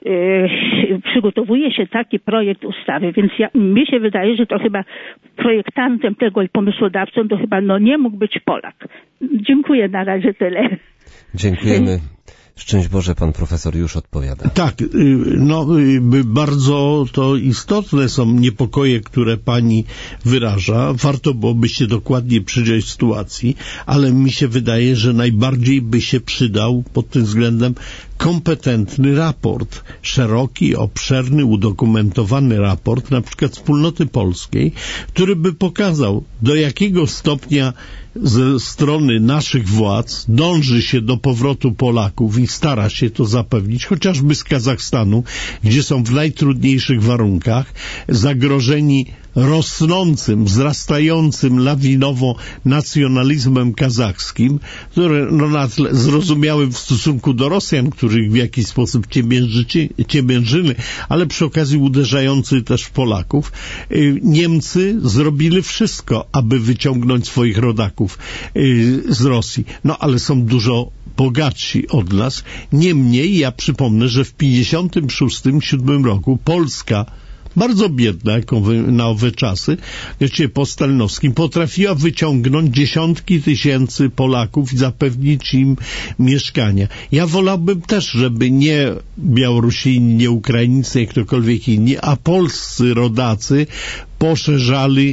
y, przygotowuje się taki projekt ustawy, więc ja, mi się wydaje, że to chyba projektantem tego i pomysłodawcą to chyba no nie mógł być Polak. Dziękuję, na razie tyle. Dziękujemy. Szczęść Boże, pan profesor już odpowiada. Tak, no bardzo to istotne są niepokoje, które pani wyraża. Warto byłoby się dokładnie przyjrzeć sytuacji, ale mi się wydaje, że najbardziej by się przydał pod tym względem kompetentny raport, szeroki, obszerny, udokumentowany raport, na przykład Wspólnoty Polskiej, który by pokazał, do jakiego stopnia ze strony naszych władz dąży się do powrotu Polaków i stara się to zapewnić, chociażby z Kazachstanu, gdzie są w najtrudniejszych warunkach, zagrożeni rosnącym, wzrastającym lawinowo nacjonalizmem kazachskim, który no, na tle zrozumiałym w stosunku do Rosjan, których w jakiś sposób ciemiężyli, ale przy okazji uderzający też w Polaków. Niemcy zrobili wszystko, aby wyciągnąć swoich rodaków z Rosji. No ale są dużo bogatsi od nas. Niemniej ja przypomnę, że w pięćdziesiątym szóstym siódmym roku Polska, bardzo biedna, jak na owe czasy, wiecie, po stalinowskim, potrafiła wyciągnąć dziesiątki tysięcy Polaków i zapewnić im mieszkania. Ja wolałbym też, żeby nie Białorusini, nie Ukraińcy, jak ktokolwiek inni, a polscy rodacy poszerzali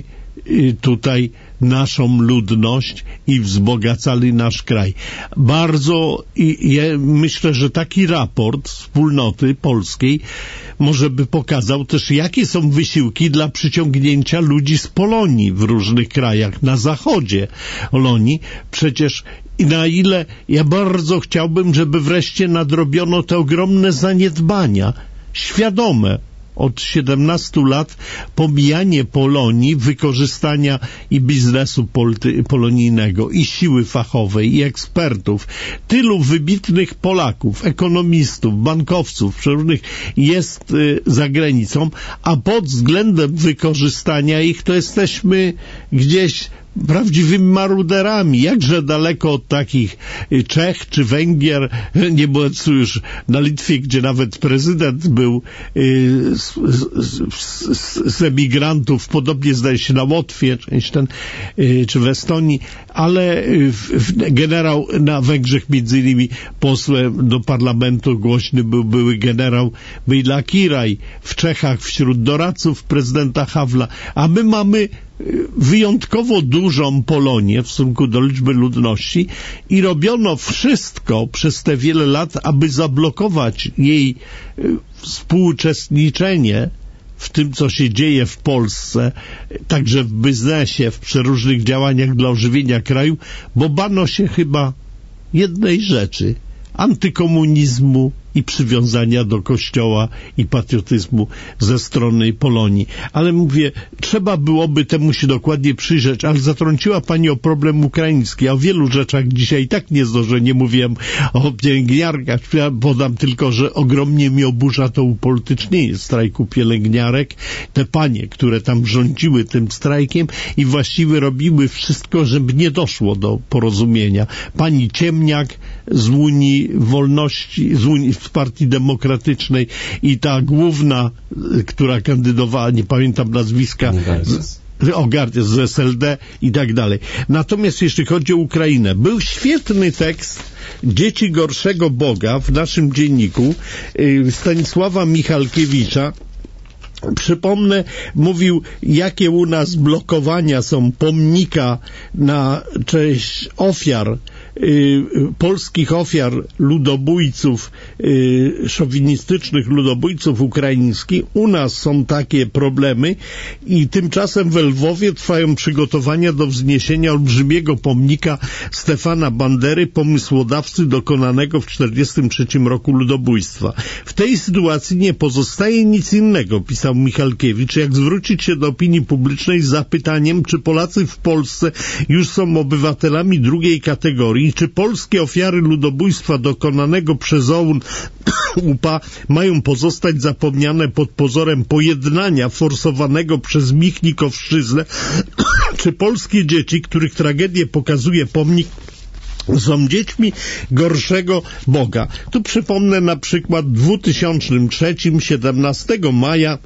tutaj naszą ludność i wzbogacali nasz kraj. Bardzo i, ja myślę, że taki raport wspólnoty polskiej może by pokazał też, jakie są wysiłki dla przyciągnięcia ludzi z Polonii w różnych krajach na zachodzie Polonii. Przecież i na ile ja bardzo chciałbym, żeby wreszcie nadrobiono te ogromne zaniedbania, świadome, od siedemnastu lat pomijanie Polonii, wykorzystania i biznesu polty, polonijnego, i siły fachowej, i ekspertów. Tylu wybitnych Polaków, ekonomistów, bankowców, przeróżnych jest y, za granicą, a pod względem wykorzystania ich to jesteśmy gdzieś prawdziwymi maruderami. Jakże daleko od takich Czech czy Węgier, nie mówiąc już na Litwie, gdzie nawet prezydent był y, z, z, z, z emigrantów, podobnie zdaje się na Łotwie, część ten, y, czy w Estonii, ale w, w, generał na Węgrzech między innymi posłem do parlamentu głośny był były generał Béla Kiraj, w Czechach wśród doradców prezydenta Havla, a my mamy wyjątkowo dużą Polonię w stosunku do liczby ludności i robiono wszystko przez te wiele lat, aby zablokować jej współuczestniczenie w tym, co się dzieje w Polsce, także w biznesie, w przeróżnych działaniach dla ożywienia kraju, bo bano się chyba jednej rzeczy: antykomunizmu i przywiązania do Kościoła i patriotyzmu ze strony Polonii. Ale mówię, trzeba byłoby temu się dokładnie przyjrzeć, ale zatrąciła Pani o problem ukraiński. Ja o wielu rzeczach dzisiaj i tak nie zdążę, nie mówiłem o pielęgniarkach. Ja podam tylko, że ogromnie mnie oburza to upolitycznienie strajku pielęgniarek. Te panie, które tam rządziły tym strajkiem i właściwie robiły wszystko, żeby nie doszło do porozumienia. Pani Ciemniak z Unii Wolności, z Unii z Partii Demokratycznej i ta główna, która kandydowała, nie pamiętam nazwiska, Ogardias z S L D i tak dalej. Natomiast jeśli chodzi o Ukrainę, był świetny tekst Dzieci gorszego Boga w naszym dzienniku Stanisława Michalkiewicza. Przypomnę, mówił, jakie u nas blokowania są pomnika na cześć ofiar, y, polskich ofiar ludobójców, y, szowinistycznych ludobójców ukraińskich. U nas są takie problemy i tymczasem w Lwowie trwają przygotowania do wzniesienia olbrzymiego pomnika Stefana Bandery, pomysłodawcy dokonanego w tysiąc dziewięćset czterdziestym trzecim roku ludobójstwa. W tej sytuacji nie pozostaje nic innego, pisał Michalkiewicz, jak zwrócić się do opinii publicznej z zapytaniem, czy Polacy w Polsce już są obywatelami drugiej kategorii, czy polskie ofiary ludobójstwa dokonanego przez O U N U P A mają pozostać zapomniane pod pozorem pojednania forsowanego przez Michnikowszczyznę, czy polskie dzieci, których tragedię pokazuje pomnik, są dziećmi gorszego Boga. Tu przypomnę na przykład w dwa tysiące trzecim, siedemnastego maja,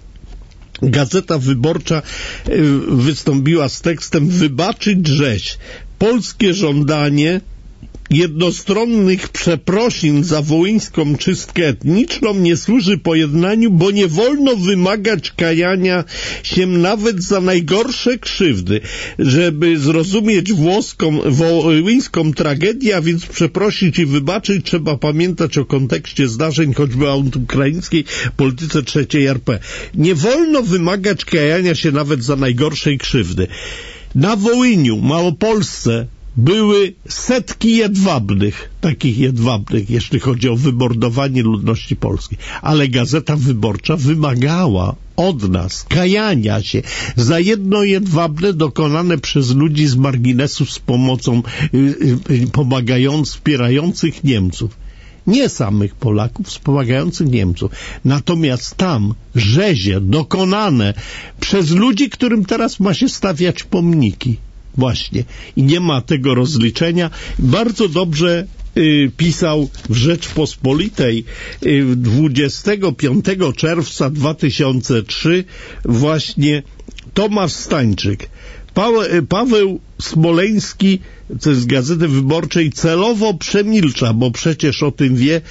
Gazeta Wyborcza wystąpiła z tekstem „Wybaczyć rzeź. Polskie żądanie jednostronnych przeprosin za wołyńską czystkę etniczną nie służy pojednaniu, bo nie wolno wymagać kajania się nawet za najgorsze krzywdy. Żeby zrozumieć włoską, wołyńską tragedię, a więc przeprosić i wybaczyć, trzeba pamiętać o kontekście zdarzeń, choćby o ukraińskiej polityce trzeciej R P. Nie wolno wymagać kajania się nawet za najgorszej krzywdy. Na Wołyniu, Małopolsce, były setki jedwabnych, takich jedwabnych, jeśli chodzi o wymordowanie ludności polskiej. Ale Gazeta Wyborcza wymagała od nas kajania się za jedno jedwabne dokonane przez ludzi z marginesu z pomocą y, y, pomagając, wspierających Niemców. Nie samych Polaków, wspomagających Niemców. Natomiast tam rzezie dokonane przez ludzi, którym teraz ma się stawiać pomniki. Właśnie. I nie ma tego rozliczenia. Bardzo dobrze y, pisał w Rzeczpospolitej y, dwudziestego piątego czerwca dwa tysiące trzeciego właśnie Tomasz Stańczyk. Pa- Paweł Smoleński, co jest z Gazety Wyborczej, celowo przemilcza, bo przecież o tym wie,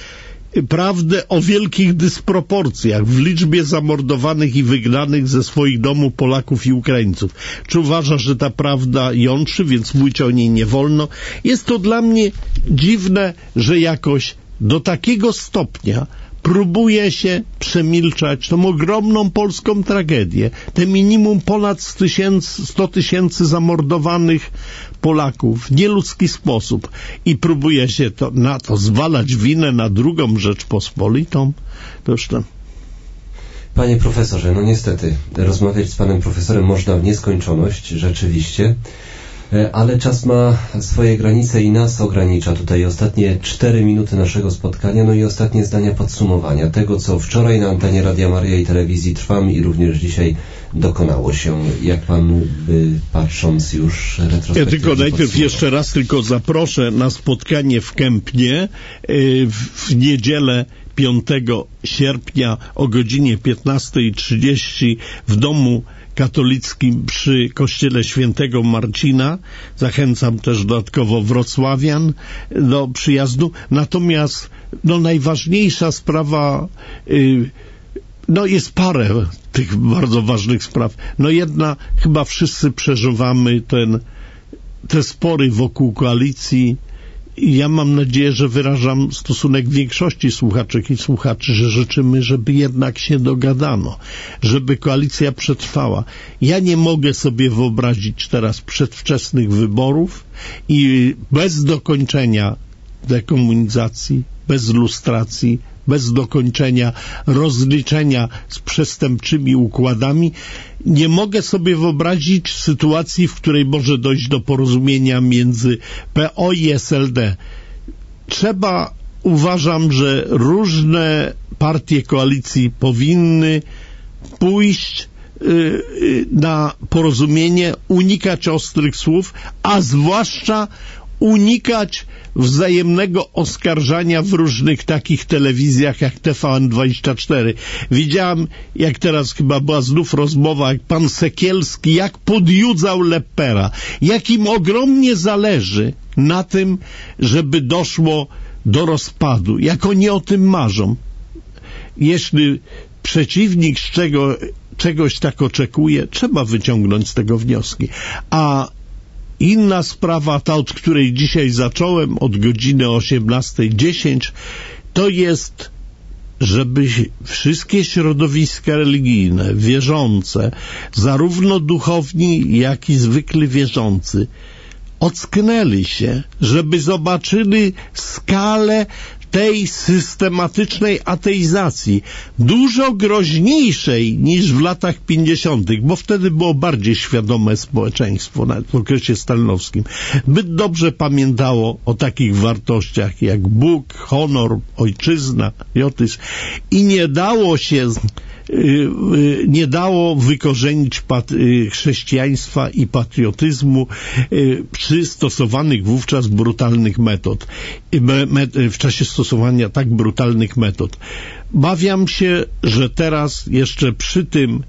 prawdę o wielkich dysproporcjach w liczbie zamordowanych i wygnanych ze swoich domów Polaków i Ukraińców. Czy uważa, że ta prawda jątrzy, więc mówić o niej nie wolno? Jest to dla mnie dziwne, że jakoś do takiego stopnia próbuje się przemilczać tą ogromną polską tragedię, te minimum ponad sto tysięcy zamordowanych Polaków w nieludzki sposób i próbuje się to, na to zwalać winę na drugą Rzeczpospolitą. To już tam. Panie profesorze, no niestety, rozmawiać z panem profesorem można w nieskończoność, rzeczywiście, ale czas ma swoje granice i nas ogranicza. Tutaj ostatnie cztery minuty naszego spotkania, no i ostatnie zdania podsumowania tego, co wczoraj na antenie Radia Maryja i telewizji Trwam i również dzisiaj dokonało się. Jak pan by, patrząc już retrospektywnie... Ja tylko najpierw jeszcze raz tylko zaproszę na spotkanie w Kępnie w niedzielę piątego sierpnia o godzinie piętnastej trzydzieści w domu katolickim przy kościele świętego Marcina. Zachęcam też dodatkowo wrocławian do przyjazdu. Natomiast no, najważniejsza sprawa, yy, no jest parę tych bardzo ważnych spraw. No jedna, chyba wszyscy przeżywamy ten, te spory wokół koalicji. I ja mam nadzieję, że wyrażam stosunek większości słuchaczek i słuchaczy, że życzymy, żeby jednak się dogadano, żeby koalicja przetrwała. Ja nie mogę sobie wyobrazić teraz przedwczesnych wyborów i bez dokończenia dekomunizacji, bez lustracji, bez dokończenia rozliczenia z przestępczymi układami, nie mogę sobie wyobrazić sytuacji, w której może dojść do porozumienia między P O i S L D. Trzeba, uważam, że różne partie koalicji powinny pójść yy, na porozumienie, unikać ostrych słów, a zwłaszcza unikać wzajemnego oskarżania w różnych takich telewizjach jak T V N dwadzieścia cztery. Widziałem, jak teraz chyba była znów rozmowa, jak pan Sekielski, jak podjudzał Leppera, jak im ogromnie zależy na tym, żeby doszło do rozpadu, jak oni o tym marzą. Jeśli przeciwnik z czego, czegoś tak oczekuje, trzeba wyciągnąć z tego wnioski. A inna sprawa, ta, od której dzisiaj zacząłem, od godziny osiemnastej dziesięć, to jest, żeby wszystkie środowiska religijne, wierzące, zarówno duchowni, jak i zwykli wierzący, ocknęli się, żeby zobaczyli skalę tej systematycznej ateizacji, dużo groźniejszej niż w latach pięćdziesiątych, bo wtedy było bardziej świadome społeczeństwo, nawet w okresie stalinowskim. Zbyt dobrze pamiętało o takich wartościach jak Bóg, honor, ojczyzna, patriotyzm i nie dało się nie dało wykorzenić pat- chrześcijaństwa i patriotyzmu przy stosowanych wówczas brutalnych metod, w czasie stosowania tak brutalnych metod. Bawiam się, że teraz jeszcze przy tym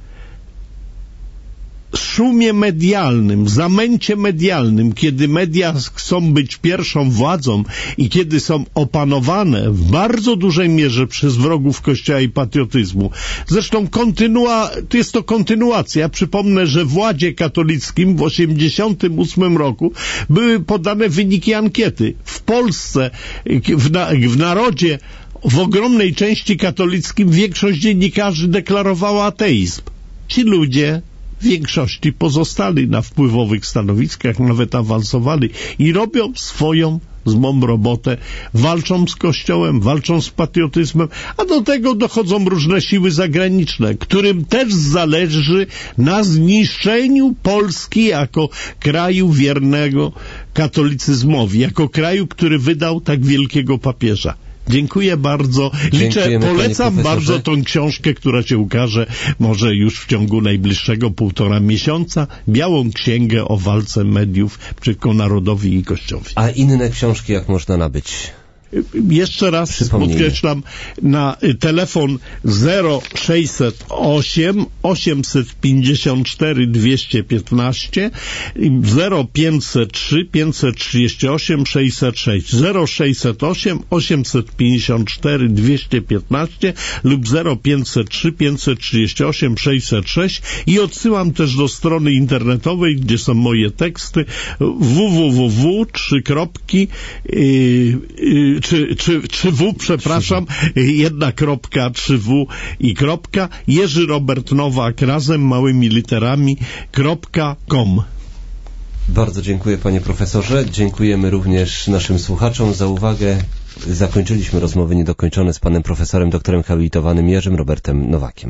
szumie medialnym, zamęcie medialnym, kiedy media chcą być pierwszą władzą i kiedy są opanowane w bardzo dużej mierze przez wrogów Kościoła i patriotyzmu. Zresztą kontynua, to jest to kontynuacja. Przypomnę, że w Ładzie Katolickim w osiemdziesiątym ósmym roku były podane wyniki ankiety. W Polsce, w, na, w narodzie, w ogromnej części katolickim większość dziennikarzy deklarowała ateizm. Ci ludzie w większości pozostali na wpływowych stanowiskach, nawet awansowali i robią swoją złą robotę, walczą z Kościołem, walczą z patriotyzmem, a do tego dochodzą różne siły zagraniczne, którym też zależy na zniszczeniu Polski jako kraju wiernego katolicyzmowi, jako kraju, który wydał tak wielkiego papieża. Dziękuję bardzo. Liczę, polecam bardzo tą książkę, która się ukaże może już w ciągu najbliższego półtora miesiąca. Białą księgę o walce mediów przeciwko narodowi i Kościołowi. A inne książki jak można nabyć? Jeszcze raz podkreślam, na telefon zero sześćset osiem osiemset pięćdziesiąt cztery dwieście piętnaście, zero pięćset trzy pięćset trzydzieści osiem sześćset sześć, zero sześćset osiem osiemset pięćdziesiąt cztery dwieście piętnaście lub zero pięćset trzy pięćset trzydzieści osiem sześćset sześć i odsyłam też do strony internetowej, gdzie są moje teksty www trzy kropki yy, yy, czy, czy, czy w, przepraszam, jedna kropka, trzy w i kropka, Jerzy Robert Nowak razem małymi literami kropka com. Bardzo dziękuję panie profesorze. Dziękujemy również naszym słuchaczom za uwagę. Zakończyliśmy rozmowy niedokończone z panem profesorem doktorem habilitowanym Jerzym Robertem Nowakiem.